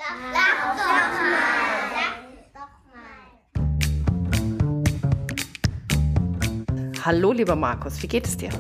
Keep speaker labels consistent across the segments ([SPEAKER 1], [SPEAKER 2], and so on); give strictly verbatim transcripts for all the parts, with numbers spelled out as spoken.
[SPEAKER 1] Sag doch mal.
[SPEAKER 2] Hallo, lieber Markus, wie geht es dir?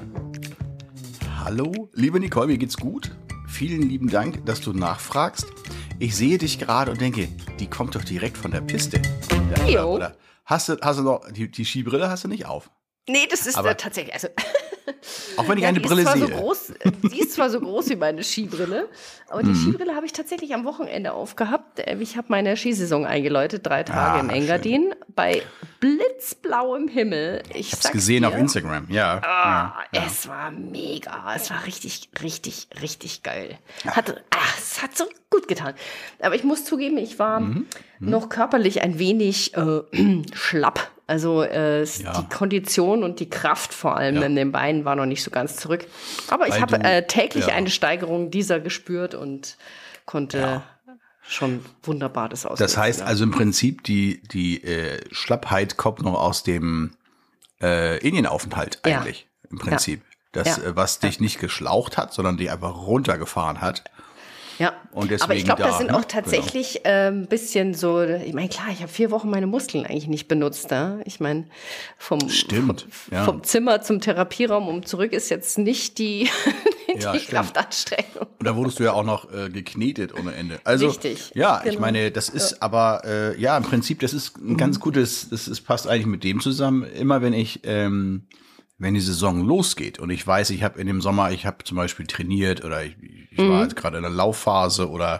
[SPEAKER 3] Hallo, liebe Nicole, mir geht's gut. Vielen lieben Dank, dass du nachfragst. Ich sehe dich gerade und denke, die kommt doch direkt von der Piste. Ja, oder, oder hast du, hast du noch, die, die Skibrille hast du nicht auf?
[SPEAKER 2] Nee, das ist
[SPEAKER 3] Aber
[SPEAKER 2] äh, tatsächlich, also
[SPEAKER 3] auch wenn ich
[SPEAKER 2] ja,
[SPEAKER 3] eine
[SPEAKER 2] die
[SPEAKER 3] Brille
[SPEAKER 2] ist zwar
[SPEAKER 3] sehe.
[SPEAKER 2] So groß, die ist zwar so groß wie meine Skibrille, aber die
[SPEAKER 3] Mhm.
[SPEAKER 2] Skibrille habe ich tatsächlich am Wochenende aufgehabt. Äh, Ich habe meine Skisaison eingeläutet, drei Tage
[SPEAKER 3] Ah,
[SPEAKER 2] im Engadin, bei blitzblauem Himmel. Ich
[SPEAKER 3] Ich hab's
[SPEAKER 2] sag's
[SPEAKER 3] gesehen
[SPEAKER 2] dir,
[SPEAKER 3] auf Instagram, ja.
[SPEAKER 2] Ah,
[SPEAKER 3] ja, ja.
[SPEAKER 2] Es war mega. Es war richtig, richtig, richtig geil. Hat, ach, es hat so gut getan. Aber ich muss zugeben, ich war
[SPEAKER 3] Mhm.
[SPEAKER 2] noch körperlich ein wenig äh, schlapp. Also äh, es-
[SPEAKER 3] Ja.
[SPEAKER 2] die Kondition und die Kraft vor allem
[SPEAKER 3] Ja.
[SPEAKER 2] in den Beinen war noch nicht so ganz zurück. Aber ich
[SPEAKER 3] Weil
[SPEAKER 2] habe
[SPEAKER 3] du-
[SPEAKER 2] äh, täglich
[SPEAKER 3] ja.
[SPEAKER 2] eine Steigerung dieser gespürt und konnte
[SPEAKER 3] Ja.
[SPEAKER 2] schon wunderbar das auslösen.
[SPEAKER 3] Das heißt
[SPEAKER 2] ja.
[SPEAKER 3] also im Prinzip, die, die äh, Schlappheit kommt noch aus dem äh, Indienaufenthalt
[SPEAKER 2] Ja.
[SPEAKER 3] eigentlich, im Prinzip. Das,
[SPEAKER 2] Ja.
[SPEAKER 3] äh, was dich nicht geschlaucht hat, sondern dich einfach runtergefahren hat.
[SPEAKER 2] Ja,
[SPEAKER 3] Und deswegen
[SPEAKER 2] aber ich glaube,
[SPEAKER 3] da,
[SPEAKER 2] das sind
[SPEAKER 3] ne?
[SPEAKER 2] auch tatsächlich äh, ein bisschen so, ich meine, klar, ich habe vier Wochen meine Muskeln eigentlich nicht benutzt. Da. Ich meine, vom,
[SPEAKER 3] Stimmt,
[SPEAKER 2] vom,
[SPEAKER 3] ja.
[SPEAKER 2] vom Zimmer zum Therapieraum und zurück ist jetzt nicht die, die
[SPEAKER 3] Ja, stimmt.
[SPEAKER 2] Kraftanstrengung.
[SPEAKER 3] Und da wurdest du ja auch noch äh, geknetet ohne Ende. Also,
[SPEAKER 2] Richtig,
[SPEAKER 3] Ja, ich
[SPEAKER 2] genau.
[SPEAKER 3] meine, das ist aber, äh, ja, im Prinzip, das ist ein
[SPEAKER 2] Mhm.
[SPEAKER 3] ganz gutes, das, das passt eigentlich mit dem zusammen. Immer wenn ich, ähm, wenn die Saison losgeht und ich weiß, ich habe in dem Sommer, ich habe zum Beispiel trainiert oder ich, ich
[SPEAKER 2] Mhm.
[SPEAKER 3] war jetzt gerade in der Laufphase oder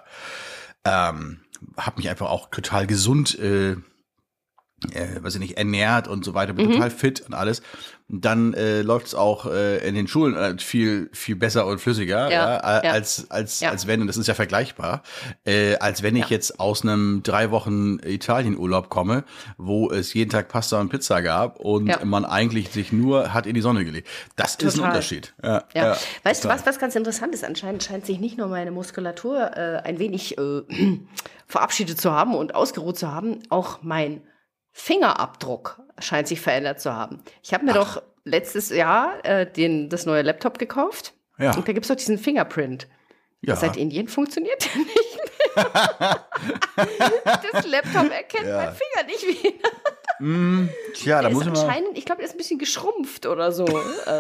[SPEAKER 3] ähm, habe mich einfach auch total gesund äh, äh, weiß ich nicht, ernährt und so weiter, bin
[SPEAKER 2] Mhm.
[SPEAKER 3] total fit und alles. Und dann äh, läuft es auch äh, in den Schulen äh, viel viel besser und flüssiger,
[SPEAKER 2] Ja,
[SPEAKER 3] ja, a-
[SPEAKER 2] ja.
[SPEAKER 3] als als
[SPEAKER 2] Ja.
[SPEAKER 3] als wenn, und das ist ja vergleichbar, äh, als wenn ich
[SPEAKER 2] Ja.
[SPEAKER 3] jetzt aus einem drei Wochen Italienurlaub komme, wo es jeden Tag Pasta und Pizza gab und
[SPEAKER 2] Ja.
[SPEAKER 3] man eigentlich sich nur hat in die Sonne gelegt. Das ist ein
[SPEAKER 2] Total.
[SPEAKER 3] Unterschied. Ja,
[SPEAKER 2] Ja. weißt du
[SPEAKER 3] total.
[SPEAKER 2] was, was ganz interessant ist? Anscheinend scheint sich nicht nur meine Muskulatur äh, ein wenig äh, verabschiedet zu haben und ausgeruht zu haben, auch mein Fingerabdruck scheint sich verändert zu haben. Ich habe mir doch letztes Jahr äh, den, das neue Laptop gekauft.
[SPEAKER 3] Ja.
[SPEAKER 2] Und da gibt es doch diesen Fingerprint.
[SPEAKER 3] Ja.
[SPEAKER 2] Seit Indien funktioniert der nicht mehr. Das Laptop erkennt
[SPEAKER 3] Ja.
[SPEAKER 2] meinen Finger nicht wieder.
[SPEAKER 3] Tja, da
[SPEAKER 2] Der ist
[SPEAKER 3] muss ich mal.
[SPEAKER 2] anscheinend, ich glaube, der ist ein bisschen geschrumpft oder so. Äh,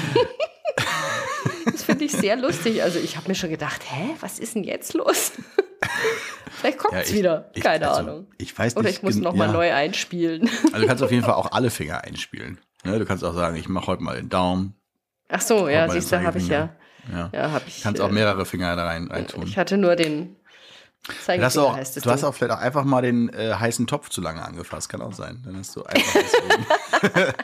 [SPEAKER 2] Das finde ich sehr lustig. Also ich habe mir schon gedacht, hä, was ist denn jetzt los? Vielleicht kommt
[SPEAKER 3] Ja,
[SPEAKER 2] es
[SPEAKER 3] ich-
[SPEAKER 2] wieder.
[SPEAKER 3] ich-
[SPEAKER 2] Keine
[SPEAKER 3] also,
[SPEAKER 2] Ahnung.
[SPEAKER 3] ich weiß
[SPEAKER 2] Oder
[SPEAKER 3] nicht
[SPEAKER 2] ich muss
[SPEAKER 3] gen-
[SPEAKER 2] nochmal
[SPEAKER 3] ja.
[SPEAKER 2] neu einspielen.
[SPEAKER 3] Also du kannst auf jeden Fall auch alle Finger einspielen. Ne, du kannst auch sagen, ich mache heute mal den Daumen.
[SPEAKER 2] Ach so, ja,
[SPEAKER 3] mal den
[SPEAKER 2] siehst du, habe ich ja.
[SPEAKER 3] Ja.
[SPEAKER 2] Ja, habe ich.
[SPEAKER 3] Du kannst auch
[SPEAKER 2] äh,
[SPEAKER 3] mehrere Finger da rein, rein tun.
[SPEAKER 2] Ich hatte nur den
[SPEAKER 3] Du hast,
[SPEAKER 2] Zeigefinger,
[SPEAKER 3] auch,
[SPEAKER 2] heißt es.
[SPEAKER 3] du hast
[SPEAKER 2] Ding.
[SPEAKER 3] auch vielleicht auch einfach mal den äh, heißen Topf zu lange angefasst. Kann auch sein. Dann hast du einfach deswegen.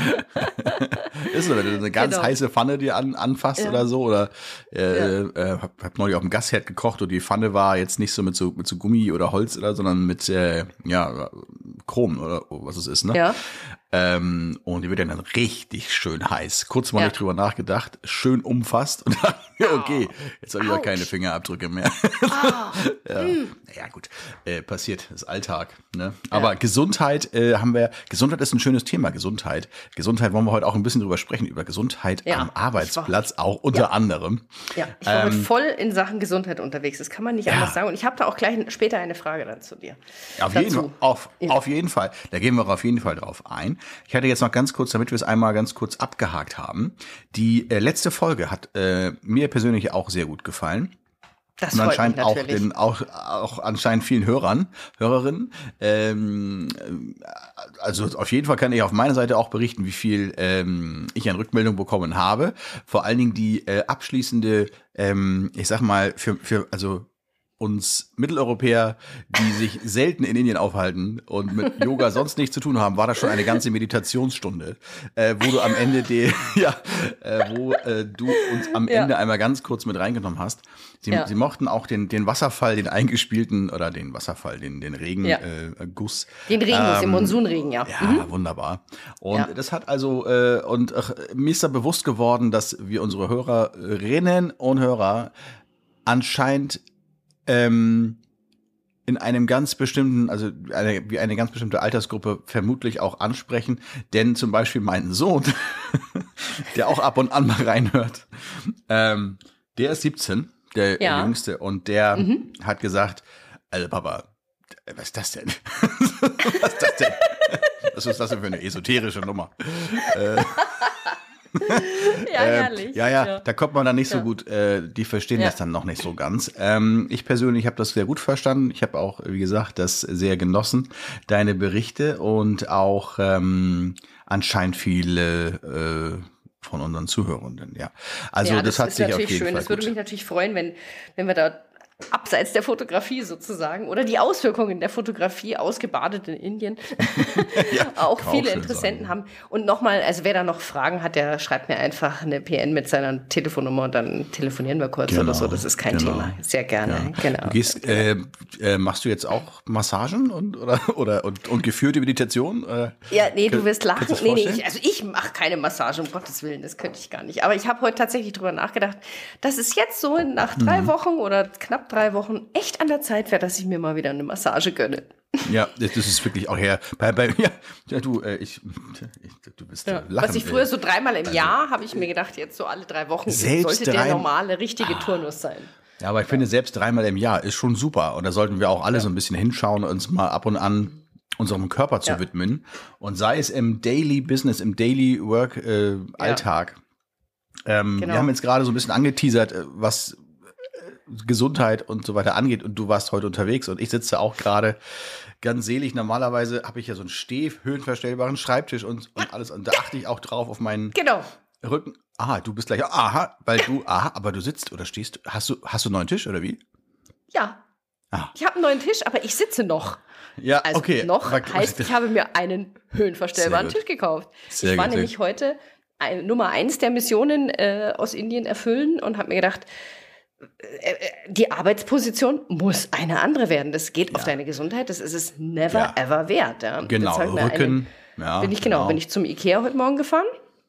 [SPEAKER 3] Ist so, wenn du eine ganz
[SPEAKER 2] Genau.
[SPEAKER 3] heiße Pfanne dir an, anfasst
[SPEAKER 2] Ja.
[SPEAKER 3] oder so. Oder äh,
[SPEAKER 2] Ja.
[SPEAKER 3] äh, hab, hab neulich auf dem Gasherd gekocht und die Pfanne war jetzt nicht so mit so, mit so Gummi oder Holz oder, sondern mit äh, ja, Chrom oder was es ist, ne?
[SPEAKER 2] Ja.
[SPEAKER 3] Ähm, und die wird ja dann richtig schön heiß. Kurz mal
[SPEAKER 2] Ja.
[SPEAKER 3] nicht drüber nachgedacht, schön umfasst und dann, ja, okay, jetzt habe ich auch
[SPEAKER 2] Autsch.
[SPEAKER 3] keine Fingerabdrücke mehr.
[SPEAKER 2] Ah,
[SPEAKER 3] Ja, naja, gut, äh, passiert, ist Alltag. Ne? Aber Gesundheit äh, haben wir, Gesundheit ist ein schönes Thema, Gesundheit. Gesundheit wollen wir heute auch ein bisschen drüber sprechen, über Gesundheit
[SPEAKER 2] Ja,
[SPEAKER 3] am
[SPEAKER 2] ich
[SPEAKER 3] Arbeitsplatz, auch unter
[SPEAKER 2] Ja.
[SPEAKER 3] anderem.
[SPEAKER 2] ja, ich war heute
[SPEAKER 3] Ähm,
[SPEAKER 2] voll in Sachen Gesundheit unterwegs. Das kann man nicht
[SPEAKER 3] Ja.
[SPEAKER 2] anders sagen. Und ich habe da auch gleich später eine Frage dann zu dir.
[SPEAKER 3] Auf
[SPEAKER 2] dazu.
[SPEAKER 3] jeden, auf,
[SPEAKER 2] Ja.
[SPEAKER 3] auf jeden Fall. Da gehen wir auf jeden Fall drauf ein. Ich hatte jetzt noch ganz kurz, damit wir es einmal ganz kurz abgehakt haben. Die äh, letzte Folge hat äh, mir persönlich auch sehr gut gefallen.
[SPEAKER 2] Das
[SPEAKER 3] Und
[SPEAKER 2] freut mich
[SPEAKER 3] anscheinend auch,
[SPEAKER 2] natürlich.
[SPEAKER 3] den, auch, auch anscheinend vielen Hörern, Hörerinnen. Ähm, äh, also auf jeden Fall kann ich auf meiner Seite auch berichten, wie viel ähm, ich an Rückmeldung bekommen habe. Vor allen Dingen die äh, abschließende, ähm, ich sag mal, für, für also uns Mitteleuropäer, die sich selten in Indien aufhalten und mit Yoga sonst nichts zu tun haben, war das schon eine ganze Meditationsstunde, äh, wo du am Ende die, ja, äh, wo äh, du uns am
[SPEAKER 2] Ja.
[SPEAKER 3] Ende einmal ganz kurz mit reingenommen hast. Sie,
[SPEAKER 2] Ja.
[SPEAKER 3] sie mochten auch den, den Wasserfall, den eingespielten, oder den Wasserfall, den, den Regenguss.
[SPEAKER 2] Ja.
[SPEAKER 3] Äh, Guss.
[SPEAKER 2] Den Regenguss, den
[SPEAKER 3] Ähm,
[SPEAKER 2] Monsunregen, ja.
[SPEAKER 3] Ja,
[SPEAKER 2] Mhm.
[SPEAKER 3] wunderbar. Und
[SPEAKER 2] Ja.
[SPEAKER 3] das hat also, äh, und ach, mir ist da bewusst geworden, dass wir unsere Hörerinnen und Hörer anscheinend ähm, in einem ganz bestimmten, also eine, wie eine ganz bestimmte Altersgruppe vermutlich auch ansprechen. Denn zum Beispiel mein Sohn, der auch ab und an mal reinhört, ähm, der ist siebzehn, der
[SPEAKER 2] Ja.
[SPEAKER 3] Jüngste, und der
[SPEAKER 2] Mhm.
[SPEAKER 3] hat gesagt, Also Papa, was ist das denn? Was ist das denn? Was ist das denn für eine esoterische Nummer? Äh,
[SPEAKER 2] Ja, herrlich.
[SPEAKER 3] Ja, ja, ja, da kommt man dann nicht so
[SPEAKER 2] Ja.
[SPEAKER 3] gut, äh, die verstehen
[SPEAKER 2] Ja.
[SPEAKER 3] das dann noch nicht so ganz. Ähm, ich persönlich habe das sehr gut verstanden. Ich habe auch, wie gesagt, das sehr genossen, deine Berichte und auch ähm, anscheinend viele äh, von unseren Zuhörenden, ja. Also
[SPEAKER 2] ja,
[SPEAKER 3] das,
[SPEAKER 2] das
[SPEAKER 3] hat
[SPEAKER 2] ist
[SPEAKER 3] sich auf
[SPEAKER 2] natürlich
[SPEAKER 3] jeden
[SPEAKER 2] schön.
[SPEAKER 3] Fall
[SPEAKER 2] Das würde
[SPEAKER 3] gut.
[SPEAKER 2] mich natürlich freuen, wenn, wenn wir da abseits der Fotografie sozusagen oder die Auswirkungen der Fotografie ausgebadet in Indien
[SPEAKER 3] Ja,
[SPEAKER 2] auch
[SPEAKER 3] kann
[SPEAKER 2] viele
[SPEAKER 3] schön
[SPEAKER 2] Interessenten
[SPEAKER 3] sein.
[SPEAKER 2] haben. Und nochmal, also wer da noch Fragen hat, der schreibt mir einfach eine P N mit seiner Telefonnummer und dann telefonieren wir kurz
[SPEAKER 3] Genau,
[SPEAKER 2] oder so. Das ist kein
[SPEAKER 3] genau.
[SPEAKER 2] Thema. Sehr gerne. Genau.
[SPEAKER 3] Du gehst, äh, äh, machst du jetzt auch Massagen und oder oder und, und geführte Meditation? Äh,
[SPEAKER 2] Ja, nee, du
[SPEAKER 3] Kön-
[SPEAKER 2] wirst lachen.
[SPEAKER 3] kannst du
[SPEAKER 2] Nee,
[SPEAKER 3] das
[SPEAKER 2] nee,
[SPEAKER 3] vorstellen?
[SPEAKER 2] ich, also ich mache keine Massage, um Gottes Willen, das könnte ich gar nicht. Aber ich habe heute tatsächlich drüber nachgedacht, dass es jetzt so nach drei
[SPEAKER 3] Mhm.
[SPEAKER 2] Wochen oder knapp drei Wochen echt an der Zeit wäre, dass ich mir mal wieder eine Massage gönne.
[SPEAKER 3] Ja, das das ist wirklich auch her. Bei, bei, ja, ja, du, äh, ich, ich, du bist
[SPEAKER 2] Ja.
[SPEAKER 3] äh, lachen.
[SPEAKER 2] Was ich früher
[SPEAKER 3] äh,
[SPEAKER 2] so dreimal im Jahr, habe ich mir gedacht, jetzt so alle drei Wochen
[SPEAKER 3] Selbst
[SPEAKER 2] sollte der
[SPEAKER 3] drei-
[SPEAKER 2] normale, richtige Turnus sein.
[SPEAKER 3] Ja, aber ich finde, selbst dreimal im Jahr ist schon super. Und da sollten wir auch alle so ein bisschen hinschauen und uns mal ab und an unserem Körper zu
[SPEAKER 2] Ja.
[SPEAKER 3] widmen. Und sei es im Daily Business, im Daily Work äh, Alltag. Ähm,
[SPEAKER 2] Genau.
[SPEAKER 3] Wir haben jetzt gerade so ein bisschen angeteasert, äh, was äh, Gesundheit und so weiter angeht. Und du warst heute unterwegs und ich sitze auch gerade ganz selig. Normalerweise habe ich ja so einen Steh, höhenverstellbaren Schreibtisch und, und alles. Und da achte ich auch drauf auf meinen
[SPEAKER 2] Genau.
[SPEAKER 3] Rücken. Aha, du bist gleich. Aha, weil du, aha, aber du sitzt oder stehst. Hast du, hast du einen neuen Tisch oder wie?
[SPEAKER 2] Ja.
[SPEAKER 3] Ah.
[SPEAKER 2] Ich habe einen neuen Tisch, aber ich sitze noch.
[SPEAKER 3] Ja,
[SPEAKER 2] Also
[SPEAKER 3] okay.
[SPEAKER 2] noch
[SPEAKER 3] Aber-
[SPEAKER 2] heißt, ich habe mir einen höhenverstellbaren
[SPEAKER 3] Sehr gut.
[SPEAKER 2] Tisch gekauft.
[SPEAKER 3] Sehr
[SPEAKER 2] ich war
[SPEAKER 3] gut, sehr
[SPEAKER 2] nämlich heute ein, Nummer eins der Missionen äh, aus Indien erfüllen und habe mir gedacht, äh, äh, die Arbeitsposition muss eine andere werden. Das geht auf deine Gesundheit. Das ist es never
[SPEAKER 3] Ja.
[SPEAKER 2] ever wert. Ja.
[SPEAKER 3] Genau,
[SPEAKER 2] Jetzt habe ich mir
[SPEAKER 3] Rücken.
[SPEAKER 2] einen-
[SPEAKER 3] Ja,
[SPEAKER 2] bin ich genau, bin ich zum Ikea heute Morgen gefahren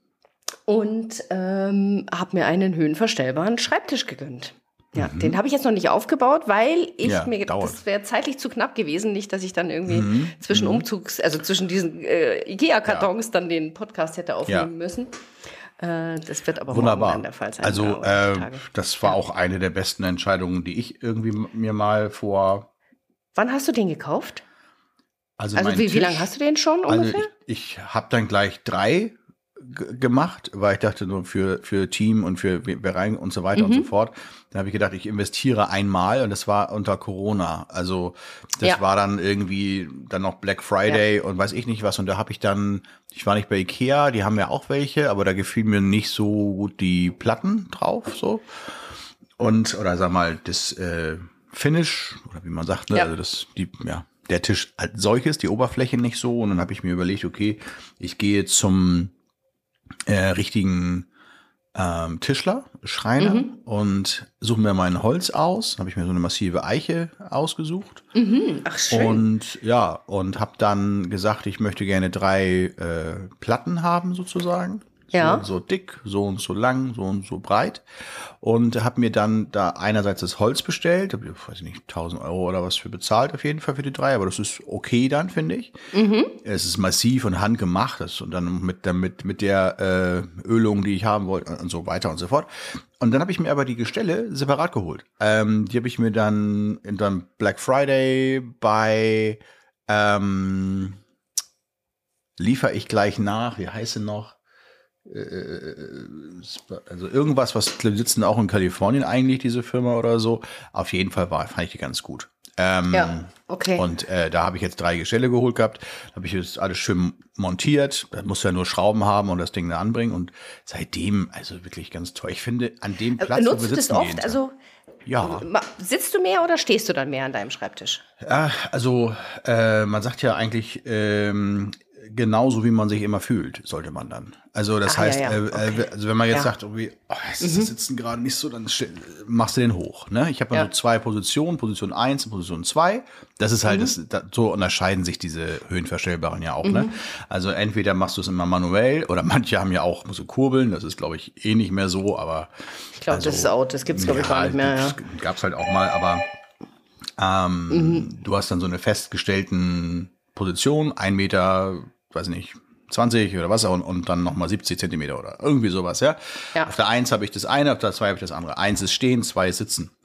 [SPEAKER 2] und ähm, habe mir einen höhenverstellbaren Schreibtisch gegönnt. Ja, den habe ich jetzt noch nicht aufgebaut, weil ich
[SPEAKER 3] Mhm. Ja,
[SPEAKER 2] mir
[SPEAKER 3] dauert.
[SPEAKER 2] das wäre zeitlich zu knapp gewesen, nicht, dass ich dann irgendwie
[SPEAKER 3] Mhm,
[SPEAKER 2] zwischen Umzugs, also zwischen diesen äh, Ikea-Kartons dann den Podcast hätte aufnehmen
[SPEAKER 3] Ja.
[SPEAKER 2] müssen. Äh, das wird aber
[SPEAKER 3] Wunderbar.
[SPEAKER 2] morgen dann der Fall sein.
[SPEAKER 3] Also,
[SPEAKER 2] ja, oder die
[SPEAKER 3] äh,
[SPEAKER 2] Tage.
[SPEAKER 3] das war auch eine der besten Entscheidungen, die ich irgendwie m- mir mal vor.
[SPEAKER 2] Wann hast du den gekauft?
[SPEAKER 3] Also,
[SPEAKER 2] Also
[SPEAKER 3] mein
[SPEAKER 2] wie, wie
[SPEAKER 3] Tisch-
[SPEAKER 2] lange hast du den schon
[SPEAKER 3] Also
[SPEAKER 2] ungefähr?
[SPEAKER 3] ich, ich habe dann gleich drei g- gemacht, weil ich dachte nur für für Team und für Bereich und so weiter und so
[SPEAKER 2] Mhm.
[SPEAKER 3] fort. Dann habe ich gedacht, ich investiere einmal und das war unter Corona. Also das
[SPEAKER 2] Ja.
[SPEAKER 3] war dann irgendwie dann noch Black Friday und weiß ich nicht was. Und da habe ich dann, ich war nicht bei Ikea, die haben ja auch welche, aber da gefielen mir nicht so gut die Platten drauf so. Und, oder sag mal, das äh, Finish, oder wie man sagt, ne?
[SPEAKER 2] Ja.
[SPEAKER 3] Also das, die, ja, der Tisch als solches, die Oberfläche nicht so. Und dann habe ich mir überlegt, okay, ich gehe zum äh, richtigen ähm, Tischler, Schreiner
[SPEAKER 2] Mhm.
[SPEAKER 3] und suche mir mein Holz aus. Dann habe ich mir so eine massive Eiche ausgesucht.
[SPEAKER 2] Mhm. Ach schön.
[SPEAKER 3] Und ja, und habe dann gesagt, ich möchte gerne drei äh, Platten haben sozusagen.
[SPEAKER 2] Ja.
[SPEAKER 3] So, so dick, so und so lang, so und so breit. Und habe mir dann da einerseits das Holz bestellt, habe ich weiß nicht, tausend Euro oder was für bezahlt auf jeden Fall für die drei, aber das ist okay dann, finde ich. Es ist massiv und handgemacht das, und dann mit, damit, mit der äh, Ölung, die ich haben wollte und so weiter und so fort. Und dann habe ich mir aber die Gestelle separat geholt. Ähm, die habe ich mir dann in dann Black Friday bei ähm, liefere ich gleich nach, wie heißt sie noch? Also irgendwas, was die sitzen auch in Kalifornien eigentlich, diese Firma oder so. Auf jeden Fall war, fand ich die ganz gut. Ähm,
[SPEAKER 2] Ja, okay.
[SPEAKER 3] Und äh, da habe ich jetzt drei Gestelle geholt gehabt. Da habe ich jetzt alles schön montiert. Da musst du ja nur Schrauben haben und das Ding da anbringen. Und seitdem, also wirklich ganz toll. Ich finde, an dem Platz, wo
[SPEAKER 2] Nutzt
[SPEAKER 3] wir
[SPEAKER 2] du das
[SPEAKER 3] sitzen jeden
[SPEAKER 2] oft?
[SPEAKER 3] Tag-
[SPEAKER 2] Also
[SPEAKER 3] ja.
[SPEAKER 2] ma- sitzt du mehr oder stehst du dann mehr an deinem Schreibtisch?
[SPEAKER 3] Ja, also äh, man sagt ja eigentlich, ähm, genauso wie man sich immer fühlt, sollte man dann. Also das
[SPEAKER 2] Ah, ja,
[SPEAKER 3] heißt,
[SPEAKER 2] ja,
[SPEAKER 3] äh,
[SPEAKER 2] okay.
[SPEAKER 3] äh, also wenn man jetzt
[SPEAKER 2] Ja.
[SPEAKER 3] sagt, irgendwie, oh, es ist das Sitzen gerade nicht so, dann stell- machst du den hoch. Ne? Ich habe
[SPEAKER 2] Ja.
[SPEAKER 3] so zwei Positionen, Position eins und Position zwei. Das ist
[SPEAKER 2] Mhm.
[SPEAKER 3] halt, das, da, so unterscheiden sich diese höhenverstellbaren ja auch. Ne? Also entweder machst du es immer manuell oder manche haben ja auch so Kurbeln. Das ist, glaube ich, eh nicht mehr so, aber
[SPEAKER 2] Ich glaube, das ist out. Das gibt es, glaube ich, gar nicht mehr. Ja.
[SPEAKER 3] Gab es halt auch mal, aber ähm, du hast dann so eine festgestellten Position, ein Meter, weiß nicht, zwanzig oder was, und, und dann nochmal siebzig Zentimeter oder irgendwie sowas, ja.
[SPEAKER 2] Ja.
[SPEAKER 3] Auf der eins habe ich das eine, auf der zwei habe ich das andere. Eins ist stehen, zwei ist sitzen.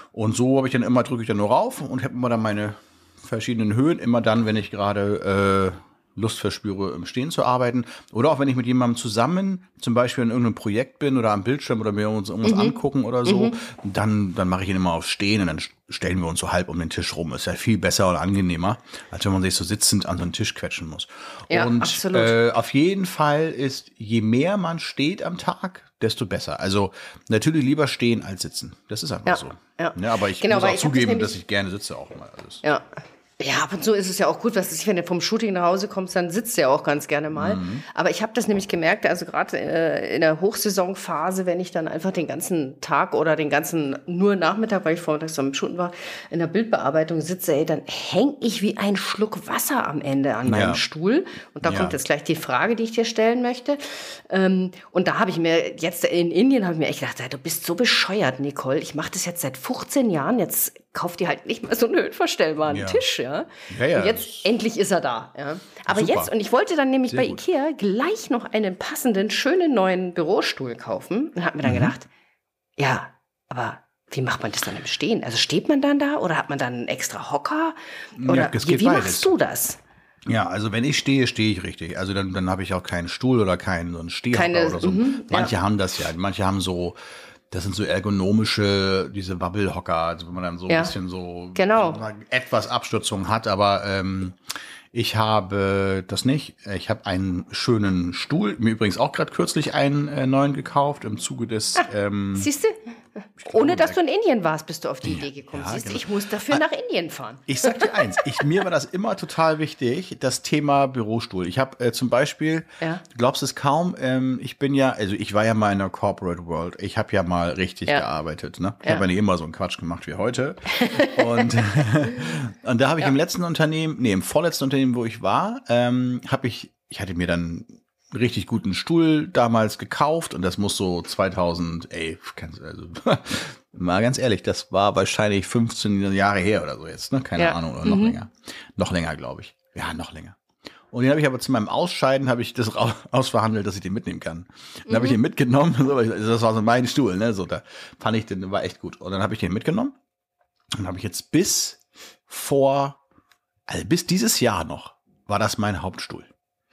[SPEAKER 3] Und so habe ich dann immer, drücke ich dann nur rauf und habe immer dann meine verschiedenen Höhen, immer dann, wenn ich gerade äh, Lust verspüre, im Stehen zu arbeiten. Oder auch wenn ich mit jemandem zusammen zum Beispiel in irgendeinem Projekt bin oder am Bildschirm oder wir uns irgendwas mhm. angucken oder so, mhm. dann, dann mache ich ihn immer auf Stehen und dann stellen wir uns so halb um den Tisch rum. Ist ja viel besser und angenehmer, als wenn man sich so sitzend an so einen Tisch quetschen muss.
[SPEAKER 2] Ja,
[SPEAKER 3] und
[SPEAKER 2] absolut.
[SPEAKER 3] Äh, auf jeden Fall ist, je mehr man steht am Tag, desto besser. Also natürlich lieber stehen als sitzen. Das ist einfach
[SPEAKER 2] ja,
[SPEAKER 3] so.
[SPEAKER 2] Ja.
[SPEAKER 3] Ja, aber ich
[SPEAKER 2] genau,
[SPEAKER 3] muss auch
[SPEAKER 2] ich
[SPEAKER 3] zugeben,
[SPEAKER 2] das
[SPEAKER 3] dass ich gerne sitze auch immer. Alles.
[SPEAKER 2] Ja. Ja, ab und zu ist es ja auch gut, was ich, wenn du vom Shooting nach Hause kommst, dann sitzt du ja auch ganz gerne mal. Mhm. Aber ich habe das nämlich gemerkt, also gerade äh, in der Hochsaisonphase, wenn ich dann einfach den ganzen Tag oder den ganzen nur Nachmittag, weil ich vormittags am Shooten war, in der Bildbearbeitung sitze, ey, dann häng ich wie ein Schluck Wasser am Ende an meinem
[SPEAKER 3] ja.
[SPEAKER 2] Stuhl. Und da
[SPEAKER 3] ja.
[SPEAKER 2] kommt jetzt gleich die Frage, die ich dir stellen möchte. Ähm, und da habe ich mir jetzt in Indien habe ich mir echt gedacht, du bist so bescheuert, Nicole. Ich mache das jetzt seit fünfzehn Jahren, jetzt kauf dir halt nicht mal so einen höhenverstellbaren
[SPEAKER 3] ja.
[SPEAKER 2] Tisch, ja.
[SPEAKER 3] Ja, ja.
[SPEAKER 2] Und jetzt endlich ist er da, ja. Aber
[SPEAKER 3] Super.
[SPEAKER 2] jetzt, und ich wollte dann nämlich
[SPEAKER 3] Sehr
[SPEAKER 2] bei
[SPEAKER 3] gut.
[SPEAKER 2] Ikea gleich noch einen passenden, schönen neuen Bürostuhl kaufen und habe mir dann
[SPEAKER 3] Mhm.
[SPEAKER 2] gedacht, ja, aber wie macht man das dann im Stehen? Also steht man dann da oder hat man dann einen extra Hocker? Oder
[SPEAKER 3] Ja, das
[SPEAKER 2] wie,
[SPEAKER 3] geht
[SPEAKER 2] wie
[SPEAKER 3] beides.
[SPEAKER 2] machst du das?
[SPEAKER 3] Ja, also wenn ich stehe, stehe ich richtig. Also dann, dann habe ich auch keinen Stuhl oder keinen so einen Stehhocker
[SPEAKER 2] Keine-
[SPEAKER 3] oder so.
[SPEAKER 2] mhm,
[SPEAKER 3] Manche
[SPEAKER 2] ja.
[SPEAKER 3] haben das ja. Manche haben so, das sind so ergonomische, diese Wabbelhocker, also wenn man dann so
[SPEAKER 2] Ja,
[SPEAKER 3] ein bisschen so,
[SPEAKER 2] genau.
[SPEAKER 3] so etwas Abstützung hat. Aber ähm, ich habe das nicht. Ich habe einen schönen Stuhl. Mir übrigens auch gerade kürzlich einen äh, neuen gekauft im Zuge des. Ähm,
[SPEAKER 2] Siehst du? Ohne dass du in Indien warst, bist du auf die Idee gekommen.
[SPEAKER 3] ja,
[SPEAKER 2] Siehst du,
[SPEAKER 3] genau.
[SPEAKER 2] ich muss dafür nach Indien fahren.
[SPEAKER 3] Ich sag dir eins, ich, mir war das immer total wichtig, das Thema Bürostuhl. Ich habe äh, zum Beispiel,
[SPEAKER 2] Ja.
[SPEAKER 3] du glaubst es kaum, ähm, ich bin ja, also ich war ja mal in der Corporate World. Ich habe ja mal richtig
[SPEAKER 2] Ja.
[SPEAKER 3] gearbeitet. Ne? Ich
[SPEAKER 2] Ja.
[SPEAKER 3] habe ja nicht immer so einen Quatsch gemacht wie heute. Und, und da habe ich
[SPEAKER 2] Ja.
[SPEAKER 3] im letzten Unternehmen, nee, im vorletzten Unternehmen, wo ich war, ähm, habe ich, ich hatte mir dann einen richtig guten Stuhl damals gekauft und das muss so zweitausendelf, kannst du- also mal ganz ehrlich, das war wahrscheinlich fünfzehn Jahre her oder so jetzt, ne? Keine
[SPEAKER 2] Ja.
[SPEAKER 3] Ahnung, oder noch
[SPEAKER 2] Mhm.
[SPEAKER 3] länger. Noch länger, glaube ich. Ja, noch länger. Und den habe ich aber zu meinem Ausscheiden, habe ich das ra- ausverhandelt, dass ich den mitnehmen kann. Dann habe ich den mitgenommen, so, weil ich- das war so mein Stuhl, ne? So, da fand ich den, war echt gut. Und dann habe ich den mitgenommen und habe ich jetzt bis vor, also bis dieses Jahr noch, war das mein Hauptstuhl.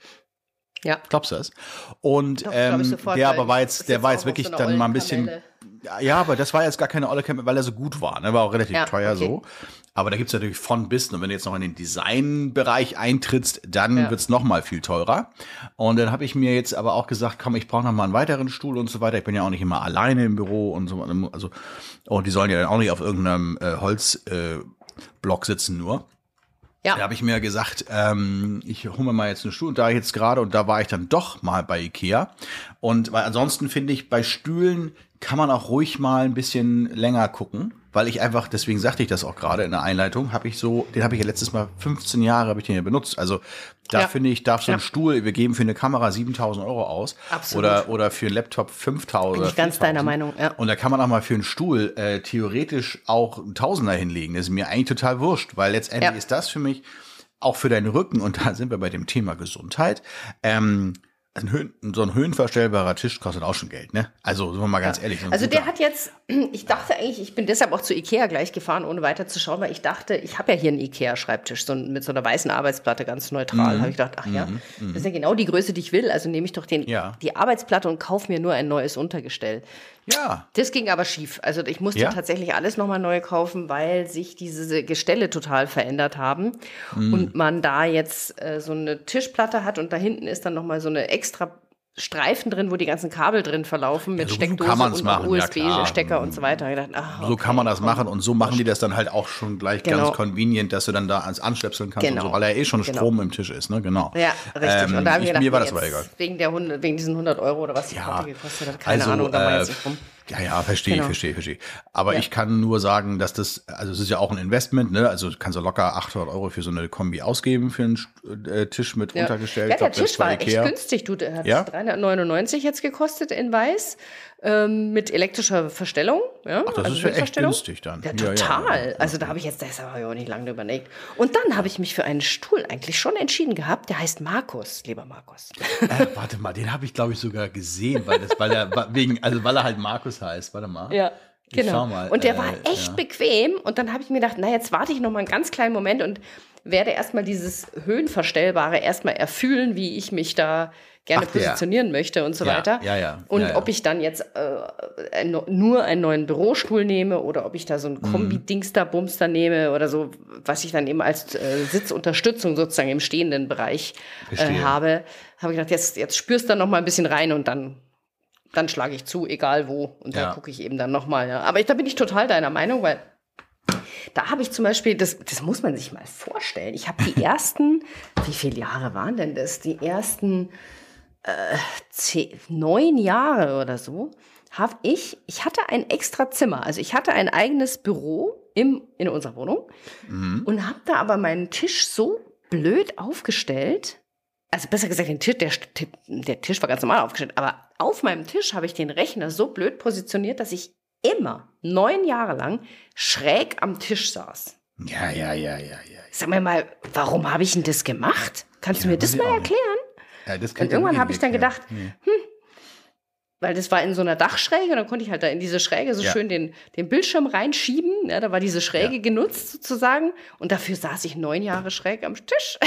[SPEAKER 2] Ja.
[SPEAKER 3] Glaubst du das? Und
[SPEAKER 2] Doch, glaub ich
[SPEAKER 3] ähm,
[SPEAKER 2] sofort,
[SPEAKER 3] der
[SPEAKER 2] weil
[SPEAKER 3] aber war
[SPEAKER 2] ich
[SPEAKER 3] jetzt,
[SPEAKER 2] sitze
[SPEAKER 3] der war
[SPEAKER 2] auch
[SPEAKER 3] jetzt
[SPEAKER 2] auf
[SPEAKER 3] wirklich
[SPEAKER 2] so einer
[SPEAKER 3] dann mal ein
[SPEAKER 2] ollen
[SPEAKER 3] bisschen,
[SPEAKER 2] Kamelle.
[SPEAKER 3] ja, aber das war jetzt gar keine olle Kamelle, weil er so gut war. Ne? War auch relativ
[SPEAKER 2] Ja,
[SPEAKER 3] teuer
[SPEAKER 2] okay.
[SPEAKER 3] so. Aber da gibt's natürlich von bis. Und wenn du jetzt noch in den Designbereich eintrittst, dann
[SPEAKER 2] Ja.
[SPEAKER 3] wird's noch mal viel teurer. Und dann habe ich mir jetzt aber auch gesagt, komm, ich brauche noch mal einen weiteren Stuhl und so weiter. Ich bin ja auch nicht immer alleine im Büro und so. Also, und die sollen ja dann auch nicht auf irgendeinem äh, Holzblock äh, Block sitzen nur.
[SPEAKER 2] Ja.
[SPEAKER 3] Da habe ich mir gesagt, ähm, ich hole mir mal jetzt einen Stuhl. Und da jetzt gerade, und da war ich dann doch mal bei Ikea. Und weil ansonsten finde ich, bei Stühlen kann man auch ruhig mal ein bisschen länger gucken. Weil ich einfach, deswegen sagte ich das auch gerade in der Einleitung, habe ich so, den habe ich ja letztes Mal fünfzehn Jahre habe ich den ja benutzt. Also da
[SPEAKER 2] Ja.
[SPEAKER 3] finde ich, darf so ein
[SPEAKER 2] Ja.
[SPEAKER 3] Stuhl, wir geben für eine Kamera siebentausend Euro aus.
[SPEAKER 2] Absolut.
[SPEAKER 3] Oder, oder für einen Laptop fünftausend.
[SPEAKER 2] Bin
[SPEAKER 3] oder
[SPEAKER 2] ich ganz
[SPEAKER 3] viertausend.
[SPEAKER 2] deiner Meinung, ja.
[SPEAKER 3] Und da kann man auch mal für einen Stuhl äh, theoretisch auch einen Tausender hinlegen. Das ist mir eigentlich total wurscht, weil letztendlich
[SPEAKER 2] Ja.
[SPEAKER 3] ist das für mich auch für deinen Rücken, und da sind wir bei dem Thema Gesundheit, ähm, ein Höhen, so ein höhenverstellbarer Tisch kostet auch schon Geld, ne? Also, sind wir mal ganz ehrlich. so ein
[SPEAKER 2] Also der
[SPEAKER 3] guter.
[SPEAKER 2] hat jetzt, ich dachte eigentlich, ich bin deshalb auch zu Ikea gleich gefahren, ohne weiter zu schauen, weil ich dachte, ich habe ja hier einen Ikea-Schreibtisch, so ein- mit so einer weißen Arbeitsplatte, ganz neutral.
[SPEAKER 3] Mhm.
[SPEAKER 2] Habe ich gedacht, ach ja, das ist ja genau die Größe, die ich will, also nehme ich doch den,
[SPEAKER 3] Ja.
[SPEAKER 2] die Arbeitsplatte und kaufe mir nur ein neues Untergestell.
[SPEAKER 3] Ja,
[SPEAKER 2] Das ging aber schief. Also ich musste
[SPEAKER 3] Ja?
[SPEAKER 2] tatsächlich alles nochmal neu kaufen, weil sich diese Gestelle total verändert haben.
[SPEAKER 3] Mhm.
[SPEAKER 2] Und man da jetzt äh, so eine Tischplatte hat und da hinten ist dann nochmal so eine extra Streifen drin, wo die ganzen Kabel drin verlaufen mit
[SPEAKER 3] so- so
[SPEAKER 2] Steckdose
[SPEAKER 3] kann man's
[SPEAKER 2] und
[SPEAKER 3] machen,
[SPEAKER 2] U
[SPEAKER 3] ja,
[SPEAKER 2] S
[SPEAKER 3] klar.
[SPEAKER 2] B-Stecker und so weiter. Ich dachte, ach,
[SPEAKER 3] so
[SPEAKER 2] okay,
[SPEAKER 3] kann man das
[SPEAKER 2] komm.
[SPEAKER 3] machen, und so machen die das dann halt auch schon gleich
[SPEAKER 2] Genau.
[SPEAKER 3] ganz convenient, dass du dann da ans Anstöpseln kannst
[SPEAKER 2] Genau.
[SPEAKER 3] und so, weil ja eh schon
[SPEAKER 2] Genau.
[SPEAKER 3] Strom im Tisch ist, ne? Genau.
[SPEAKER 2] Ja, richtig.
[SPEAKER 3] Ähm,
[SPEAKER 2] und da habe ich
[SPEAKER 3] ich,
[SPEAKER 2] gedacht,
[SPEAKER 3] mir war
[SPEAKER 2] nee,
[SPEAKER 3] das aber
[SPEAKER 2] jetzt
[SPEAKER 3] egal.
[SPEAKER 2] Wegen, der hundert, wegen diesen hundert Euro oder was die
[SPEAKER 3] Ja,
[SPEAKER 2] Platte gekostet hat, keine
[SPEAKER 3] also,
[SPEAKER 2] Ahnung, da war
[SPEAKER 3] äh,
[SPEAKER 2] jetzt nicht rum.
[SPEAKER 3] Ja, ja, verstehe
[SPEAKER 2] Genau.
[SPEAKER 3] ich, verstehe ich, verstehe. Aber
[SPEAKER 2] Ja.
[SPEAKER 3] ich kann nur sagen, dass das, also es ist ja auch ein Investment, ne? Also du kannst ja locker achthundert Euro für so eine Kombi ausgeben für einen äh, Tisch mit
[SPEAKER 2] Ja.
[SPEAKER 3] Untergestell.
[SPEAKER 2] Ja,
[SPEAKER 3] Ich
[SPEAKER 2] der
[SPEAKER 3] glaub, das
[SPEAKER 2] Tisch
[SPEAKER 3] bei
[SPEAKER 2] war echt
[SPEAKER 3] Ikea.
[SPEAKER 2] günstig. Du, der hat
[SPEAKER 3] Ja?
[SPEAKER 2] dreihundertneunundneunzig jetzt gekostet in weiß, ähm, mit elektrischer Verstellung. Ja,
[SPEAKER 3] Ach, das
[SPEAKER 2] also
[SPEAKER 3] ist ja echt
[SPEAKER 2] Höhenverstellung.
[SPEAKER 3] günstig dann.
[SPEAKER 2] Ja,
[SPEAKER 3] Ja, ja,
[SPEAKER 2] total.
[SPEAKER 3] ja.
[SPEAKER 2] Also da habe ich jetzt, das habe ich auch nicht lange überlegt. Und dann habe ich mich für einen Stuhl eigentlich schon entschieden gehabt, der heißt Markus, lieber Markus.
[SPEAKER 3] Äh, warte mal, den habe ich glaube ich sogar gesehen, weil das, weil er wegen, also weil er halt Markus heißt. Warte mal.
[SPEAKER 2] Ja.
[SPEAKER 3] Ich
[SPEAKER 2] Genau.
[SPEAKER 3] schau mal,
[SPEAKER 2] Und der
[SPEAKER 3] äh,
[SPEAKER 2] war echt
[SPEAKER 3] ja.
[SPEAKER 2] bequem. Und dann habe ich mir gedacht, na, jetzt warte ich noch mal einen ganz kleinen Moment und werde erstmal dieses Höhenverstellbare erstmal erfühlen, wie ich mich da gerne
[SPEAKER 3] Ach, der.
[SPEAKER 2] positionieren möchte und so
[SPEAKER 3] Ja,
[SPEAKER 2] weiter.
[SPEAKER 3] ja, ja,
[SPEAKER 2] Und
[SPEAKER 3] ja, ja.
[SPEAKER 2] ob ich dann jetzt äh, ein, nur einen neuen Bürostuhl nehme oder ob ich da so ein Kombi-Dings da Bums da nehme oder so, was ich dann eben als äh, Sitzunterstützung sozusagen im stehenden Bereich äh,
[SPEAKER 3] Verstehe.
[SPEAKER 2] habe, habe ich gedacht, jetzt, jetzt spürst du da noch mal ein bisschen rein und dann dann schlage ich zu, egal wo. Und da
[SPEAKER 3] Ja.
[SPEAKER 2] gucke ich eben dann nochmal. Ja. Aber ich, da bin ich total deiner Meinung, weil da habe ich zum Beispiel, das, das muss man sich mal vorstellen. Ich habe die ersten, wie viele Jahre waren denn das? Die ersten äh, zehn, neun Jahre oder so, habe ich, ich hatte ein extra Zimmer. Also ich hatte ein eigenes Büro im, in unserer Wohnung
[SPEAKER 3] Mhm.
[SPEAKER 2] und habe da aber meinen Tisch so blöd aufgestellt. Also besser gesagt, den Tisch, der, der Tisch war ganz normal aufgestellt, aber auf meinem Tisch habe ich den Rechner so blöd positioniert, dass ich immer neun Jahre lang schräg am Tisch saß.
[SPEAKER 3] Ja, ja, ja, ja, ja.
[SPEAKER 2] Sag mir mal, warum habe ich denn das gemacht? Kannst du
[SPEAKER 3] Ja,
[SPEAKER 2] mir das
[SPEAKER 3] weiß ich
[SPEAKER 2] mal
[SPEAKER 3] auch nicht.
[SPEAKER 2] erklären?
[SPEAKER 3] Ja, das kann
[SPEAKER 2] Und irgendwann
[SPEAKER 3] wirklich
[SPEAKER 2] habe ich dann
[SPEAKER 3] nicht
[SPEAKER 2] gedacht,
[SPEAKER 3] erklären. Nee.
[SPEAKER 2] weil das war in so einer Dachschräge und dann konnte ich halt da in diese Schräge so
[SPEAKER 3] Ja.
[SPEAKER 2] schön den, den Bildschirm reinschieben. Ja, da war diese Schräge
[SPEAKER 3] Ja.
[SPEAKER 2] genutzt sozusagen und dafür saß ich neun Jahre schräg am Tisch.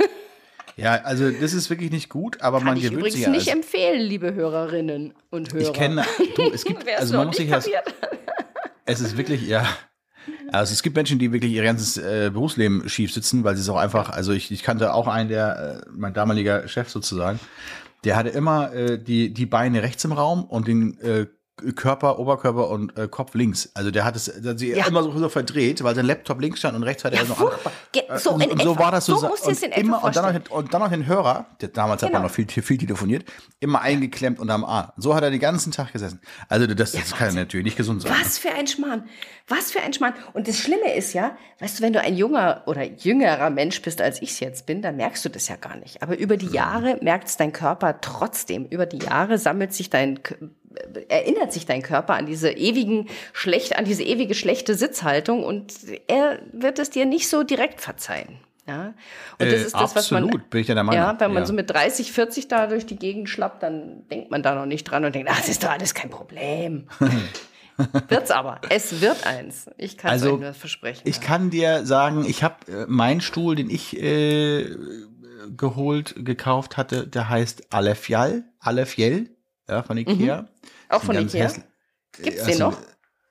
[SPEAKER 3] Ja, also das ist wirklich nicht gut, aber
[SPEAKER 2] Kann
[SPEAKER 3] man
[SPEAKER 2] ich
[SPEAKER 3] gewöhnt
[SPEAKER 2] übrigens
[SPEAKER 3] sich ja.
[SPEAKER 2] nicht
[SPEAKER 3] Also,
[SPEAKER 2] empfehlen, liebe Hörerinnen und Hörer.
[SPEAKER 3] ich kenne, du, es gibt,
[SPEAKER 2] Wer es
[SPEAKER 3] also
[SPEAKER 2] noch
[SPEAKER 3] man muss
[SPEAKER 2] nicht
[SPEAKER 3] sich das,
[SPEAKER 2] kapiert.
[SPEAKER 3] es ist wirklich, ja, also es gibt Menschen, die wirklich ihr ganzes äh, Berufsleben schief sitzen, weil sie es auch einfach, also ich, ich kannte auch einen, der, äh, mein damaliger Chef sozusagen, der hatte immer äh, die, die Beine rechts im Raum und den äh, Körper, Oberkörper und äh, Kopf links. Also der hat es der hat sie
[SPEAKER 2] Ja.
[SPEAKER 3] immer so, so verdreht, weil sein Laptop links stand und rechts hatte
[SPEAKER 2] Ja,
[SPEAKER 3] er noch
[SPEAKER 2] furchtbar. Ge-
[SPEAKER 3] Äh,
[SPEAKER 2] so
[SPEAKER 3] und,
[SPEAKER 2] in
[SPEAKER 3] und so
[SPEAKER 2] etwa.
[SPEAKER 3] war das so,
[SPEAKER 2] So musst du es in
[SPEAKER 3] und
[SPEAKER 2] etwa
[SPEAKER 3] immer und dann, noch,
[SPEAKER 2] vorstellen.
[SPEAKER 3] den- und dann noch den Hörer, der, damals hat
[SPEAKER 2] Genau.
[SPEAKER 3] man noch viel, viel telefoniert, immer eingeklemmt unterm Arm. So hat er den ganzen Tag gesessen. Also das, das kann natürlich nicht gesund sein.
[SPEAKER 2] Was für ein Schmarrn. Was für ein Schmarrn. Und das Schlimme ist ja, weißt du, wenn du ein junger oder jüngerer Mensch bist, als ich es jetzt bin, dann merkst du das ja gar nicht. Aber über die Jahre merkt es dein Körper trotzdem. Über die Jahre sammelt sich dein, K- erinnert sich dein Körper an diese ewigen schlecht, an diese ewige schlechte Sitzhaltung und er wird es dir nicht so direkt verzeihen. Ja? Und das
[SPEAKER 3] Äh,
[SPEAKER 2] ist das, was man,
[SPEAKER 3] absolut, bin ich deiner Meinung.
[SPEAKER 2] ja, wenn man
[SPEAKER 3] Ja.
[SPEAKER 2] so mit dreißig, vierzig da durch die Gegend schlappt, dann denkt man da noch nicht dran und denkt, ach, das ist doch alles kein Problem. Wird's aber. Es wird eins. Ich kann es
[SPEAKER 3] Also,
[SPEAKER 2] euch nur versprechen.
[SPEAKER 3] Ich kann dir sagen, ich habe äh, meinen Stuhl, den ich äh, geholt, gekauft hatte, der heißt Alefjal, Alefjell, ja, von Ikea.
[SPEAKER 2] Auch von
[SPEAKER 3] Ganz
[SPEAKER 2] Ikea?
[SPEAKER 3] hässlich.
[SPEAKER 2] Gibt's
[SPEAKER 3] Also,
[SPEAKER 2] den noch?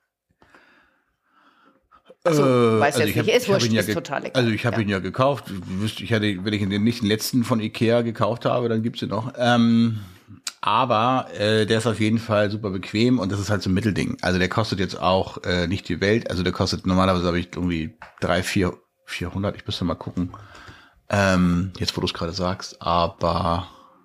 [SPEAKER 2] Achso,
[SPEAKER 3] Äh,
[SPEAKER 2] weiß
[SPEAKER 3] also
[SPEAKER 2] jetzt
[SPEAKER 3] ich hab-
[SPEAKER 2] nicht. Ist
[SPEAKER 3] ich hab
[SPEAKER 2] wurscht,
[SPEAKER 3] ihn ja
[SPEAKER 2] ist
[SPEAKER 3] ge-
[SPEAKER 2] total egal.
[SPEAKER 3] Also ich habe
[SPEAKER 2] ja.
[SPEAKER 3] ihn ja gekauft. Du wüsst, Ich hätte, wenn ich den nicht den letzten von Ikea gekauft habe, dann gibt's den noch. Ähm, aber äh, der ist auf jeden Fall super bequem und das ist halt so ein Mittelding. Also der kostet jetzt auch äh, nicht die Welt. Also der kostet normalerweise habe ich irgendwie drei, vier, vierhundert. Ich müsste mal gucken. Ähm, jetzt, wo du es gerade sagst. Aber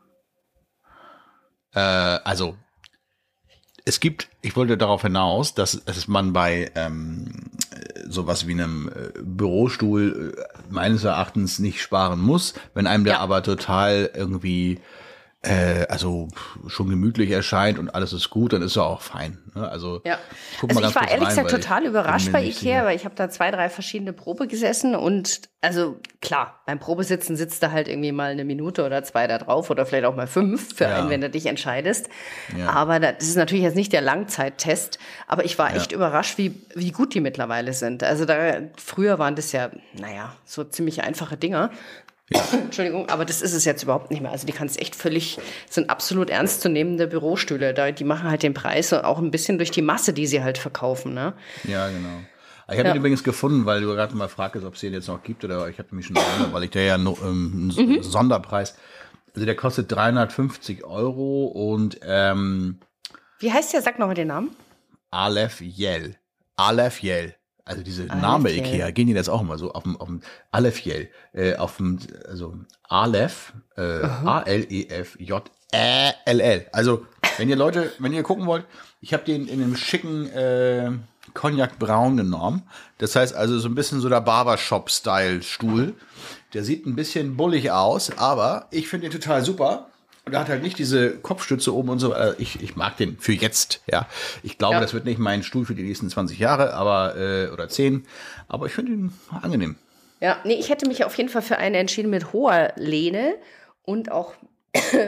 [SPEAKER 3] äh, also es gibt, ich wollte darauf hinaus, dass, dass man bei ähm, sowas wie einem äh, Bürostuhl äh, meines Erachtens nicht sparen muss, wenn einem der
[SPEAKER 2] Ja.
[SPEAKER 3] aber total irgendwie äh, also schon gemütlich erscheint und alles ist gut, dann ist er auch fein. Ne? Also,
[SPEAKER 2] Ja.
[SPEAKER 3] guck
[SPEAKER 2] Also
[SPEAKER 3] mal
[SPEAKER 2] ich
[SPEAKER 3] ganz
[SPEAKER 2] war
[SPEAKER 3] kurz
[SPEAKER 2] ehrlich
[SPEAKER 3] rein,
[SPEAKER 2] gesagt
[SPEAKER 3] weil ich
[SPEAKER 2] total
[SPEAKER 3] bin
[SPEAKER 2] überrascht
[SPEAKER 3] mir
[SPEAKER 2] bei
[SPEAKER 3] nicht
[SPEAKER 2] Ikea,
[SPEAKER 3] sicher.
[SPEAKER 2] weil ich habe da zwei, drei verschiedene Probe gesessen und also klar, beim Probesitzen sitzt da halt irgendwie mal eine Minute oder zwei da drauf oder vielleicht auch mal fünf für
[SPEAKER 3] Ja.
[SPEAKER 2] einen, wenn du dich entscheidest.
[SPEAKER 3] Ja.
[SPEAKER 2] Aber das ist natürlich jetzt nicht der Langzeittest, aber ich war
[SPEAKER 3] Ja.
[SPEAKER 2] echt überrascht, wie, wie gut die mittlerweile sind. Also da früher waren das ja, naja, so ziemlich einfache Dinger. Entschuldigung, aber das ist es jetzt überhaupt nicht mehr. Also die kannst echt völlig, sind absolut ernstzunehmende Bürostühle. Da, die machen halt den Preis auch ein bisschen durch die Masse, die sie halt verkaufen. Ne?
[SPEAKER 3] Ja, genau. Ich habe
[SPEAKER 2] Ja.
[SPEAKER 3] ihn übrigens gefunden, weil du gerade mal fragtest, ob es den jetzt noch gibt oder ich habe mich schon erinnert, weil ich der ja no, ähm, einen Sonderpreis. Also der kostet dreihundertfünfzig Euro und ähm,
[SPEAKER 2] Wie heißt der? Sag nochmal den Namen.
[SPEAKER 3] Aleph Yell. Aleph Yell. Also diese Name
[SPEAKER 2] Yell.
[SPEAKER 3] Ikea, gehen die das auch immer so auf dem, auf dem Aleph Yell. Äh, auf dem, also Aleph, äh, A L E F J Ä L L. Also, wenn ihr Leute, wenn ihr gucken wollt, ich habe den in einem schicken äh, Cognac Braun genommen. Das heißt also so ein bisschen so der Barbershop-Style-Stuhl. Der sieht ein bisschen bullig aus, aber ich finde den total super. Und er hat halt nicht diese Kopfstütze oben und so. Also ich, ich mag den für jetzt, ja. Ich glaube,
[SPEAKER 2] Ja.
[SPEAKER 3] das wird nicht mein Stuhl für die nächsten zwanzig Jahre, aber äh, oder zehn. Aber ich finde ihn angenehm.
[SPEAKER 2] Ja, nee, ich hätte mich auf jeden Fall für einen entschieden mit hoher Lehne und auch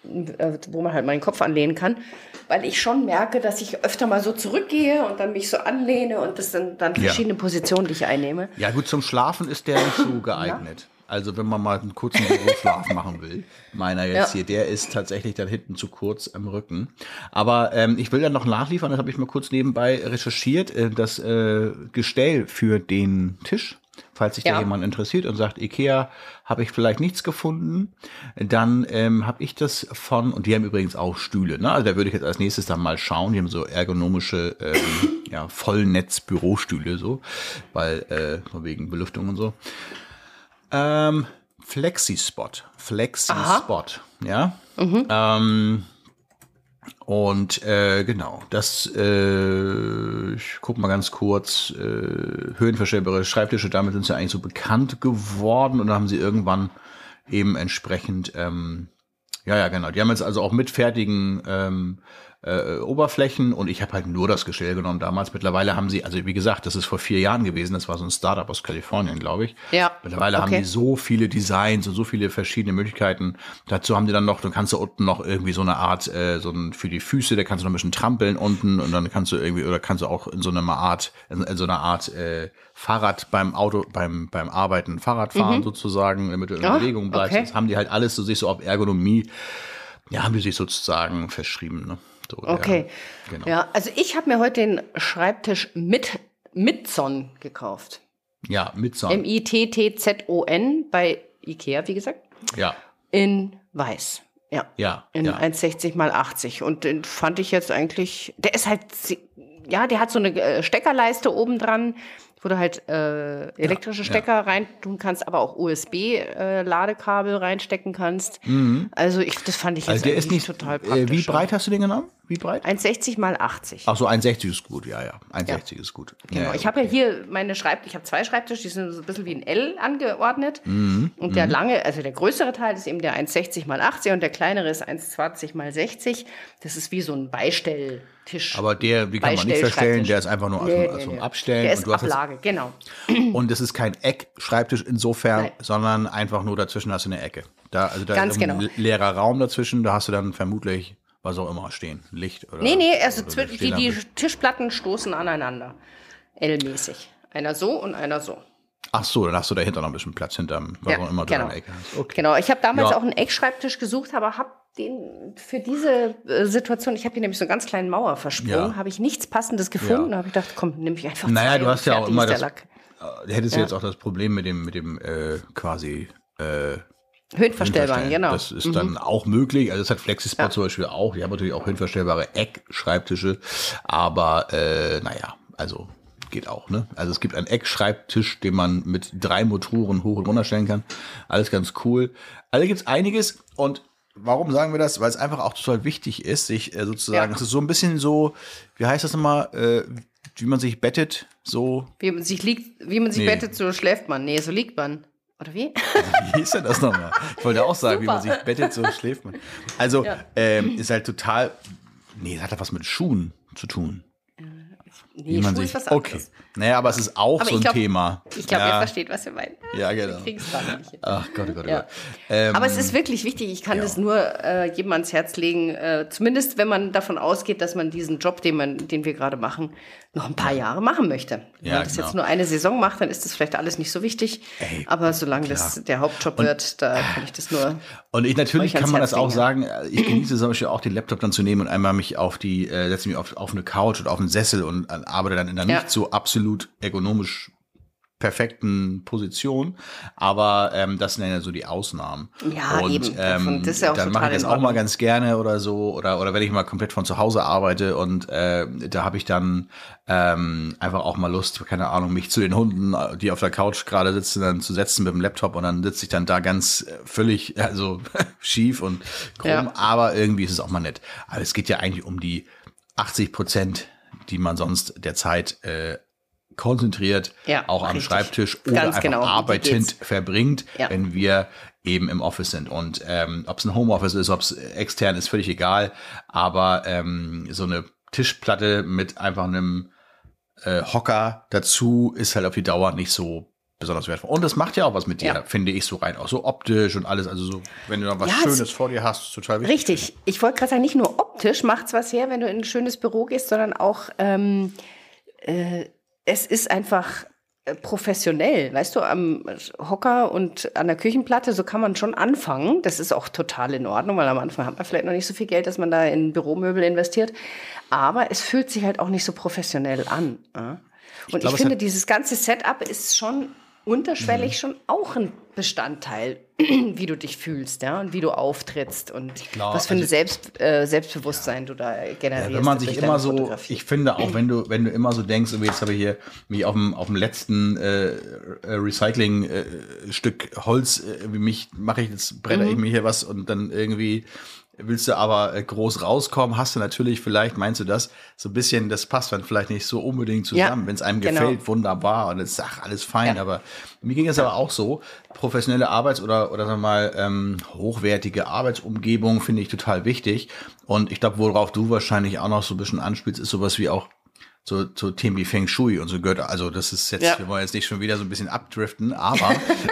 [SPEAKER 2] äh, wo man halt meinen Kopf anlehnen kann, weil ich schon merke, dass ich öfter mal so zurückgehe und dann mich so anlehne und das sind dann verschiedene ja. Positionen, die ich einnehme.
[SPEAKER 3] Ja gut, zum Schlafen ist der nicht so geeignet. Ja. Also wenn man mal einen kurzen Büroschlaf machen will, meiner jetzt ja. hier, der ist tatsächlich dann hinten zu kurz am Rücken. Aber ähm, ich will dann noch nachliefern, das habe ich mal kurz nebenbei recherchiert, äh, das äh, Gestell für den Tisch. Falls sich ja. da jemand interessiert und sagt, Ikea, habe ich vielleicht nichts gefunden, dann ähm, habe ich das von, und die haben übrigens auch Stühle, ne? Also da würde ich jetzt als nächstes dann mal schauen, die haben so ergonomische ähm, ja, Vollnetz-Bürostühle, so, weil, äh, von wegen Belüftung und so. Ähm, Flexispot. Flexispot, ja. Mhm. Ähm, und äh, genau, das, äh, ich guck mal ganz kurz, äh, höhenverstellbare Schreibtische, damit sind sie eigentlich so bekannt geworden und dann haben sie irgendwann eben entsprechend, ähm, ja, ja, genau, die haben jetzt also auch mit fertigen ähm, äh, Oberflächen und ich habe halt nur das Gestell genommen damals. Mittlerweile haben sie, also wie gesagt, das ist vor vier Jahren gewesen, das war so ein Startup aus Kalifornien, glaube ich.
[SPEAKER 2] Ja.
[SPEAKER 3] Mittlerweile okay. haben die so viele Designs und so viele verschiedene Möglichkeiten. Dazu haben die dann noch, du kannst da unten noch irgendwie so eine Art, äh, so ein für die Füße, da kannst du noch ein bisschen trampeln unten und dann kannst du irgendwie, oder kannst du auch in so einer Art, in, in so einer Art äh, Fahrrad beim Auto, beim beim Arbeiten, Fahrrad fahren mhm. sozusagen, damit du in
[SPEAKER 2] oh,
[SPEAKER 3] Bewegung bleibst.
[SPEAKER 2] Okay.
[SPEAKER 3] Das haben die halt alles, so sich so auf Ergonomie, ja, haben die sich sozusagen verschrieben, ne? So,
[SPEAKER 2] okay,
[SPEAKER 3] ja, genau.
[SPEAKER 2] Ja, also ich habe mir heute den Schreibtisch mit Mitzon gekauft.
[SPEAKER 3] Ja, Mitzon.
[SPEAKER 2] M I T T Z O N bei Ikea, wie gesagt.
[SPEAKER 3] Ja.
[SPEAKER 2] In weiß. Ja.
[SPEAKER 3] Ja.
[SPEAKER 2] In
[SPEAKER 3] ja.
[SPEAKER 2] eins sechzig mal achtzig. Und den fand ich jetzt eigentlich, der ist halt, ja, der hat so eine Steckerleiste oben dran, wo du halt äh, elektrische ja, Stecker ja. reintun kannst, aber auch U S B-Ladekabel äh, reinstecken kannst. Mhm. Also ich, das fand ich jetzt
[SPEAKER 3] also der ist nicht,
[SPEAKER 2] total praktisch.
[SPEAKER 3] Äh, wie breit hast du den genommen? Wie breit?
[SPEAKER 2] eins sechzig mal achtzig.
[SPEAKER 3] Ach so, eins sechzig ist gut, ja, ja. eins sechzig ja. ist gut.
[SPEAKER 2] Genau,
[SPEAKER 3] ja,
[SPEAKER 2] ich habe ja hier meine Schreibtische, ich habe zwei Schreibtische, die sind so ein bisschen wie ein L angeordnet.
[SPEAKER 3] Mhm.
[SPEAKER 2] Und der
[SPEAKER 3] mhm.
[SPEAKER 2] lange, also der größere Teil ist eben der eins sechzig mal achtzig und der kleinere ist eins zwanzig mal sechzig. Das ist wie so ein Beistelltisch.
[SPEAKER 3] Aber der, wie kann man nicht verstellen, der ist einfach nur
[SPEAKER 2] nee,
[SPEAKER 3] also, also
[SPEAKER 2] nee, nee.
[SPEAKER 3] Abstellen.
[SPEAKER 2] Der ist
[SPEAKER 3] und du
[SPEAKER 2] Ablage,
[SPEAKER 3] hast
[SPEAKER 2] genau.
[SPEAKER 3] Und es ist kein Eckschreibtisch insofern, Nein. sondern einfach nur dazwischen hast du eine Ecke. Da, also da
[SPEAKER 2] Ganz
[SPEAKER 3] ist ein
[SPEAKER 2] genau.
[SPEAKER 3] leerer Raum dazwischen, da hast du dann vermutlich was auch immer stehen. Licht oder.
[SPEAKER 2] Nee, nee, also
[SPEAKER 3] oder
[SPEAKER 2] die, die Tischplatten stoßen aneinander. L-mäßig. Einer so und einer so.
[SPEAKER 3] Ach so, dann hast du dahinter noch ein bisschen Platz hinterm, was
[SPEAKER 2] ja,
[SPEAKER 3] auch immer
[SPEAKER 2] genau.
[SPEAKER 3] du eine Ecke hast. Okay.
[SPEAKER 2] Genau, ich habe damals
[SPEAKER 3] ja.
[SPEAKER 2] auch einen Eckschreibtisch gesucht, aber habe den für diese äh, Situation, ich habe hier nämlich so einen ganz kleinen Mauerversprung,
[SPEAKER 3] ja.
[SPEAKER 2] habe ich nichts Passendes gefunden.
[SPEAKER 3] Ja.
[SPEAKER 2] Da habe ich gedacht, komm, nimm ich einfach
[SPEAKER 3] Naja,
[SPEAKER 2] zwei
[SPEAKER 3] du hast ja auch immer das,
[SPEAKER 2] Lack.
[SPEAKER 3] Du hättest
[SPEAKER 2] ja.
[SPEAKER 3] jetzt auch das Problem mit dem, mit dem äh, quasi äh,
[SPEAKER 2] Höhenverstellbaren, genau.
[SPEAKER 3] Das ist
[SPEAKER 2] mhm.
[SPEAKER 3] dann auch möglich. Also das hat Flexispot
[SPEAKER 2] ja.
[SPEAKER 3] zum Beispiel auch. Die haben natürlich auch höhenverstellbare Eckschreibtische. Aber äh, naja, also geht auch. Ne? Also es gibt einen Eckschreibtisch, den man mit drei Motoren hoch und runter stellen kann. Alles ganz cool. Also gibt es einiges. Und warum sagen wir das? Weil es einfach auch total wichtig ist, sich äh, sozusagen, es ja. ist so ein bisschen so, wie heißt das nochmal, äh, wie man sich bettet, so.
[SPEAKER 2] Wie man sich liegt, wie man sich nee. bettet, so schläft man. Nee, so liegt man. Oder wie?
[SPEAKER 3] Wie hieß denn das nochmal? Ich wollte auch sagen, Super. Wie man sich bettet, so schläft man. Also, ja. ähm, ist halt total, nee, das hat ja was mit Schuhen zu tun.
[SPEAKER 2] Nee, wie man Schuh sich, ist was anderes.
[SPEAKER 3] Okay. Naja, aber es ist auch aber so ein
[SPEAKER 2] glaub,
[SPEAKER 3] Thema.
[SPEAKER 2] Ich glaube,
[SPEAKER 3] ja.
[SPEAKER 2] ihr versteht, was wir meinen.
[SPEAKER 3] Ja, genau.
[SPEAKER 2] Wir kriegen es gerade nicht hin.
[SPEAKER 3] Ach Gott, oh Gott, oh
[SPEAKER 2] ja.
[SPEAKER 3] Gott. Ähm,
[SPEAKER 2] aber es ist wirklich wichtig. Ich kann ja. das nur äh, jedem ans Herz legen. Äh, zumindest, wenn man davon ausgeht, dass man diesen Job, den, man, den wir gerade machen, noch ein paar Jahre machen möchte. Wenn
[SPEAKER 3] ja,
[SPEAKER 2] man das
[SPEAKER 3] genau.
[SPEAKER 2] jetzt nur eine Saison macht, dann ist das vielleicht alles nicht so wichtig.
[SPEAKER 3] Ey,
[SPEAKER 2] aber solange klar. das der Hauptjob
[SPEAKER 3] und,
[SPEAKER 2] wird, da kann ich das nur.
[SPEAKER 3] Und ich natürlich kann man das auch
[SPEAKER 2] legen.
[SPEAKER 3] sagen, ich genieße zum Beispiel auch den Laptop dann zu nehmen und einmal mich auf die, äh, setze mich auf, auf eine Couch oder auf einen Sessel und äh, arbeite dann in einer ja. nicht so absolut ergonomisch perfekten Position, aber ähm, das sind ja so die Ausnahmen.
[SPEAKER 2] Ja,
[SPEAKER 3] und,
[SPEAKER 2] eben.
[SPEAKER 3] Ähm,
[SPEAKER 2] das ist ja auch
[SPEAKER 3] dann mache ich das auch mal ganz gerne oder so, oder oder wenn ich mal komplett von zu Hause arbeite und äh, da habe ich dann ähm, einfach auch mal Lust, keine Ahnung, mich zu den Hunden, die auf der Couch gerade sitzen, dann zu setzen mit dem Laptop und dann sitze ich dann da ganz völlig also schief und krumm, ja. aber irgendwie ist es auch mal nett. Aber es geht ja eigentlich um die achtzig Prozent, die man sonst der Zeit äh, konzentriert,
[SPEAKER 2] ja,
[SPEAKER 3] auch am
[SPEAKER 2] richtig.
[SPEAKER 3] Schreibtisch oder
[SPEAKER 2] Ganz
[SPEAKER 3] einfach
[SPEAKER 2] genau.
[SPEAKER 3] arbeitend verbringt,
[SPEAKER 2] ja.
[SPEAKER 3] wenn wir eben im Office sind. Und ähm, ob es ein Homeoffice ist, ob es extern ist, völlig egal. Aber ähm, so eine Tischplatte mit einfach einem äh, Hocker dazu ist halt auf die Dauer nicht so besonders wertvoll. Und das macht ja auch was mit dir,
[SPEAKER 2] Ja.
[SPEAKER 3] finde ich, so rein. Auch so optisch und alles. Also so, wenn du da was
[SPEAKER 2] Ja,
[SPEAKER 3] Schönes
[SPEAKER 2] es-
[SPEAKER 3] vor dir hast, ist total wichtig.
[SPEAKER 2] Richtig. Ich wollte gerade sagen, nicht nur optisch macht's was her, wenn du in ein schönes Büro gehst, sondern auch ähm, äh, es ist einfach äh, professionell. Weißt du, am Hocker und an der Küchenplatte, so kann man schon anfangen. Das ist auch total in Ordnung, weil am Anfang hat man vielleicht noch nicht so viel Geld, dass man da in Büromöbel investiert. Aber es fühlt sich halt auch nicht so professionell an. Ja? Und
[SPEAKER 3] glaub,
[SPEAKER 2] ich
[SPEAKER 3] es
[SPEAKER 2] finde,
[SPEAKER 3] hat-
[SPEAKER 2] dieses ganze Setup ist schon unterschwellig
[SPEAKER 3] Mhm.
[SPEAKER 2] schon auch ein Bestandteil, wie du dich fühlst, ja, und wie du auftrittst und
[SPEAKER 3] glaub,
[SPEAKER 2] was für ein
[SPEAKER 3] also-
[SPEAKER 2] Selbst, äh, Selbstbewusstsein du da generierst.
[SPEAKER 3] Ja, wenn man sich
[SPEAKER 2] durch
[SPEAKER 3] immer
[SPEAKER 2] deine
[SPEAKER 3] so,
[SPEAKER 2] Fotografie.
[SPEAKER 3] ich finde auch, wenn du, wenn du immer so denkst, oh, jetzt habe ich hier mich auf dem, auf dem letzten äh, Recycling-Stück Holz, äh, wie mich, mache ich jetzt, bretter
[SPEAKER 2] Mhm.
[SPEAKER 3] ich mir hier was und dann irgendwie willst du aber äh, groß rauskommen, hast du natürlich, vielleicht meinst du das, so ein bisschen, das passt dann vielleicht nicht so unbedingt zusammen.
[SPEAKER 2] Ja,
[SPEAKER 3] Wenn es einem
[SPEAKER 2] genau.
[SPEAKER 3] gefällt, wunderbar und es ist ach, alles fein,
[SPEAKER 2] Ja.
[SPEAKER 3] aber mir ging es aber auch so, professionelle Arbeits- oder, oder sagen wir mal, ähm, hochwertige Arbeitsumgebung finde ich total wichtig und ich glaube, worauf du wahrscheinlich auch noch so ein bisschen anspielst, ist sowas wie auch so, so Themen wie Feng Shui und so gehört, also das ist jetzt,
[SPEAKER 2] Ja.
[SPEAKER 3] wir wollen jetzt nicht schon wieder so ein bisschen abdriften, aber,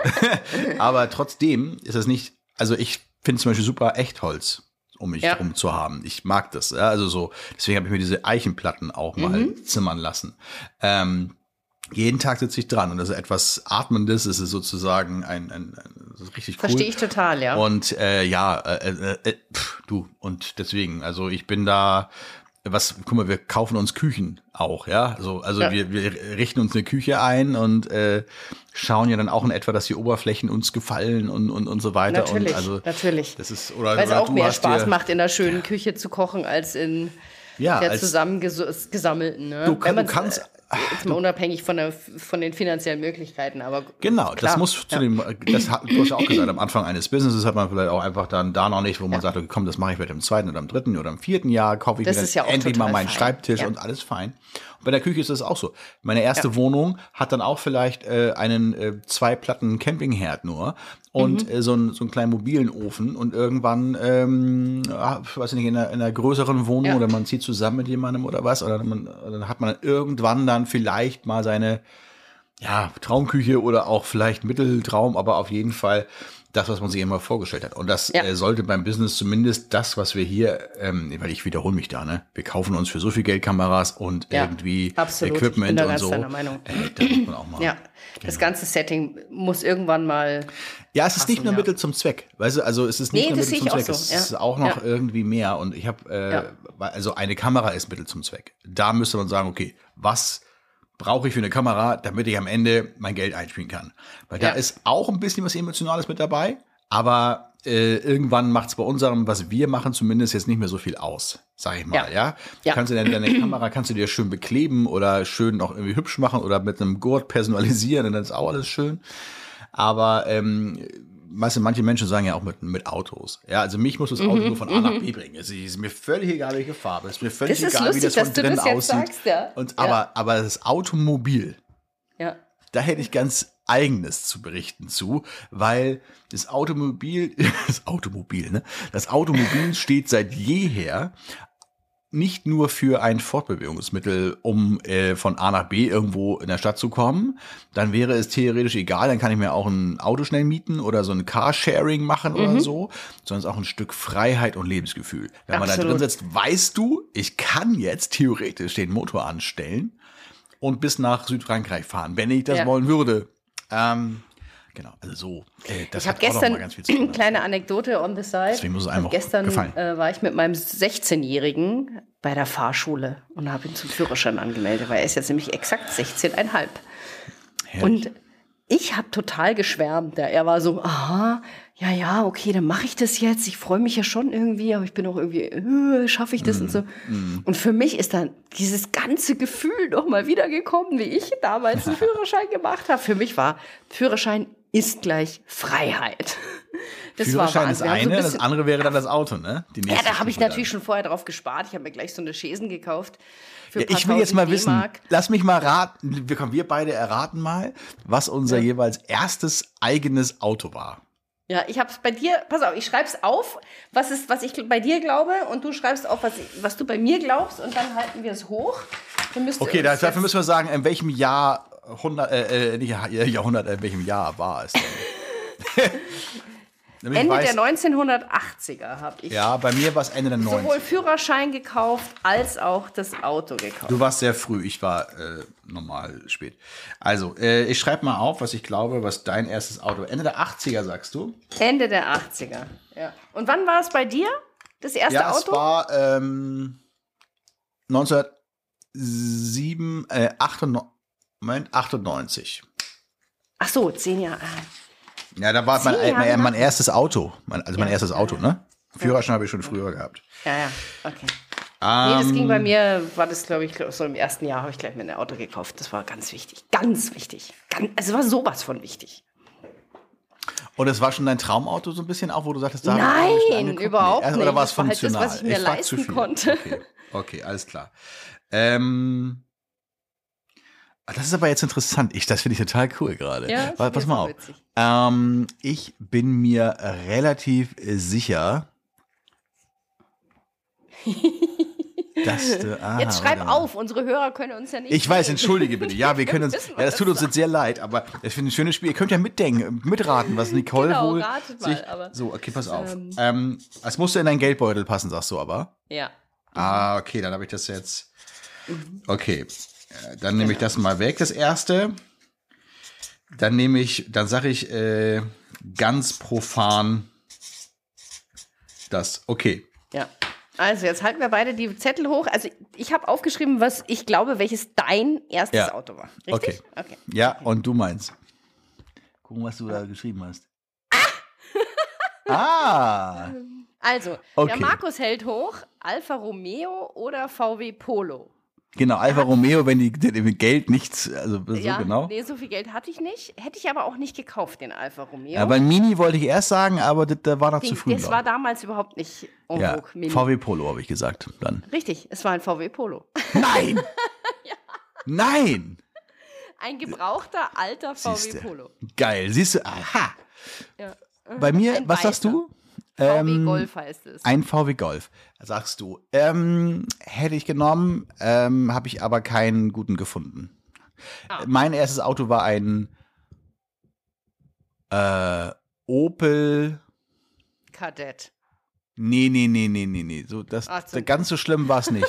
[SPEAKER 3] aber trotzdem ist es nicht, also ich finde zum Beispiel super Echtholz, um mich
[SPEAKER 2] Ja.
[SPEAKER 3] drum zu haben. Ich mag das, ja, also so, deswegen habe ich mir diese Eichenplatten auch mal
[SPEAKER 2] Mhm.
[SPEAKER 3] zimmern lassen. Ähm, jeden Tag sitze ich dran und das ist etwas Atmendes, es ist sozusagen ein, ein, ein das ist richtig cool.
[SPEAKER 2] Verstehe ich total, ja.
[SPEAKER 3] Und äh, ja, äh, äh, äh, pff, du, und deswegen, also ich bin da, was, guck mal, wir kaufen uns Küchen auch, ja. So, also
[SPEAKER 2] Ja.
[SPEAKER 3] wir, wir richten uns eine Küche ein und äh, schauen ja dann auch in etwa, dass die Oberflächen uns gefallen und, und, und so weiter.
[SPEAKER 2] Natürlich,
[SPEAKER 3] und also
[SPEAKER 2] natürlich.
[SPEAKER 3] das ist, oder,
[SPEAKER 2] Weil es
[SPEAKER 3] oder
[SPEAKER 2] auch
[SPEAKER 3] du
[SPEAKER 2] mehr
[SPEAKER 3] hast
[SPEAKER 2] Spaß
[SPEAKER 3] dir,
[SPEAKER 2] macht, in einer schönen Küche zu kochen, als in
[SPEAKER 3] Ja,
[SPEAKER 2] der
[SPEAKER 3] als-
[SPEAKER 2] zusammengesammelten. Ne?
[SPEAKER 3] Du kann-
[SPEAKER 2] Wenn man
[SPEAKER 3] du kannst-
[SPEAKER 2] jetzt mal unabhängig von, der, von den finanziellen Möglichkeiten, aber
[SPEAKER 3] Genau,
[SPEAKER 2] klar.
[SPEAKER 3] das muss zu
[SPEAKER 2] Ja.
[SPEAKER 3] dem, das hat, du hast ja auch gesagt, am Anfang eines Businesses hat man vielleicht auch einfach dann da noch nicht, wo man sagt, okay, komm, das mache ich vielleicht im zweiten oder im dritten oder im vierten Jahr, kaufe ich
[SPEAKER 2] Das
[SPEAKER 3] mir dann
[SPEAKER 2] ist ja auch
[SPEAKER 3] endlich mal
[SPEAKER 2] total
[SPEAKER 3] meinen
[SPEAKER 2] fein.
[SPEAKER 3] Schreibtisch
[SPEAKER 2] Ja.
[SPEAKER 3] und alles fein. Und bei der Küche ist das auch so. Meine erste
[SPEAKER 2] Ja.
[SPEAKER 3] Wohnung hat dann auch vielleicht äh, einen äh, zwei Platten Campingherd nur und
[SPEAKER 2] Mhm.
[SPEAKER 3] äh, so, einen, so einen kleinen mobilen Ofen und irgendwann, ähm, ah, weiß ich nicht, in einer, in einer größeren Wohnung
[SPEAKER 2] Ja.
[SPEAKER 3] oder man zieht zusammen mit jemandem oder was oder man, dann hat man irgendwann dann vielleicht mal seine ja, Traumküche oder auch vielleicht Mitteltraum, aber auf jeden Fall das, was man sich immer vorgestellt hat. Und das
[SPEAKER 2] Ja.
[SPEAKER 3] äh, sollte beim Business zumindest das, was wir hier, ähm, weil ich wiederhole mich da, ne? Wir kaufen uns für so viel Geld Kameras und
[SPEAKER 2] Ja,
[SPEAKER 3] irgendwie
[SPEAKER 2] absolut. Ich
[SPEAKER 3] Equipment
[SPEAKER 2] bin da
[SPEAKER 3] und
[SPEAKER 2] ganz
[SPEAKER 3] so.
[SPEAKER 2] deiner Meinung.
[SPEAKER 3] Äh, da muss man auch mal.
[SPEAKER 2] Ja, das ganze Setting muss irgendwann mal.
[SPEAKER 3] Ja, es ist nicht
[SPEAKER 2] passen,
[SPEAKER 3] nur
[SPEAKER 2] ja.
[SPEAKER 3] Mittel zum Zweck. Weißt du, also es ist nicht
[SPEAKER 2] Nee,
[SPEAKER 3] nur
[SPEAKER 2] das
[SPEAKER 3] Mittel
[SPEAKER 2] sehe
[SPEAKER 3] zum
[SPEAKER 2] ich
[SPEAKER 3] Zweck.
[SPEAKER 2] auch
[SPEAKER 3] Es
[SPEAKER 2] so, ja.
[SPEAKER 3] ist auch noch
[SPEAKER 2] Ja.
[SPEAKER 3] irgendwie mehr. Und ich habe, äh,
[SPEAKER 2] Ja.
[SPEAKER 3] also eine Kamera ist Mittel zum Zweck. Da müsste man sagen, okay, was brauche ich für eine Kamera, damit ich am Ende mein Geld einspielen kann. Weil da
[SPEAKER 2] Ja.
[SPEAKER 3] ist auch ein bisschen was Emotionales mit dabei, aber äh, irgendwann macht es bei unserem, was wir machen, zumindest jetzt nicht mehr so viel aus, sag ich mal, ja.
[SPEAKER 2] Ja.
[SPEAKER 3] Du
[SPEAKER 2] Ja.
[SPEAKER 3] kannst dir deine, deine Kamera kannst du dir schön bekleben oder schön noch irgendwie hübsch machen oder mit einem Gurt personalisieren und dann ist auch alles schön. Aber ähm, weißt du, manche Menschen sagen ja auch mit, mit Autos. Ja, also mich muss das Auto
[SPEAKER 2] Mhm,
[SPEAKER 3] nur von A nach B bringen. Es ist mir völlig egal, welche Farbe. Es ist mir völlig
[SPEAKER 2] Das ist
[SPEAKER 3] egal, wie
[SPEAKER 2] lustig,
[SPEAKER 3] das von
[SPEAKER 2] dass du
[SPEAKER 3] drinnen
[SPEAKER 2] das jetzt
[SPEAKER 3] aussieht.
[SPEAKER 2] sagst, ja.
[SPEAKER 3] Und,
[SPEAKER 2] Ja.
[SPEAKER 3] aber, aber das Automobil,
[SPEAKER 2] Ja.
[SPEAKER 3] da hätte ich ganz Eigenes zu berichten zu, weil das Automobil, das Automobil, ne? Das Automobil steht seit jeher nicht nur für ein Fortbewegungsmittel, um äh, von A nach B irgendwo in der Stadt zu kommen, dann wäre es theoretisch egal, dann kann ich mir auch ein Auto schnell mieten oder so ein Carsharing machen
[SPEAKER 2] Mhm.
[SPEAKER 3] oder so, sondern es ist auch ein Stück Freiheit und Lebensgefühl. Wenn man da
[SPEAKER 2] Absolut.
[SPEAKER 3] drin sitzt, weißt du, ich kann jetzt theoretisch den Motor anstellen und bis nach Südfrankreich fahren, wenn ich das
[SPEAKER 2] Ja.
[SPEAKER 3] wollen würde. Ähm, genau, also so. Äh, das
[SPEAKER 2] Ich habe
[SPEAKER 3] hat auch noch
[SPEAKER 2] gestern
[SPEAKER 3] mal ganz viel zu tun.
[SPEAKER 2] eine kleine Anekdote on the side.
[SPEAKER 3] Deswegen muss es einem
[SPEAKER 2] Hab
[SPEAKER 3] auch
[SPEAKER 2] gestern
[SPEAKER 3] gefallen.
[SPEAKER 2] äh, war ich mit meinem sechzehnjährigen bei der Fahrschule und habe ihn zum Führerschein angemeldet, weil er ist jetzt nämlich exakt sechzehn Komma fünf.
[SPEAKER 3] Herrlich.
[SPEAKER 2] Und ich habe total geschwärmt. Ja, er war so, aha, ja, ja, okay, dann mache ich das jetzt. Ich freue mich ja schon irgendwie, aber ich bin auch irgendwie, äh, schaffe ich das und so.
[SPEAKER 3] Mm,
[SPEAKER 2] Und für mich ist dann dieses ganze Gefühl noch mal wiedergekommen, wie ich damals einen Führerschein gemacht habe. Für mich war Führerschein ist gleich Freiheit. Das
[SPEAKER 3] Führerschein
[SPEAKER 2] war
[SPEAKER 3] ist
[SPEAKER 2] Wahnsinn. Wir haben so
[SPEAKER 3] eine,
[SPEAKER 2] ein
[SPEAKER 3] das
[SPEAKER 2] bisschen-
[SPEAKER 3] andere wäre dann das Auto, ne? Die
[SPEAKER 2] ja,
[SPEAKER 3] nächste
[SPEAKER 2] da habe ich
[SPEAKER 3] Stufe
[SPEAKER 2] natürlich
[SPEAKER 3] dann.
[SPEAKER 2] schon vorher drauf gespart. Ich habe mir gleich so eine Chaisen gekauft. Für
[SPEAKER 3] Ja,
[SPEAKER 2] ein paar
[SPEAKER 3] ich will jetzt mal
[SPEAKER 2] tausend
[SPEAKER 3] wissen,
[SPEAKER 2] D-Mark.
[SPEAKER 3] lass mich mal raten, wir, komm, wir beide erraten mal, was unser
[SPEAKER 2] Ja.
[SPEAKER 3] jeweils erstes eigenes Auto war.
[SPEAKER 2] Ja, ich habe es bei dir, pass auf, ich schreibe es auf, was, ist, was ich bei dir glaube und du schreibst auf, was, ich, was du bei mir glaubst und dann halten wir es hoch. Wir müssen
[SPEAKER 3] Okay,
[SPEAKER 2] uns
[SPEAKER 3] dafür
[SPEAKER 2] jetzt-
[SPEAKER 3] müssen wir sagen, in welchem Jahr Jahrhundert, äh, nicht Jahr- Jahrhundert, in welchem Jahr war es denn? Damit ich
[SPEAKER 2] Ende
[SPEAKER 3] weiß,
[SPEAKER 2] der neunzehnhundertachtziger habe ich
[SPEAKER 3] ja, bei mir war es Ende der
[SPEAKER 2] sowohl
[SPEAKER 3] neunziger.
[SPEAKER 2] Führerschein gekauft, als auch das Auto gekauft.
[SPEAKER 3] Du warst sehr früh, ich war äh, normal spät. Also, äh, ich schreibe mal auf, was ich glaube, was dein erstes Auto. Ende der achtziger, sagst du?
[SPEAKER 2] Ende der achtziger, ja. Und wann war es bei dir, das erste
[SPEAKER 3] Ja,
[SPEAKER 2] Auto?
[SPEAKER 3] es war ähm, neunzehnhundertsieben, äh, achtundneunzig, Moment, achtundneunzig.
[SPEAKER 2] Ach so, zehn Jahre.
[SPEAKER 3] Ja, da war mein,
[SPEAKER 2] Zehn Jahre
[SPEAKER 3] mein, mein
[SPEAKER 2] nach-
[SPEAKER 3] erstes Auto. Mein, also mein
[SPEAKER 2] Ja,
[SPEAKER 3] erstes
[SPEAKER 2] ja,
[SPEAKER 3] Auto,
[SPEAKER 2] ja.
[SPEAKER 3] ne? Führerschein habe ich schon früher gehabt.
[SPEAKER 2] Ja, ja, okay.
[SPEAKER 3] Ähm,
[SPEAKER 2] Nee, das ging bei mir, war das, glaube ich, glaub, so im ersten Jahr habe ich gleich mir ein Auto gekauft. Das war ganz wichtig. Ganz wichtig. Ganz, also war sowas von wichtig.
[SPEAKER 3] Und es war schon dein Traumauto so ein bisschen auch, wo du sagtest, da hab ich mich schon
[SPEAKER 2] Nein,
[SPEAKER 3] angeguckt?
[SPEAKER 2] überhaupt
[SPEAKER 3] Nee,
[SPEAKER 2] nicht.
[SPEAKER 3] Oder war es
[SPEAKER 2] Das war halt das,
[SPEAKER 3] funktional?
[SPEAKER 2] was ich mir
[SPEAKER 3] frag zu
[SPEAKER 2] leisten
[SPEAKER 3] viel.
[SPEAKER 2] konnte.
[SPEAKER 3] Okay, okay, alles klar. Ähm, das ist aber jetzt interessant. Ich, das finde ich total cool gerade.
[SPEAKER 2] Ja,
[SPEAKER 3] Weil,
[SPEAKER 2] ich
[SPEAKER 3] pass
[SPEAKER 2] find's
[SPEAKER 3] mal
[SPEAKER 2] auch
[SPEAKER 3] auf.
[SPEAKER 2] witzig.
[SPEAKER 3] Ähm, ich bin mir relativ sicher, dass du, ah,
[SPEAKER 2] Jetzt schreib
[SPEAKER 3] warte mal.
[SPEAKER 2] auf, unsere Hörer können uns ja nicht
[SPEAKER 3] Ich weiß,
[SPEAKER 2] sehen.
[SPEAKER 3] entschuldige bitte. Ja, wir können uns.
[SPEAKER 2] wissen,
[SPEAKER 3] Ja,
[SPEAKER 2] was
[SPEAKER 3] das tut
[SPEAKER 2] das
[SPEAKER 3] uns jetzt sehr leid, aber ich finde ein schönes Spiel. Ihr könnt ja mitdenken, mitraten, was Nicole
[SPEAKER 2] Genau,
[SPEAKER 3] wohl.
[SPEAKER 2] ratet mal,
[SPEAKER 3] sich,
[SPEAKER 2] aber-
[SPEAKER 3] so, okay, pass auf.
[SPEAKER 2] Ähm.
[SPEAKER 3] Ähm, es musste in deinen Geldbeutel passen, sagst du aber.
[SPEAKER 2] Ja.
[SPEAKER 3] Ah, okay, dann habe ich das jetzt. Okay, äh, dann nehme ich das mal weg, das erste. Dann nehme ich, dann sage ich äh, ganz profan das. Okay.
[SPEAKER 2] Ja. Also, jetzt halten wir beide die Zettel hoch. Also, ich habe aufgeschrieben, was ich glaube, welches dein erstes
[SPEAKER 3] Ja.
[SPEAKER 2] Auto war.
[SPEAKER 3] Okay.
[SPEAKER 2] Richtig? Okay.
[SPEAKER 3] Ja, und du meinst. Gucken, was du da geschrieben hast. Ah!
[SPEAKER 2] Also,
[SPEAKER 3] Okay.
[SPEAKER 2] der Markus hält hoch, Alfa Romeo oder V W Polo.
[SPEAKER 3] Genau, Alfa Romeo, wenn die, die mit Geld nichts, also so
[SPEAKER 2] ja,
[SPEAKER 3] genau.
[SPEAKER 2] nee, so viel Geld hatte ich nicht. Hätte ich aber auch nicht gekauft, den Alfa Romeo.
[SPEAKER 3] Ja, weil Mini wollte ich erst sagen, aber das, das war noch
[SPEAKER 2] den,
[SPEAKER 3] zu früh.
[SPEAKER 2] das
[SPEAKER 3] glaub
[SPEAKER 2] war
[SPEAKER 3] ich.
[SPEAKER 2] damals überhaupt nicht en
[SPEAKER 3] ja,
[SPEAKER 2] vogue, Mini.
[SPEAKER 3] V W Polo habe ich gesagt dann.
[SPEAKER 2] Richtig, es war ein V W Polo.
[SPEAKER 3] Nein! Nein!
[SPEAKER 2] Ein gebrauchter alter V W
[SPEAKER 3] Siehste.
[SPEAKER 2] Polo.
[SPEAKER 3] Geil, siehst du, aha.
[SPEAKER 2] Ja.
[SPEAKER 3] Bei mir,
[SPEAKER 2] Ein
[SPEAKER 3] was sagst
[SPEAKER 2] weißer.
[SPEAKER 3] du?
[SPEAKER 2] V W
[SPEAKER 3] Ähm,
[SPEAKER 2] Golf heißt es.
[SPEAKER 3] Ein V W Golf, sagst du. Ähm, hätte ich genommen, ähm, habe ich aber keinen guten gefunden.
[SPEAKER 2] Ah.
[SPEAKER 3] Mein erstes Auto war ein äh, Opel.
[SPEAKER 2] Kadett.
[SPEAKER 3] Nee, nee, nee, nee, nee, nee. So, das,
[SPEAKER 2] Ach so.
[SPEAKER 3] ganz so schlimm war es nicht.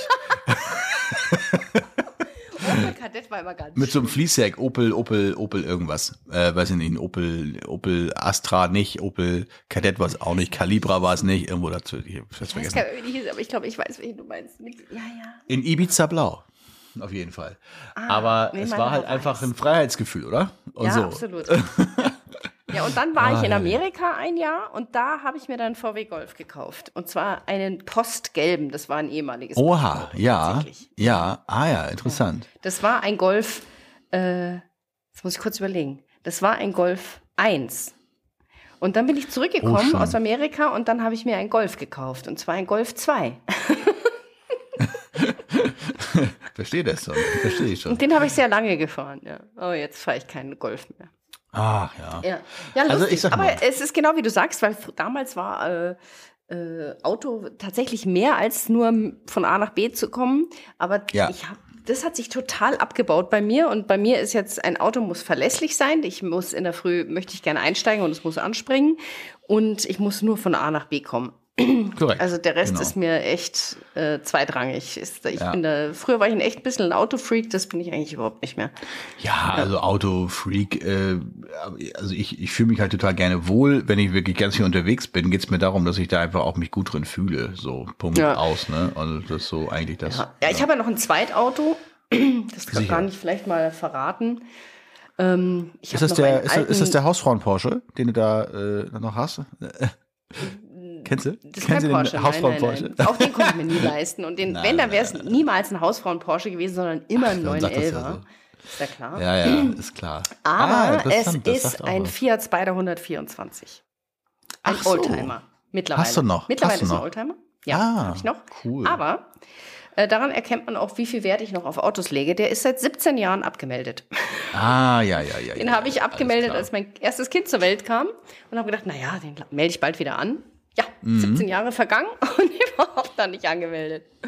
[SPEAKER 2] Opel Kadett war immer ganz
[SPEAKER 3] Mit so einem Fließheck, Opel, Opel, Opel irgendwas. Äh, weiß ich nicht, ein Opel, Opel Astra nicht, Opel Kadett war es auch nicht, Calibra war es nicht, irgendwo dazu. Ich hab's
[SPEAKER 2] Ich weiß
[SPEAKER 3] vergessen.
[SPEAKER 2] gar nicht, wie die hieß, aber ich glaube, ich weiß, welchen du meinst. Mit, ja, ja.
[SPEAKER 3] In Ibiza Blau. Auf jeden Fall. Aber
[SPEAKER 2] nee,
[SPEAKER 3] es
[SPEAKER 2] meiner
[SPEAKER 3] war halt
[SPEAKER 2] war
[SPEAKER 3] einfach
[SPEAKER 2] weiß.
[SPEAKER 3] ein Freiheitsgefühl, oder? Und
[SPEAKER 2] Ja,
[SPEAKER 3] so.
[SPEAKER 2] absolut. ja. ja, und dann war
[SPEAKER 3] Ah,
[SPEAKER 2] ich in
[SPEAKER 3] ja,
[SPEAKER 2] Amerika ein Jahr und da habe ich mir dann V W Golf gekauft. Und zwar einen postgelben, das war ein ehemaliges.
[SPEAKER 3] Oha,
[SPEAKER 2] Postauto,
[SPEAKER 3] ja.
[SPEAKER 2] tatsächlich.
[SPEAKER 3] Ja, ah ja, interessant.
[SPEAKER 2] Das war ein Golf, äh, jetzt muss ich kurz überlegen, das war ein Golf eins. Und dann bin ich
[SPEAKER 3] Oh,
[SPEAKER 2] zurückgekommen
[SPEAKER 3] schon.
[SPEAKER 2] aus Amerika und dann habe ich mir einen Golf gekauft. Und zwar ein Golf zwei.
[SPEAKER 3] Verstehe das schon. Verstehe ich schon.
[SPEAKER 2] Und den habe ich sehr lange gefahren, ja. Oh, jetzt fahre ich keinen Golf mehr.
[SPEAKER 3] Ach ja.
[SPEAKER 2] Ja, ja lustig.
[SPEAKER 3] Also ich sag
[SPEAKER 2] aber
[SPEAKER 3] mal.
[SPEAKER 2] es ist genau wie du sagst, weil f- damals war äh, äh, Auto tatsächlich mehr als nur m- von A nach B zu kommen. Aber
[SPEAKER 3] Ja.
[SPEAKER 2] ich habe das hat sich total abgebaut bei mir. Und bei mir ist jetzt, ein Auto muss verlässlich sein. Ich muss in der Früh, möchte ich gerne einsteigen und es muss anspringen. Und ich muss nur von A nach B kommen.
[SPEAKER 3] Korrekt.
[SPEAKER 2] Also der Rest
[SPEAKER 3] Genau.
[SPEAKER 2] ist mir echt äh, zweitrangig. Ist, ich
[SPEAKER 3] Ja.
[SPEAKER 2] bin da, früher war ich ein echt ein bisschen ein Autofreak, das bin ich eigentlich überhaupt nicht mehr.
[SPEAKER 3] Ja, also Autofreak, äh, also ich, ich fühle mich halt total gerne wohl, wenn ich wirklich ganz viel unterwegs bin, geht's mir darum, dass ich da einfach auch mich gut drin fühle, so Punkt
[SPEAKER 2] Ja.
[SPEAKER 3] aus, ne? Also das ist so eigentlich das.
[SPEAKER 2] Ja, ja ich habe ja noch ein Zweitauto, das kann
[SPEAKER 3] Sicher.
[SPEAKER 2] gar nicht vielleicht mal verraten. Ähm, ich
[SPEAKER 3] Ist
[SPEAKER 2] hab
[SPEAKER 3] das
[SPEAKER 2] noch
[SPEAKER 3] der,
[SPEAKER 2] einen
[SPEAKER 3] ist, das- ist das
[SPEAKER 2] alten-
[SPEAKER 3] der Hausfrauen-Porsche, den du da äh, noch hast? Kennst du?
[SPEAKER 2] Das ist
[SPEAKER 3] Kennst
[SPEAKER 2] kein
[SPEAKER 3] du
[SPEAKER 2] Porsche,
[SPEAKER 3] den
[SPEAKER 2] nein,
[SPEAKER 3] Hausfrauen-Porsche?
[SPEAKER 2] nein, nein. Auch den konnte ich mir nie leisten. Und den,
[SPEAKER 3] Nein,
[SPEAKER 2] wenn, dann
[SPEAKER 3] nein,
[SPEAKER 2] wäre es niemals ein Hausfrauen-Porsche gewesen, sondern immer ein
[SPEAKER 3] dann sagt das ja
[SPEAKER 2] neun elfer. Ist ja klar.
[SPEAKER 3] Ja, ja, ist klar.
[SPEAKER 2] Aber
[SPEAKER 3] Ah,
[SPEAKER 2] es
[SPEAKER 3] interessant, das
[SPEAKER 2] ist
[SPEAKER 3] sagt auch
[SPEAKER 2] ein
[SPEAKER 3] was.
[SPEAKER 2] Fiat Spider hundertvierundzwanzig. Ein
[SPEAKER 3] Ach so.
[SPEAKER 2] Oldtimer. Mittlerweile.
[SPEAKER 3] Hast du noch?
[SPEAKER 2] Mittlerweile
[SPEAKER 3] Hast du
[SPEAKER 2] ist ein
[SPEAKER 3] noch?
[SPEAKER 2] Oldtimer. Ja,
[SPEAKER 3] Ah,
[SPEAKER 2] habe ich noch.
[SPEAKER 3] cool.
[SPEAKER 2] Aber äh, daran erkennt man auch, wie viel Wert ich noch auf Autos lege. Der ist seit siebzehn Jahren abgemeldet.
[SPEAKER 3] Ah, ja, ja, ja.
[SPEAKER 2] Den
[SPEAKER 3] ja,
[SPEAKER 2] habe ich
[SPEAKER 3] ja,
[SPEAKER 2] abgemeldet,
[SPEAKER 3] alles
[SPEAKER 2] als mein erstes Kind zur Welt kam und habe gedacht, naja, den melde ich bald wieder an. Ja,
[SPEAKER 3] Mhm.
[SPEAKER 2] siebzehn Jahre vergangen und überhaupt noch nicht angemeldet.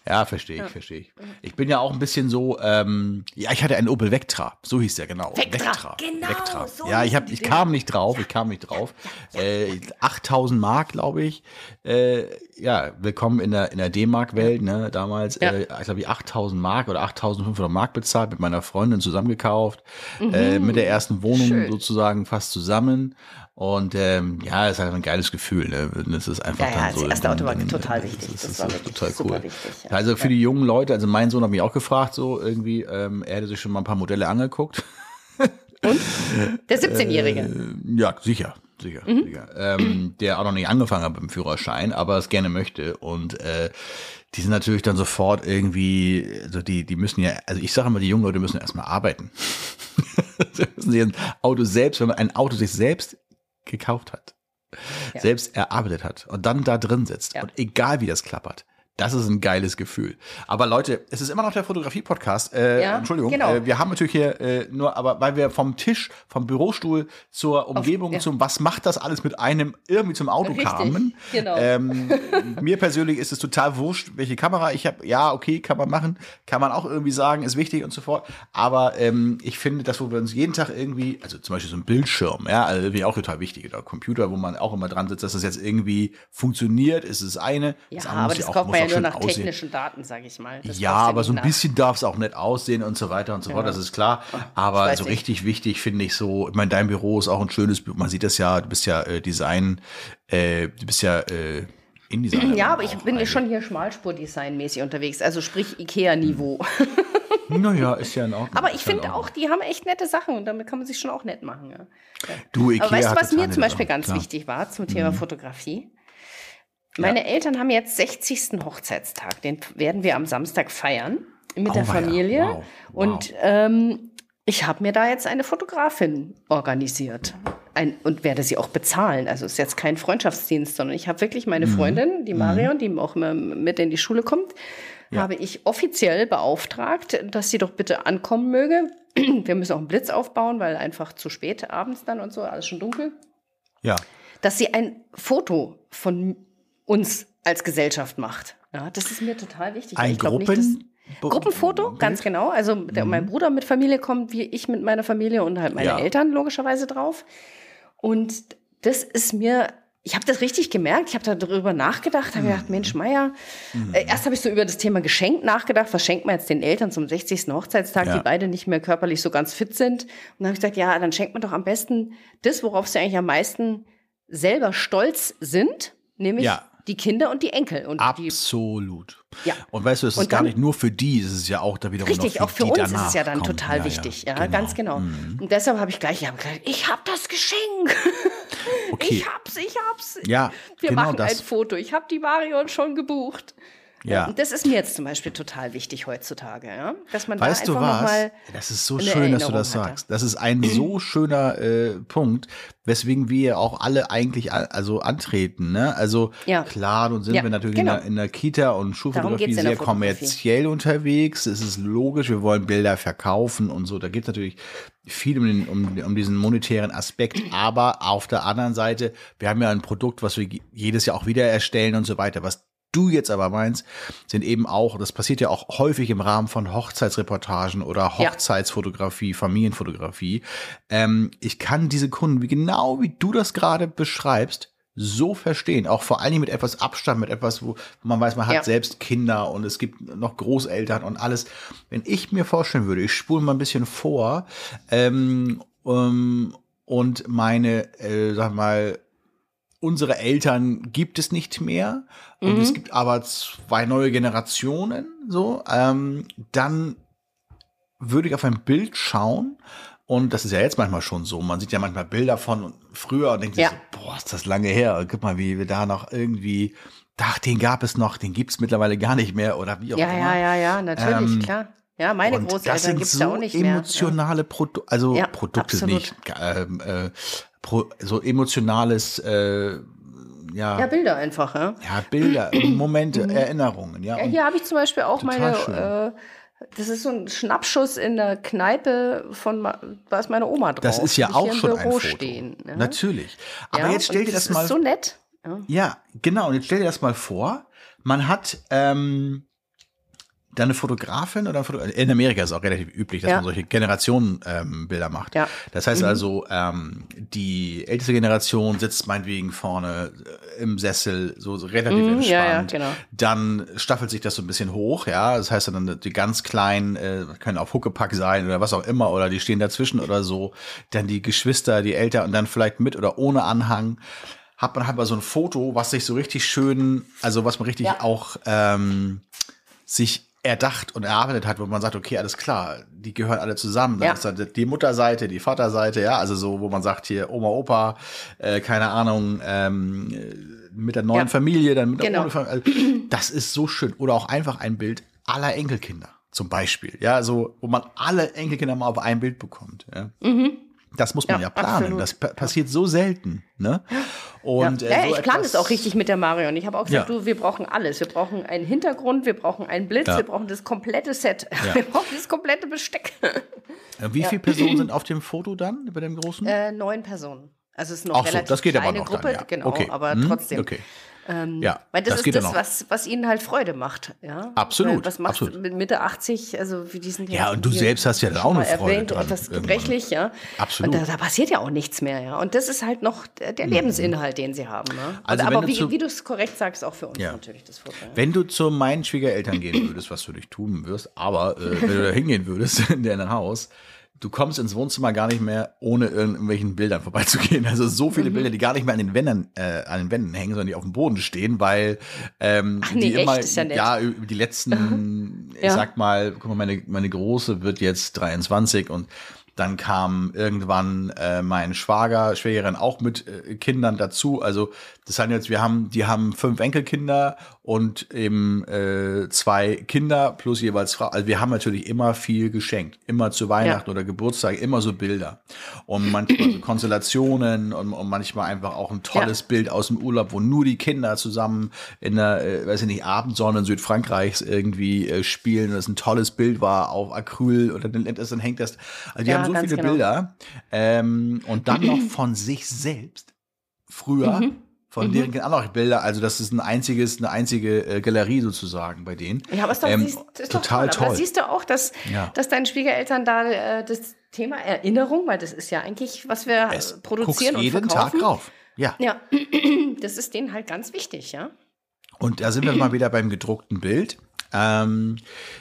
[SPEAKER 3] Ja, verstehe ich, ja. verstehe ich. Ich bin ja auch ein bisschen so, ähm, ja, ich hatte einen Opel Vectra, so hieß der, genau.
[SPEAKER 2] Vectra,
[SPEAKER 3] Vectra.
[SPEAKER 2] genau.
[SPEAKER 3] Vectra.
[SPEAKER 2] So
[SPEAKER 3] ja, ich, hab, ich kam nicht drauf, ich kam nicht drauf. Äh, achttausend Mark, glaube ich. Äh, ja, willkommen in der, in der D-Mark-Welt, ne, damals. Ja. Äh, ich glaube, ich achttausend Mark oder achttausendfünfhundert Mark bezahlt, mit meiner Freundin zusammengekauft, mhm. äh, mit der ersten Wohnung Schön. sozusagen fast zusammen. Und ähm, ja, es ist halt ein geiles Gefühl. Ne? Das ist einfach
[SPEAKER 2] ja, ja,
[SPEAKER 3] dann
[SPEAKER 2] das
[SPEAKER 3] so.
[SPEAKER 2] Das erste Auto war
[SPEAKER 3] dann,
[SPEAKER 2] total wichtig.
[SPEAKER 3] Das,
[SPEAKER 2] das,
[SPEAKER 3] das
[SPEAKER 2] war
[SPEAKER 3] ist
[SPEAKER 2] wirklich
[SPEAKER 3] total cool.
[SPEAKER 2] Wichtig, ja.
[SPEAKER 3] Also für die jungen Leute, also mein Sohn hat mich auch gefragt, so irgendwie, ähm, er hätte sich schon mal ein paar Modelle angeguckt.
[SPEAKER 2] Und? Der siebzehnjährige?
[SPEAKER 3] Äh, ja, sicher. Sicher, mhm. sicher. Ähm, der auch noch nicht angefangen hat mit dem Führerschein, aber es gerne möchte. Und äh, die sind natürlich dann sofort irgendwie, also die, die müssen ja, also ich sage immer, die jungen Leute müssen erstmal arbeiten. müssen sie ein Auto selbst, wenn man ein Auto sich selbst gekauft hat, ja. selbst erarbeitet hat und dann da drin sitzt ja. und egal wie das klappert, das ist ein geiles Gefühl. Aber Leute, es ist immer noch der Fotografie-Podcast. Äh, ja, Entschuldigung, genau. äh, wir haben natürlich hier äh, nur, aber weil wir vom Tisch, vom Bürostuhl zur Umgebung, Auf, ja. zum was macht das alles mit einem irgendwie zum Auto Richtig, kamen. Genau. Ähm, mir persönlich ist es total wurscht, welche Kamera ich habe. Ja, okay, kann man machen, kann man auch irgendwie sagen, ist wichtig und so fort. Aber ähm, ich finde, dass wo wir uns jeden Tag irgendwie, also zum Beispiel so ein Bildschirm, ja, also finde ich auch total wichtig, oder Computer, wo man auch immer dran sitzt, dass das jetzt irgendwie funktioniert, ist es eine.
[SPEAKER 2] Ja,
[SPEAKER 3] das
[SPEAKER 2] aber das
[SPEAKER 3] auch,
[SPEAKER 2] kauft man ja nur nach
[SPEAKER 3] aussehen.
[SPEAKER 2] technischen Daten, sage ich mal. Das
[SPEAKER 3] ja, aber so ein
[SPEAKER 2] nach.
[SPEAKER 3] bisschen darf es auch nett aussehen und so weiter und so ja. fort, das ist klar. Aber so nicht. richtig wichtig finde ich so, ich meine, dein Büro ist auch ein schönes Büro, man sieht das ja, du bist ja äh, Design, äh, du bist ja äh, InDesign.
[SPEAKER 2] Ja, aber ich bin ja schon hier Schmalspur-Design-mäßig unterwegs, also sprich Ikea-Niveau.
[SPEAKER 3] Naja, ist ja in Ordnung.
[SPEAKER 2] Aber ich finde auch, die haben echt nette Sachen und damit kann man sich schon auch nett machen. Ja.
[SPEAKER 3] Du, Ikea
[SPEAKER 2] aber weißt du, was mir zum Beispiel
[SPEAKER 3] Sachen,
[SPEAKER 2] ganz
[SPEAKER 3] klar.
[SPEAKER 2] wichtig war zum Thema mhm. Fotografie? Meine ja. Eltern haben jetzt sechzigsten Hochzeitstag. Den werden wir am Samstag feiern mit oh, der Familie. Ja. Wow. Wow. Und ähm, ich habe mir da jetzt eine Fotografin organisiert ein, und werde sie auch bezahlen. Also es ist jetzt kein Freundschaftsdienst, sondern ich habe wirklich meine mhm. Freundin, die Marion, mhm. die auch immer mit in die Schule kommt, ja. habe ich offiziell beauftragt, dass sie doch bitte ankommen möge. Wir müssen auch einen Blitz aufbauen, weil einfach zu spät abends dann und so, alles schon dunkel.
[SPEAKER 3] Ja.
[SPEAKER 2] Dass sie ein Foto von uns als Gesellschaft macht. Ja, das ist mir total wichtig.
[SPEAKER 3] Ein
[SPEAKER 2] ich glaub
[SPEAKER 3] Gruppen
[SPEAKER 2] nicht, dass, Gruppenfoto, Bild? Ganz genau. Also der, mhm. mein Bruder mit Familie kommt, wie ich mit meiner Familie und halt meine ja. Eltern logischerweise drauf. Und das ist mir, ich habe das richtig gemerkt, ich habe darüber nachgedacht, habe mhm. gedacht, Mensch, Meier, mhm. äh, erst habe ich so über das Thema Geschenk nachgedacht, was schenkt man jetzt den Eltern zum sechzigsten Hochzeitstag, ja. die beide nicht mehr körperlich so ganz fit sind. Und dann habe ich gesagt, ja, dann schenkt man doch am besten das, worauf sie eigentlich am meisten selber stolz sind, nämlich ja. die Kinder und die Enkel. Und
[SPEAKER 3] Absolut.
[SPEAKER 2] Die, ja.
[SPEAKER 3] Und weißt du, es ist dann, gar nicht nur für die, es ist ja auch da wiederum
[SPEAKER 2] richtig,
[SPEAKER 3] noch für
[SPEAKER 2] auch für
[SPEAKER 3] die
[SPEAKER 2] uns ist es ja dann
[SPEAKER 3] kommen.
[SPEAKER 2] total
[SPEAKER 3] ja,
[SPEAKER 2] wichtig. Ja,
[SPEAKER 3] ja genau.
[SPEAKER 2] ganz genau. Mhm. Und deshalb habe ich gleich, ich habe gesagt, ich habe das Geschenk.
[SPEAKER 3] Okay.
[SPEAKER 2] Ich hab's, ich hab's.
[SPEAKER 3] Ja,
[SPEAKER 2] Wir
[SPEAKER 3] genau
[SPEAKER 2] machen
[SPEAKER 3] das.
[SPEAKER 2] ein Foto. Ich habe die Marion schon gebucht.
[SPEAKER 3] Ja.
[SPEAKER 2] Und das ist mir jetzt zum Beispiel total wichtig heutzutage, ja? Dass man
[SPEAKER 3] weißt
[SPEAKER 2] da einfach
[SPEAKER 3] du was?
[SPEAKER 2] noch mal
[SPEAKER 3] das ist so schön, dass du das
[SPEAKER 2] hatte.
[SPEAKER 3] sagst. Das ist ein so schöner äh, Punkt, weswegen wir auch alle eigentlich a- also antreten. Ne? Also
[SPEAKER 2] ja.
[SPEAKER 3] klar, nun sind
[SPEAKER 2] ja,
[SPEAKER 3] wir natürlich
[SPEAKER 2] genau.
[SPEAKER 3] in, der, in der Kita und Schulfotografie sehr
[SPEAKER 2] Fotografie.
[SPEAKER 3] kommerziell unterwegs. Es ist logisch, wir wollen Bilder verkaufen und so. Da geht es natürlich viel um, den, um, um diesen monetären Aspekt. Aber auf der anderen Seite, wir haben ja ein Produkt, was wir jedes Jahr auch wieder erstellen und so weiter, was du jetzt aber meinst, sind eben auch, das passiert ja auch häufig im Rahmen von Hochzeitsreportagen oder Hochzeitsfotografie, ja. Familienfotografie. Ähm, ich kann diese Kunden, wie genau wie du das gerade beschreibst, so verstehen. Auch vor allen Dingen mit etwas Abstand, mit etwas, wo man weiß, man hat ja. selbst Kinder und es gibt noch Großeltern und alles. Wenn ich mir vorstellen würde, ich spule mal ein bisschen vor ähm, um, und meine, äh, sag mal, unsere Eltern gibt es nicht mehr und mhm. es gibt aber zwei neue Generationen, so, ähm, dann würde ich auf ein Bild schauen und das ist ja jetzt manchmal schon so, man sieht ja manchmal Bilder von früher und denkt
[SPEAKER 2] ja.
[SPEAKER 3] sich so, boah, ist das lange her, und guck mal, wie wir da noch irgendwie, ach, den gab es noch, den gibt's mittlerweile gar nicht mehr oder wie auch
[SPEAKER 2] ja,
[SPEAKER 3] immer.
[SPEAKER 2] Ja, ja, ja, natürlich, ähm, klar. Ja, meine
[SPEAKER 3] und
[SPEAKER 2] Großeltern gibt's
[SPEAKER 3] so
[SPEAKER 2] ja auch nicht mehr.
[SPEAKER 3] Emotionale Produkte, also
[SPEAKER 2] ja,
[SPEAKER 3] Produkte
[SPEAKER 2] absolut.
[SPEAKER 3] nicht, ähm, äh, pro, so emotionales, äh, ja.
[SPEAKER 2] Ja, Bilder einfach, ja.
[SPEAKER 3] Ja, Bilder, Momente, Erinnerungen, ja.
[SPEAKER 2] ja hier habe ich zum Beispiel auch meine,
[SPEAKER 3] schön.
[SPEAKER 2] äh, das ist so ein Schnappschuss in der Kneipe von, da ist meine Oma drauf.
[SPEAKER 3] Das ist ja auch schon ein Foto.
[SPEAKER 2] Stehen, ja.
[SPEAKER 3] Natürlich. Aber
[SPEAKER 2] ja,
[SPEAKER 3] jetzt stell dir das,
[SPEAKER 2] das
[SPEAKER 3] mal.
[SPEAKER 2] Das ist so nett.
[SPEAKER 3] Ja. ja, genau. Und jetzt stell dir das mal vor. Man hat, ähm, dann eine Fotografin oder ein Fotograf, in Amerika ist es auch relativ üblich, dass
[SPEAKER 2] Ja.
[SPEAKER 3] man solche Generationenbilder ähm, macht.
[SPEAKER 2] Ja.
[SPEAKER 3] Das heißt
[SPEAKER 2] Mhm.
[SPEAKER 3] also, ähm, die älteste Generation sitzt meinetwegen vorne äh, im Sessel, so, so relativ
[SPEAKER 2] Mhm,
[SPEAKER 3] entspannt.
[SPEAKER 2] ja, ja, genau.
[SPEAKER 3] Dann staffelt sich das so ein bisschen hoch, ja. Das heißt dann, die ganz kleinen äh, können auf Huckepack sein oder was auch immer, oder die stehen dazwischen oder so. Dann die Geschwister, die Eltern und dann vielleicht mit oder ohne Anhang. Hat man halt mal so ein Foto, was sich so richtig schön, also was man richtig
[SPEAKER 2] Ja.
[SPEAKER 3] auch ähm, sich erdacht und erarbeitet hat, wo man sagt, okay, alles klar, die gehören alle zusammen. Dann
[SPEAKER 2] Ja.
[SPEAKER 3] ist da die Mutterseite, die Vaterseite, ja, also so, wo man sagt hier Oma, Opa, äh, keine Ahnung, ähm, mit der neuen
[SPEAKER 2] Ja.
[SPEAKER 3] Familie, dann mit der
[SPEAKER 2] Genau.
[SPEAKER 3] ohne Familie. Also, das ist so schön. Oder auch einfach ein Bild aller Enkelkinder zum Beispiel, ja, so, wo man alle Enkelkinder mal auf ein Bild bekommt, ja.
[SPEAKER 2] Mhm.
[SPEAKER 3] Das muss man ja,
[SPEAKER 2] Ja,
[SPEAKER 3] planen.
[SPEAKER 2] absolut.
[SPEAKER 3] Das pa passiert so selten, ne? Und,
[SPEAKER 2] ja,
[SPEAKER 3] äh,
[SPEAKER 2] ja,
[SPEAKER 3] so
[SPEAKER 2] ich plane
[SPEAKER 3] etwas-
[SPEAKER 2] das auch richtig mit der Marion. Ich habe auch gesagt,
[SPEAKER 3] Ja.
[SPEAKER 2] du, wir brauchen alles. Wir brauchen einen Hintergrund, wir brauchen einen Blitz,
[SPEAKER 3] Ja.
[SPEAKER 2] wir brauchen das komplette Set.
[SPEAKER 3] Ja.
[SPEAKER 2] Wir brauchen das komplette Besteck.
[SPEAKER 3] Äh, Wie viele Personen sind auf dem Foto dann bei dem großen?
[SPEAKER 2] Äh, neun Personen. Also es ist noch
[SPEAKER 3] Ach so,
[SPEAKER 2] relativ
[SPEAKER 3] das geht aber
[SPEAKER 2] kleine
[SPEAKER 3] noch dann,
[SPEAKER 2] Gruppe,
[SPEAKER 3] ja.
[SPEAKER 2] genau,
[SPEAKER 3] Okay.
[SPEAKER 2] aber
[SPEAKER 3] Hm,
[SPEAKER 2] trotzdem.
[SPEAKER 3] okay.
[SPEAKER 2] Ähm,
[SPEAKER 3] Ja,
[SPEAKER 2] weil das,
[SPEAKER 3] das
[SPEAKER 2] ist
[SPEAKER 3] geht ja
[SPEAKER 2] das,
[SPEAKER 3] noch.
[SPEAKER 2] was, was ihnen halt Freude macht. Ja?
[SPEAKER 3] Absolut,
[SPEAKER 2] Weil was machst
[SPEAKER 3] absolut.
[SPEAKER 2] du mit Mitte achtzig, also wie diesen
[SPEAKER 3] Ja, und du selbst hast ja dann
[SPEAKER 2] schon
[SPEAKER 3] auch
[SPEAKER 2] mal
[SPEAKER 3] eine Freude
[SPEAKER 2] erwähnt,
[SPEAKER 3] dran
[SPEAKER 2] etwas
[SPEAKER 3] irgendwann.
[SPEAKER 2] gebrechlich, ja.
[SPEAKER 3] Absolut.
[SPEAKER 2] Und da, da passiert ja auch nichts mehr, ja. Und das ist halt noch der, der Lebensinhalt, den sie haben. Ne?
[SPEAKER 3] Also
[SPEAKER 2] und,
[SPEAKER 3] wenn
[SPEAKER 2] aber
[SPEAKER 3] du
[SPEAKER 2] wie,
[SPEAKER 3] zu-
[SPEAKER 2] wie du es korrekt sagst, auch für uns
[SPEAKER 3] Ja.
[SPEAKER 2] natürlich das Foto. Ja.
[SPEAKER 3] Wenn du zu meinen Schwiegereltern gehen würdest, was du nicht tun wirst, aber äh, wenn du da hingehen würdest in deren Haus, du kommst ins Wohnzimmer gar nicht mehr, ohne irgendwelchen Bildern vorbeizugehen. Also so viele
[SPEAKER 2] Mhm.
[SPEAKER 3] Bilder, die gar nicht mehr an den Wänden, äh, an den Wänden hängen, sondern die auf dem Boden stehen, weil ähm,
[SPEAKER 2] Ach nee,
[SPEAKER 3] die
[SPEAKER 2] echt?
[SPEAKER 3] immer,
[SPEAKER 2] Ist ja nett.
[SPEAKER 3] ja, über die letzten, ich
[SPEAKER 2] Ja.
[SPEAKER 3] sag mal, guck mal, meine, meine Große wird jetzt dreiundzwanzig und dann kam irgendwann äh, mein Schwager, Schwägerin auch mit äh, Kindern dazu. Also das heißt jetzt, wir haben, die haben fünf Enkelkinder und eben äh, zwei Kinder plus jeweils Frau. Also wir haben natürlich immer viel geschenkt, immer zu Weihnachten
[SPEAKER 2] Ja.
[SPEAKER 3] oder Geburtstag, immer so Bilder und manchmal so Konstellationen und, und manchmal einfach auch ein tolles
[SPEAKER 2] Ja.
[SPEAKER 3] Bild aus dem Urlaub, wo nur die Kinder zusammen in der, äh, weiß ich nicht, Abendsonne in Südfrankreichs irgendwie äh, spielen und das ein tolles Bild war auf Acryl oder dann, dann hängt das. Also die
[SPEAKER 2] Ja,
[SPEAKER 3] haben so
[SPEAKER 2] ganz
[SPEAKER 3] viele
[SPEAKER 2] genau.
[SPEAKER 3] Bilder ähm, und dann noch von sich selbst früher.
[SPEAKER 2] Mhm.
[SPEAKER 3] Von deren Kindern auch noch Bilder, also das ist ein einziges, eine einzige äh, Galerie sozusagen bei denen.
[SPEAKER 2] Ja, aber ist doch,
[SPEAKER 3] Ähm,
[SPEAKER 2] siehst, ist doch
[SPEAKER 3] total
[SPEAKER 2] toll. Aber da
[SPEAKER 3] toll.
[SPEAKER 2] siehst du auch, dass,
[SPEAKER 3] Ja.
[SPEAKER 2] dass deine Schwiegereltern da äh, das Thema Erinnerung, weil das ist ja eigentlich, was wir
[SPEAKER 3] Es
[SPEAKER 2] äh, produzieren
[SPEAKER 3] guckst
[SPEAKER 2] und
[SPEAKER 3] jeden
[SPEAKER 2] verkaufen.
[SPEAKER 3] Tag drauf. Ja.
[SPEAKER 2] Ja, das ist denen halt ganz wichtig, ja.
[SPEAKER 3] Und da sind wir mal wieder beim gedruckten Bild. Ähm,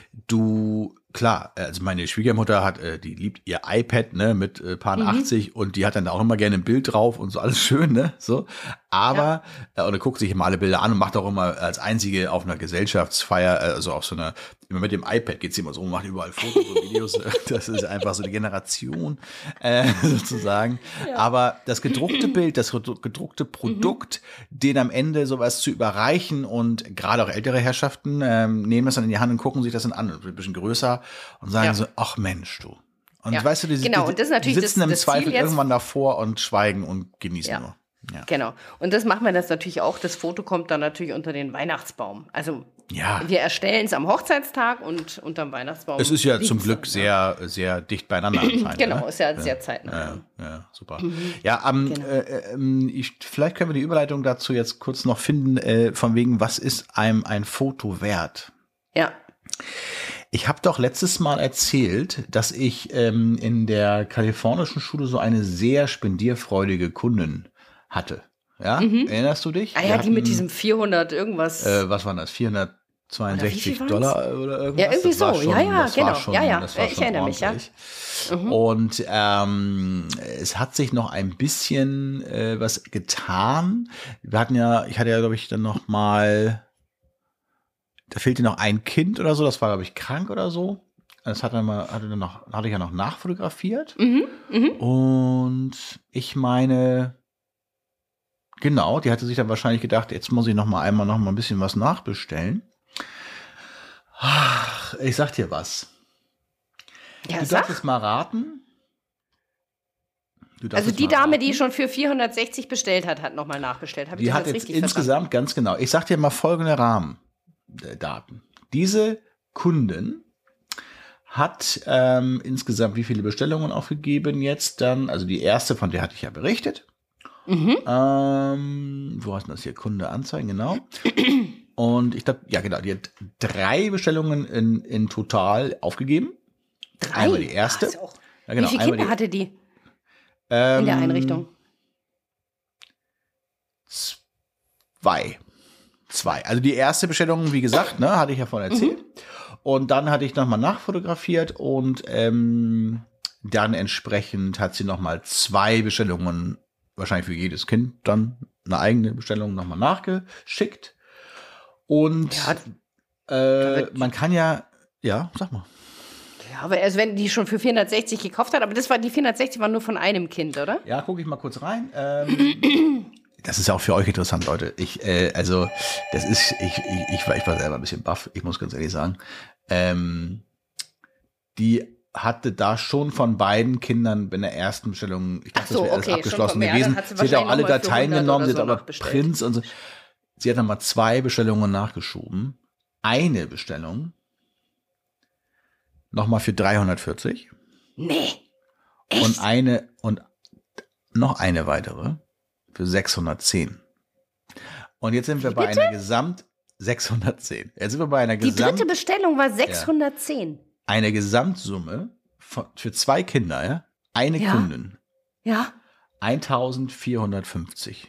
[SPEAKER 3] du, klar, also meine Schwiegermutter hat, äh, die liebt ihr iPad, ne, mit äh, paar achtzig und die hat dann auch immer gerne ein Bild drauf und so alles schön, ne, so. Aber, äh, und dann guckt sich immer alle Bilder an und macht auch immer als einzige auf einer Gesellschaftsfeier, äh, also auf so einer, immer mit dem iPad geht sie immer so und macht überall Fotos und Videos. Das ist einfach so die Generation, äh, sozusagen. Aber das gedruckte Bild, das gedru- gedruckte Produkt, den am Ende sowas zu überreichen und gerade auch ältere Herrschaften ähm, nehmen das dann in die Hand und gucken sich das dann an, ein bisschen größer und sagen
[SPEAKER 2] Ja.
[SPEAKER 3] so, ach Mensch, du. Und
[SPEAKER 2] Ja.
[SPEAKER 3] weißt du, die,
[SPEAKER 2] Genau,
[SPEAKER 3] die,
[SPEAKER 2] und das ist
[SPEAKER 3] die
[SPEAKER 2] natürlich
[SPEAKER 3] sitzen
[SPEAKER 2] das-
[SPEAKER 3] im
[SPEAKER 2] das
[SPEAKER 3] Zweifel
[SPEAKER 2] Ziel jetzt-
[SPEAKER 3] irgendwann davor und schweigen und genießen
[SPEAKER 2] Ja.
[SPEAKER 3] nur. Ja.
[SPEAKER 2] Genau. Und das machen wir das natürlich auch. Das Foto kommt dann natürlich unter den Weihnachtsbaum. Also
[SPEAKER 3] Ja.
[SPEAKER 2] wir erstellen es am Hochzeitstag und unterm Weihnachtsbaum.
[SPEAKER 3] Es ist ja
[SPEAKER 2] liegt's
[SPEAKER 3] zum Glück
[SPEAKER 2] dann,
[SPEAKER 3] sehr, sehr dicht beieinander anscheinend.
[SPEAKER 2] Genau,
[SPEAKER 3] ne?
[SPEAKER 2] ist ja sehr zeitnah.
[SPEAKER 3] Ja, ja, super. Ja, ähm,
[SPEAKER 2] Genau.
[SPEAKER 3] äh, ähm, ich, vielleicht können wir die Überleitung dazu jetzt kurz noch finden, äh, von wegen, was ist einem ein Foto wert?
[SPEAKER 2] Ja.
[SPEAKER 3] Ich habe doch letztes Mal erzählt, dass ich ähm, in der kalifornischen Schule so eine sehr spendierfreudige Kundin hatte. Ja, erinnerst du dich?
[SPEAKER 2] Ah
[SPEAKER 3] Wir
[SPEAKER 2] ja, die mit
[SPEAKER 3] hatten,
[SPEAKER 2] diesem vierhundert irgendwas.
[SPEAKER 3] Äh, was waren das?
[SPEAKER 2] Oder
[SPEAKER 3] vierhundertzweiundsechzig
[SPEAKER 2] wie viel waren's?
[SPEAKER 3] Dollar oder irgendwas?
[SPEAKER 2] Ja, irgendwie
[SPEAKER 3] Das war
[SPEAKER 2] so.
[SPEAKER 3] Schon,
[SPEAKER 2] Ja, ja,
[SPEAKER 3] das war
[SPEAKER 2] genau.
[SPEAKER 3] Schon,
[SPEAKER 2] Ja, ja.
[SPEAKER 3] Das war
[SPEAKER 2] Ich
[SPEAKER 3] schon
[SPEAKER 2] erinnere mich, ja.
[SPEAKER 3] ordentlich. Und ähm, es hat sich noch ein bisschen äh, was getan. Wir hatten ja, ich hatte ja, glaube ich, dann noch mal, da fehlte noch ein Kind oder so, das war, glaube ich, krank oder so. Das hat dann mal, hatte dann noch, hatte ich ja noch nachfotografiert.
[SPEAKER 2] Mhm, mhm.
[SPEAKER 3] Und ich meine, genau, die hatte sich dann wahrscheinlich gedacht, jetzt muss ich noch mal einmal noch mal ein bisschen was nachbestellen. Ach, ich sag dir was.
[SPEAKER 2] Ja,
[SPEAKER 3] Du
[SPEAKER 2] sag.
[SPEAKER 3] darfst jetzt mal raten. Du darfst
[SPEAKER 2] Also
[SPEAKER 3] jetzt
[SPEAKER 2] die
[SPEAKER 3] mal
[SPEAKER 2] Dame,
[SPEAKER 3] raten.
[SPEAKER 2] die schon für vierhundertsechzig bestellt hat, hat nochmal nachbestellt. Habe ich
[SPEAKER 3] Die
[SPEAKER 2] das
[SPEAKER 3] hat
[SPEAKER 2] jetzt
[SPEAKER 3] jetzt
[SPEAKER 2] richtig
[SPEAKER 3] insgesamt, ganz genau, ich sag dir mal folgende Rahmendaten. Diese Kundin hat ähm, insgesamt wie viele Bestellungen aufgegeben jetzt dann, also die erste, von der hatte ich ja berichtet.
[SPEAKER 2] verstanden? Mhm.
[SPEAKER 3] Ähm, wo hast du das hier? Kunde anzeigen, genau. Und ich glaube, ja genau, die hat drei Bestellungen in, in total aufgegeben.
[SPEAKER 2] Drei?
[SPEAKER 3] Einmal die erste.
[SPEAKER 2] Ah, ist auch-
[SPEAKER 3] Ja, genau,
[SPEAKER 2] Wie viele
[SPEAKER 3] einmal
[SPEAKER 2] Kinder
[SPEAKER 3] die-
[SPEAKER 2] hatte die
[SPEAKER 3] Ähm,
[SPEAKER 2] in der Einrichtung?
[SPEAKER 3] Zwei. Zwei. Also die erste Bestellung, wie gesagt, ne, hatte ich ja vorhin erzählt.
[SPEAKER 2] Mhm.
[SPEAKER 3] Und dann hatte ich nochmal nachfotografiert und ähm, dann entsprechend hat sie nochmal zwei Bestellungen, wahrscheinlich für jedes Kind, dann eine eigene Bestellung nochmal nachgeschickt. Und
[SPEAKER 2] Ja,
[SPEAKER 3] äh,
[SPEAKER 2] wird-
[SPEAKER 3] man kann ja, ja, sag mal.
[SPEAKER 2] Ja, aber erst wenn die schon für vierhundertsechzig gekauft hat, aber das war, die vierhundertsechzig waren nur von einem Kind, oder?
[SPEAKER 3] Ja, gucke ich mal kurz rein. Ähm, das ist ja auch für euch interessant, Leute. Ich, äh, also, das ist, ich, ich, ich, war, ich war selber ein bisschen baff, ich muss ganz ehrlich sagen. Ähm, die hatte da schon von beiden Kindern in der ersten Bestellung, ich dachte,
[SPEAKER 2] Ach so,
[SPEAKER 3] das wäre alles
[SPEAKER 2] okay,
[SPEAKER 3] abgeschlossen
[SPEAKER 2] schon von- ja, dann
[SPEAKER 3] gewesen.
[SPEAKER 2] hat sie
[SPEAKER 3] Sie hat ja auch
[SPEAKER 2] wahrscheinlich
[SPEAKER 3] alle
[SPEAKER 2] noch mal für
[SPEAKER 3] Dateien
[SPEAKER 2] hundert
[SPEAKER 3] genommen,
[SPEAKER 2] oder
[SPEAKER 3] sie hat
[SPEAKER 2] so
[SPEAKER 3] aber
[SPEAKER 2] nachbestellt.
[SPEAKER 3] Prints und so. Sie hat dann mal zwei Bestellungen nachgeschoben. Eine Bestellung nochmal für dreihundertvierzig.
[SPEAKER 2] Nee.
[SPEAKER 3] Und eine und noch eine weitere für sechshundertzehn. Und jetzt sind wir bei einer Gesamt sechshundertzehn. Jetzt sind wir bei einer
[SPEAKER 2] Die
[SPEAKER 3] Gesamt
[SPEAKER 2] dritte Bestellung war sechshundertzehn.
[SPEAKER 3] eine Gesamtsumme von, für zwei Kinder, ja? Eine
[SPEAKER 2] Ja.
[SPEAKER 3] Kundin
[SPEAKER 2] Ja.
[SPEAKER 3] eintausendvierhundertfünfzig.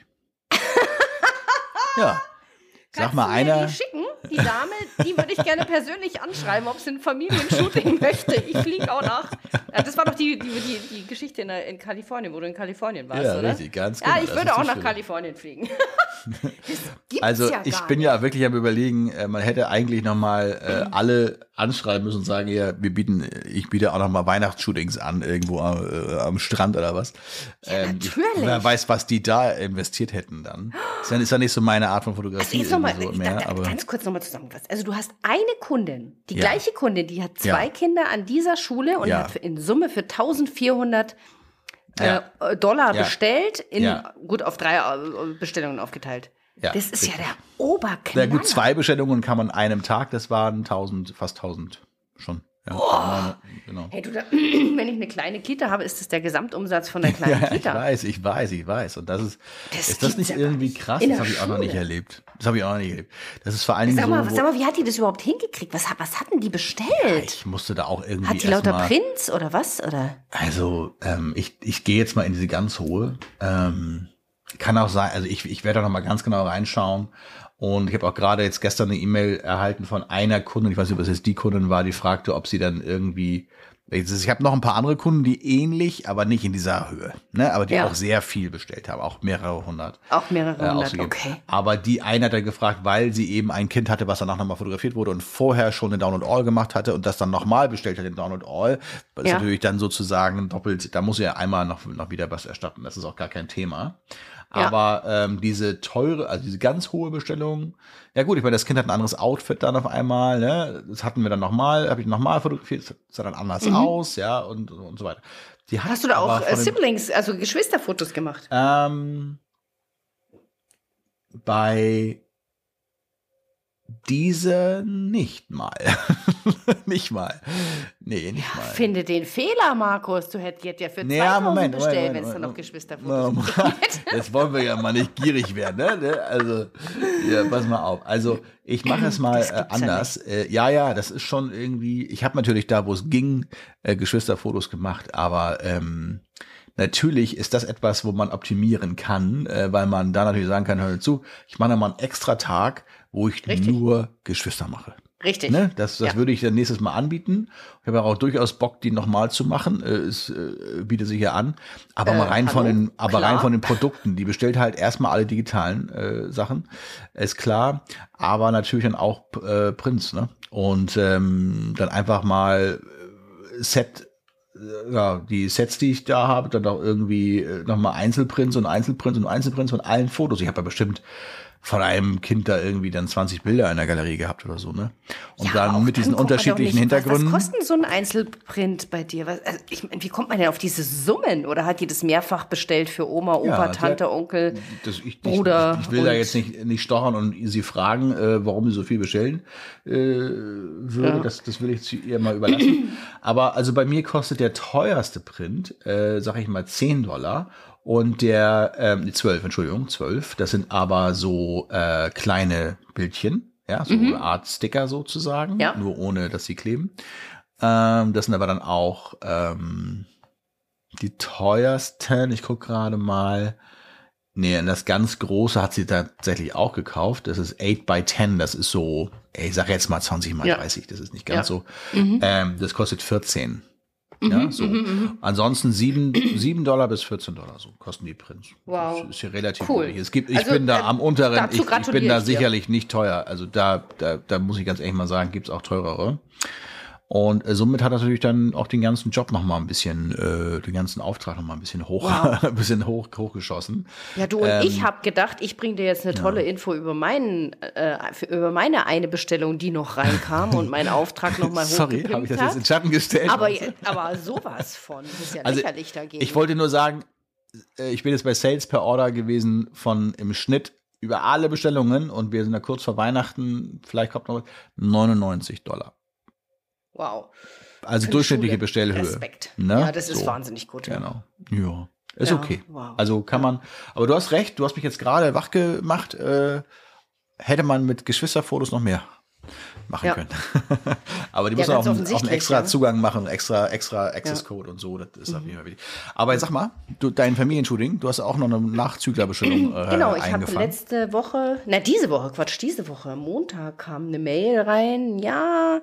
[SPEAKER 3] Ja. Sag
[SPEAKER 2] Kannst
[SPEAKER 3] mal
[SPEAKER 2] du mir
[SPEAKER 3] einer,
[SPEAKER 2] die schicken? Die Dame, die würde ich gerne persönlich anschreiben, ob sie ein Familienshooting möchte. Ich fliege auch nach. Ja, das war doch die, die, die, die Geschichte in, in Kalifornien, wo du in Kalifornien warst,
[SPEAKER 3] ja,
[SPEAKER 2] oder?
[SPEAKER 3] richtig, ganz
[SPEAKER 2] Ja,
[SPEAKER 3] genau.
[SPEAKER 2] ich
[SPEAKER 3] das
[SPEAKER 2] würde
[SPEAKER 3] ist
[SPEAKER 2] auch
[SPEAKER 3] die
[SPEAKER 2] nach
[SPEAKER 3] Schöne.
[SPEAKER 2] Kalifornien fliegen. Das gibt's
[SPEAKER 3] Also
[SPEAKER 2] ja
[SPEAKER 3] ich
[SPEAKER 2] gar
[SPEAKER 3] bin
[SPEAKER 2] nicht.
[SPEAKER 3] ja wirklich am Überlegen, äh, man hätte eigentlich nochmal äh, alle anschreiben müssen und sagen, ja, wir bieten, ich biete auch nochmal Weihnachtsshootings an, irgendwo äh, am Strand oder was. Ähm, ich-
[SPEAKER 2] natürlich.
[SPEAKER 3] Wer weiß, was die da investiert hätten dann. Ist ja, ist ja nicht so meine Art von
[SPEAKER 2] Also
[SPEAKER 3] Fotografie
[SPEAKER 2] jetzt noch mal,
[SPEAKER 3] irgendwie so
[SPEAKER 2] ich-
[SPEAKER 3] mehr,
[SPEAKER 2] da, da,
[SPEAKER 3] aber
[SPEAKER 2] ganz kurz nochmal zusammengefasst. Also du hast eine Kundin, die
[SPEAKER 3] Ja.
[SPEAKER 2] gleiche Kundin, die hat zwei
[SPEAKER 3] Ja.
[SPEAKER 2] Kinder an dieser Schule und
[SPEAKER 3] Ja.
[SPEAKER 2] hat für, in Summe für eintausendvierhundert
[SPEAKER 3] Ja.
[SPEAKER 2] äh, Dollar
[SPEAKER 3] Ja.
[SPEAKER 2] bestellt, in,
[SPEAKER 3] Ja.
[SPEAKER 2] gut auf drei äh, Bestellungen aufgeteilt.
[SPEAKER 3] Ja,
[SPEAKER 2] Das ist ja
[SPEAKER 3] richtig.
[SPEAKER 2] der Oberknaller.
[SPEAKER 3] Na gut, zwei Bestellungen kam an einem Tag, das waren tausend, fast tausend schon. Ja, genau.
[SPEAKER 2] Hey, du, da, wenn ich eine kleine Kita habe, ist das der Gesamtumsatz von der kleinen
[SPEAKER 3] Ja, ich
[SPEAKER 2] Kita.
[SPEAKER 3] weiß, ich weiß, ich weiß. Und das ist,
[SPEAKER 2] Das
[SPEAKER 3] ist das
[SPEAKER 2] gibt's
[SPEAKER 3] nicht
[SPEAKER 2] ja
[SPEAKER 3] irgendwie
[SPEAKER 2] gar
[SPEAKER 3] krass?
[SPEAKER 2] nicht. In
[SPEAKER 3] Das
[SPEAKER 2] der
[SPEAKER 3] habe ich auch noch nicht
[SPEAKER 2] Schule.
[SPEAKER 3] erlebt. Das habe ich auch noch nicht erlebt. Das ist vor allen Dingen
[SPEAKER 2] Sag mal,
[SPEAKER 3] so, wo-
[SPEAKER 2] sag mal, wie hat die das überhaupt hingekriegt? Was, hat- was hatten die bestellt?
[SPEAKER 3] ich musste da auch irgendwie
[SPEAKER 2] Hat die lauter
[SPEAKER 3] erstmal-
[SPEAKER 2] Prints oder was? Oder?
[SPEAKER 3] Also, ähm, ich, ich gehe jetzt mal in diese ganz hohe. Ähm, kann auch sein, also ich, ich werde da noch mal ganz genau reinschauen. Und ich habe auch gerade jetzt gestern eine E-Mail erhalten von einer Kundin, ich weiß nicht, ob es jetzt die Kundin war, die fragte, ob sie dann irgendwie, ich habe noch ein paar andere Kunden, die ähnlich, aber nicht in dieser Höhe, ne, aber die
[SPEAKER 2] Ja.
[SPEAKER 3] auch sehr viel bestellt haben, auch mehrere hundert.
[SPEAKER 2] Auch mehrere
[SPEAKER 3] äh,
[SPEAKER 2] hundert,
[SPEAKER 3] ausgegeben.
[SPEAKER 2] okay.
[SPEAKER 3] Aber die eine hat dann gefragt, weil sie eben ein Kind hatte, was danach nochmal fotografiert wurde und vorher schon den Download All gemacht hatte und das dann nochmal bestellt hat, den Download All. Das ist
[SPEAKER 2] Ja.
[SPEAKER 3] natürlich dann sozusagen doppelt, da muss sie ja einmal noch, noch wieder was erstatten. Das ist auch gar kein Thema.
[SPEAKER 2] Ja.
[SPEAKER 3] Aber ähm, diese teure, also diese ganz hohe Bestellung, ja gut, ich meine, das Kind hat ein anderes Outfit dann auf einmal, ne? Das hatten wir dann nochmal, habe ich nochmal fotografiert, das sah dann anders aus, ja, und, und so weiter. Die hat
[SPEAKER 2] Hast du da
[SPEAKER 3] aber
[SPEAKER 2] auch äh,
[SPEAKER 3] von dem-
[SPEAKER 2] Siblings, also Geschwisterfotos gemacht?
[SPEAKER 3] ähm, bei diese nicht mal. nicht mal. Nee, nicht mal.
[SPEAKER 2] Finde den Fehler, Markus. Du hättest jetzt ja für
[SPEAKER 3] Nee,
[SPEAKER 2] zweitausend
[SPEAKER 3] ja, Moment,
[SPEAKER 2] bestellt,
[SPEAKER 3] Moment,
[SPEAKER 2] wenn es dann
[SPEAKER 3] Moment,
[SPEAKER 2] noch Geschwisterfotos
[SPEAKER 3] Na,
[SPEAKER 2] gibt.
[SPEAKER 3] Jetzt wollen wir ja mal nicht gierig werden, ne? Ne? Also, ja, pass mal auf. Also, ich mache es mal
[SPEAKER 2] Das
[SPEAKER 3] äh,
[SPEAKER 2] gibt's ja
[SPEAKER 3] anders. Äh, ja, ja, das ist schon irgendwie, ich habe natürlich da, wo es ging, äh, Geschwisterfotos gemacht, aber ähm, natürlich ist das etwas, wo man optimieren kann, äh, weil man da natürlich sagen kann, hör zu, ich mache mal einen extra Tag, wo ich
[SPEAKER 2] Richtig.
[SPEAKER 3] nur Geschwister mache.
[SPEAKER 2] Richtig.
[SPEAKER 3] Ne? Das, das
[SPEAKER 2] Ja.
[SPEAKER 3] würde ich dann nächstes Mal anbieten. Ich habe auch durchaus Bock, die nochmal zu machen. Äh, Es äh, bietet sich ja an. Aber
[SPEAKER 2] Äh,
[SPEAKER 3] mal rein von
[SPEAKER 2] hallo?
[SPEAKER 3] den, aber
[SPEAKER 2] Klar.
[SPEAKER 3] rein von den Produkten. Die bestellt halt erstmal alle digitalen äh, Sachen. Ist klar. Aber natürlich dann auch äh, Prints, ne? Und ähm, dann einfach mal äh, Set, äh, ja, die Sets, die ich da habe, dann auch irgendwie äh, nochmal Einzelprints und Einzelprints und Einzelprints von allen Fotos. Ich habe ja bestimmt von einem Kind da irgendwie dann zwanzig Bilder in der Galerie gehabt oder so, ne? Und
[SPEAKER 2] Ja, auch
[SPEAKER 3] dann mit diesen
[SPEAKER 2] guckt man doch
[SPEAKER 3] unterschiedlichen
[SPEAKER 2] nicht,
[SPEAKER 3] Hintergründen.
[SPEAKER 2] Was, was kostet denn so ein Einzelprint bei dir? Was, also ich meine, wie kommt man denn auf diese Summen? Oder hat die das mehrfach bestellt für Oma, Opa,
[SPEAKER 3] Ja, die
[SPEAKER 2] Tante,
[SPEAKER 3] hat-
[SPEAKER 2] Onkel,
[SPEAKER 3] Das, ich,
[SPEAKER 2] Bruder?
[SPEAKER 3] ich, ich will da
[SPEAKER 2] und-
[SPEAKER 3] jetzt nicht, nicht stochern und sie fragen, äh, warum sie so viel bestellen äh, würde.
[SPEAKER 2] Ja.
[SPEAKER 3] Das, das will ich zu ihr mal überlassen. Aber also bei mir kostet der teuerste Print, äh, sag ich mal, zehn Dollar. Und der, ähm, zwölf, Entschuldigung, zwölf. Das sind aber so äh, kleine Bildchen. Ja, so eine Art Sticker sozusagen,
[SPEAKER 2] Ja.
[SPEAKER 3] nur ohne, dass sie kleben. Ähm, das sind aber dann auch ähm, die teuersten. Ich gucke gerade mal. Nee, das ganz große hat sie tatsächlich auch gekauft. Das ist acht by zehn. Das ist so, ey, ich sag jetzt mal zwanzig mal
[SPEAKER 2] Ja.
[SPEAKER 3] dreißig. Das ist nicht ganz
[SPEAKER 2] Ja.
[SPEAKER 3] so. Ähm, das kostet vierzehn. Ja, so. Ansonsten sieben Dollar bis vierzehn Dollar, so kosten die Prints.
[SPEAKER 2] Wow.
[SPEAKER 3] Das ist ja relativ
[SPEAKER 2] Cool.
[SPEAKER 3] üblich. Es gibt, ich
[SPEAKER 2] Also,
[SPEAKER 3] bin da
[SPEAKER 2] äh,
[SPEAKER 3] am unteren,
[SPEAKER 2] dazu
[SPEAKER 3] ich, ich bin
[SPEAKER 2] gratuliere
[SPEAKER 3] da
[SPEAKER 2] ich dir.
[SPEAKER 3] sicherlich nicht teuer. Also da, da, da muss ich ganz ehrlich mal sagen, gibt's auch teurere. Und äh, somit hat er natürlich dann auch den ganzen Job noch mal ein bisschen, äh, den ganzen Auftrag noch mal ein bisschen hoch,
[SPEAKER 2] Wow.
[SPEAKER 3] ein bisschen hoch, hochgeschossen.
[SPEAKER 2] Ja, du und
[SPEAKER 3] Ähm,
[SPEAKER 2] ich habe gedacht, ich bringe dir jetzt eine tolle Info über meinen, äh, für, über meine eine Bestellung, die noch reinkam und meinen Auftrag nochmal
[SPEAKER 3] Sorry,
[SPEAKER 2] hochgepimpt
[SPEAKER 3] habe ich das
[SPEAKER 2] hat.
[SPEAKER 3] jetzt in den Schatten gestellt?
[SPEAKER 2] Aber, aber sowas von, das ist ja
[SPEAKER 3] Also,
[SPEAKER 2] lächerlich dagegen.
[SPEAKER 3] Ich wollte nur sagen, äh, ich bin jetzt bei Sales per Order gewesen von im Schnitt über alle Bestellungen und wir sind da kurz vor Weihnachten, vielleicht kommt noch was, neunundneunzig Dollar.
[SPEAKER 2] wow.
[SPEAKER 3] Also
[SPEAKER 2] Für
[SPEAKER 3] durchschnittliche
[SPEAKER 2] Schule.
[SPEAKER 3] Bestellhöhe.
[SPEAKER 2] Respekt.
[SPEAKER 3] Ne?
[SPEAKER 2] Ja, das ist
[SPEAKER 3] So.
[SPEAKER 2] wahnsinnig gut. Ja.
[SPEAKER 3] Genau. Ja. Ist
[SPEAKER 2] Ja,
[SPEAKER 3] okay.
[SPEAKER 2] wow.
[SPEAKER 3] Also kann man, aber du hast recht, du hast mich jetzt gerade wach gemacht, äh, hätte man mit Geschwisterfotos noch mehr machen
[SPEAKER 2] Ja.
[SPEAKER 3] können. Aber die
[SPEAKER 2] Ja,
[SPEAKER 3] müssen auch,
[SPEAKER 2] ganz
[SPEAKER 3] einen, auch einen
[SPEAKER 2] offensichtlich,
[SPEAKER 3] extra
[SPEAKER 2] ja.
[SPEAKER 3] Zugang machen, extra, extra Access Code und so, das ist auf jeden Fall wichtig. Aber jetzt sag mal, du, dein Familienshooting, du hast auch noch eine Nachzüglerbestellung äh,
[SPEAKER 2] Genau, ich habe
[SPEAKER 3] eingefangen.
[SPEAKER 2] letzte Woche, na diese Woche, Quatsch, diese Woche, am Montag kam eine Mail rein, ja,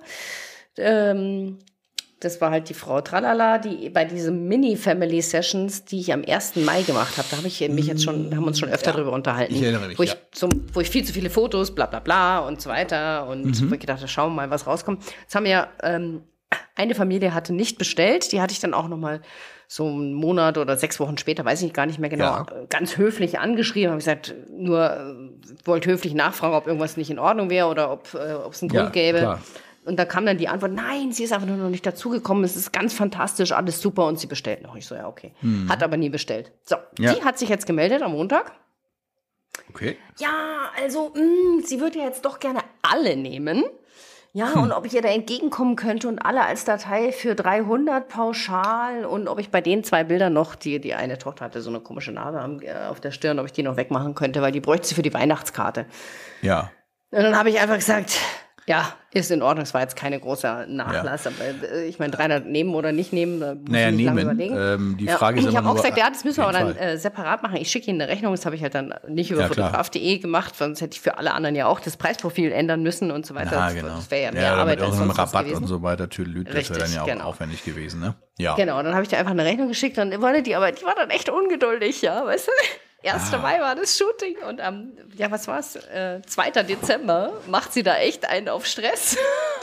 [SPEAKER 2] ähm, das war halt die Frau Tralala, die bei diesen Mini-Family-Sessions, die ich am ersten Mai gemacht habe, da habe ich mich jetzt schon, haben wir uns schon öfter
[SPEAKER 3] Ja,
[SPEAKER 2] drüber unterhalten.
[SPEAKER 3] ich erinnere mich,
[SPEAKER 2] wo ich,
[SPEAKER 3] ja.
[SPEAKER 2] so, wo ich viel zu viele Fotos, bla bla bla und so weiter und
[SPEAKER 3] Mhm.
[SPEAKER 2] wo ich gedacht habe, schauen wir mal, was rauskommt. Jetzt haben wir ja, ähm, eine Familie hatte nicht bestellt, die hatte ich dann auch noch mal so einen Monat oder sechs Wochen später, weiß ich gar nicht mehr genau,
[SPEAKER 3] Ja.
[SPEAKER 2] ganz höflich angeschrieben, habe gesagt, nur äh, wollte höflich nachfragen, ob irgendwas nicht in Ordnung wäre oder ob äh, ob es einen
[SPEAKER 3] Ja,
[SPEAKER 2] Grund gäbe.
[SPEAKER 3] klar.
[SPEAKER 2] Und da kam dann die Antwort, nein, sie ist einfach nur noch nicht dazugekommen, es ist ganz fantastisch, alles super und sie bestellt noch. Ich so, ja, okay. Hat aber nie bestellt. So,
[SPEAKER 3] Mhm. Ja.
[SPEAKER 2] die hat sich jetzt gemeldet am Montag.
[SPEAKER 3] Okay.
[SPEAKER 2] Ja, also, mh, sie würde ja jetzt doch gerne alle nehmen. Ja,
[SPEAKER 3] Hm.
[SPEAKER 2] und ob ich ihr da entgegenkommen könnte und alle als Datei für dreihundert pauschal und ob ich bei den zwei Bildern noch, die, die eine Tochter hatte so eine komische Narbe am, äh, auf der Stirn, ob ich die noch wegmachen könnte, weil die bräuchte sie für die Weihnachtskarte.
[SPEAKER 3] Ja.
[SPEAKER 2] Und dann habe ich einfach gesagt, ja, ist in Ordnung, es war jetzt keine große Nachlass, aber äh, ich meine, dreihundert nehmen oder nicht nehmen, da muss
[SPEAKER 3] Naja,
[SPEAKER 2] ich nicht lange
[SPEAKER 3] nehmen.
[SPEAKER 2] überlegen.
[SPEAKER 3] Ähm, die
[SPEAKER 2] Ja,
[SPEAKER 3] Frage ist
[SPEAKER 2] ich
[SPEAKER 3] immer
[SPEAKER 2] habe auch
[SPEAKER 3] nur,
[SPEAKER 2] gesagt, ja, das müssen wir
[SPEAKER 3] auf
[SPEAKER 2] aber
[SPEAKER 3] jeden
[SPEAKER 2] dann äh, separat machen. Ich schicke Ihnen eine Rechnung, das habe ich halt dann nicht über
[SPEAKER 3] Ja, klar.
[SPEAKER 2] fotograf punkt de gemacht, sonst hätte ich für alle anderen ja auch das Preisprofil ändern müssen und so weiter.
[SPEAKER 3] Ja,
[SPEAKER 2] das
[SPEAKER 3] genau.
[SPEAKER 2] das wäre ja mehr
[SPEAKER 3] ja,
[SPEAKER 2] Arbeit
[SPEAKER 3] mit
[SPEAKER 2] als
[SPEAKER 3] irgendeinem
[SPEAKER 2] sonst was
[SPEAKER 3] Rabatt
[SPEAKER 2] gewesen.
[SPEAKER 3] und so weiter, Tüdelüt, das wäre dann
[SPEAKER 2] Richtig,
[SPEAKER 3] ja auch
[SPEAKER 2] genau.
[SPEAKER 3] aufwendig gewesen, ne? Ja.
[SPEAKER 2] Genau, dann habe ich dir einfach eine Rechnung geschickt und wollte die, aber die war dann echt ungeduldig, ja, weißt du? erster Mai war das Shooting und am, ja, was war's, äh, zweiter Dezember macht sie da echt einen auf Stress.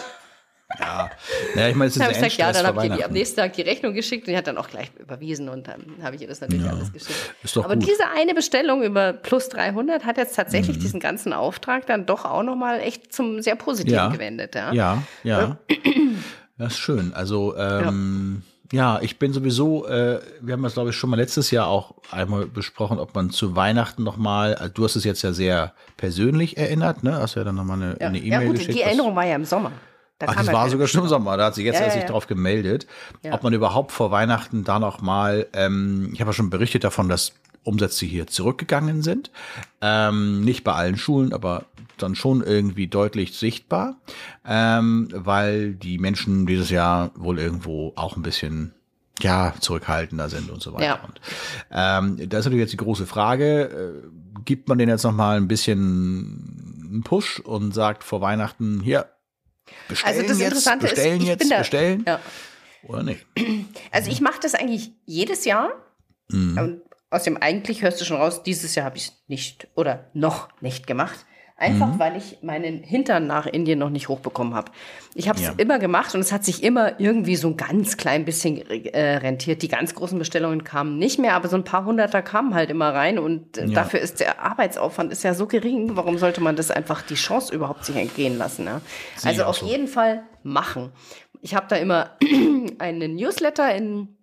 [SPEAKER 3] Ja, ja, ich meine, es ist
[SPEAKER 2] Dann
[SPEAKER 3] ein
[SPEAKER 2] habe ich gesagt, ja,
[SPEAKER 3] Endstress
[SPEAKER 2] dann
[SPEAKER 3] vor
[SPEAKER 2] habe ich ihr die am
[SPEAKER 3] Weihnachten.
[SPEAKER 2] nächsten Tag die Rechnung geschickt und die hat dann auch gleich überwiesen und dann habe ich ihr das natürlich
[SPEAKER 3] Ja,
[SPEAKER 2] alles geschickt.
[SPEAKER 3] ist doch
[SPEAKER 2] Aber
[SPEAKER 3] gut.
[SPEAKER 2] diese eine Bestellung über plus dreihundert hat jetzt tatsächlich
[SPEAKER 3] Mhm.
[SPEAKER 2] diesen ganzen Auftrag dann doch auch nochmal echt zum sehr Positiven
[SPEAKER 3] Ja.
[SPEAKER 2] gewendet. Ja,
[SPEAKER 3] Ja, ja. Das ist schön. Also, ähm, ja. ich bin sowieso, äh, wir haben das, glaube ich, schon mal letztes Jahr auch einmal besprochen, ob man zu Weihnachten nochmal, also du hast es jetzt ja sehr persönlich erinnert, ne? Hast ja dann nochmal eine
[SPEAKER 2] ja.
[SPEAKER 3] eine
[SPEAKER 2] ja
[SPEAKER 3] E-Mail
[SPEAKER 2] gut,
[SPEAKER 3] geschickt.
[SPEAKER 2] die
[SPEAKER 3] was-
[SPEAKER 2] Erinnerung war ja im Sommer. Da
[SPEAKER 3] Ach,
[SPEAKER 2] kam
[SPEAKER 3] das
[SPEAKER 2] ja
[SPEAKER 3] war
[SPEAKER 2] keine
[SPEAKER 3] sogar schon im
[SPEAKER 2] Bestellung.
[SPEAKER 3] Sommer. Da hat sich jetzt
[SPEAKER 2] Ja,
[SPEAKER 3] erst
[SPEAKER 2] ja,
[SPEAKER 3] sich
[SPEAKER 2] ja.
[SPEAKER 3] drauf gemeldet,
[SPEAKER 2] Ja.
[SPEAKER 3] ob man überhaupt vor Weihnachten da noch mal, ähm, ich habe ja schon berichtet davon, dass Umsätze hier zurückgegangen sind. Ähm, nicht bei allen Schulen, aber dann schon irgendwie deutlich sichtbar, ähm, weil die Menschen dieses Jahr wohl irgendwo auch ein bisschen ja, zurückhaltender sind und so weiter.
[SPEAKER 2] Ja.
[SPEAKER 3] Und, ähm, da ist natürlich jetzt die große Frage, äh, gibt man denen jetzt noch mal ein bisschen einen Push und sagt vor Weihnachten, hier, bestellen
[SPEAKER 2] Also das
[SPEAKER 3] jetzt,
[SPEAKER 2] Interessante ist,
[SPEAKER 3] bestellen
[SPEAKER 2] ich
[SPEAKER 3] jetzt,
[SPEAKER 2] bin da-
[SPEAKER 3] bestellen
[SPEAKER 2] Ja.
[SPEAKER 3] oder nicht?
[SPEAKER 2] Also ich mache das eigentlich jedes Jahr.
[SPEAKER 3] Mhm.
[SPEAKER 2] Und aus dem eigentlich hörst du schon raus, dieses Jahr habe ich es nicht oder noch nicht gemacht. Einfach,
[SPEAKER 3] Mhm.
[SPEAKER 2] weil ich meinen Hintern nach Indien noch nicht hochbekommen habe. Ich habe es
[SPEAKER 3] Ja.
[SPEAKER 2] immer gemacht und es hat sich immer irgendwie so ein ganz klein bisschen äh, rentiert. Die ganz großen Bestellungen kamen nicht mehr, aber so ein paar Hunderter kamen halt immer rein und äh,
[SPEAKER 3] Ja.
[SPEAKER 2] dafür ist der Arbeitsaufwand ist ja so gering. Warum sollte man das einfach die Chance überhaupt sich entgehen lassen? Ne?
[SPEAKER 3] Sehe
[SPEAKER 2] Also
[SPEAKER 3] ich auch
[SPEAKER 2] auf
[SPEAKER 3] so.
[SPEAKER 2] jeden Fall machen. Ich habe da immer einen Newsletter in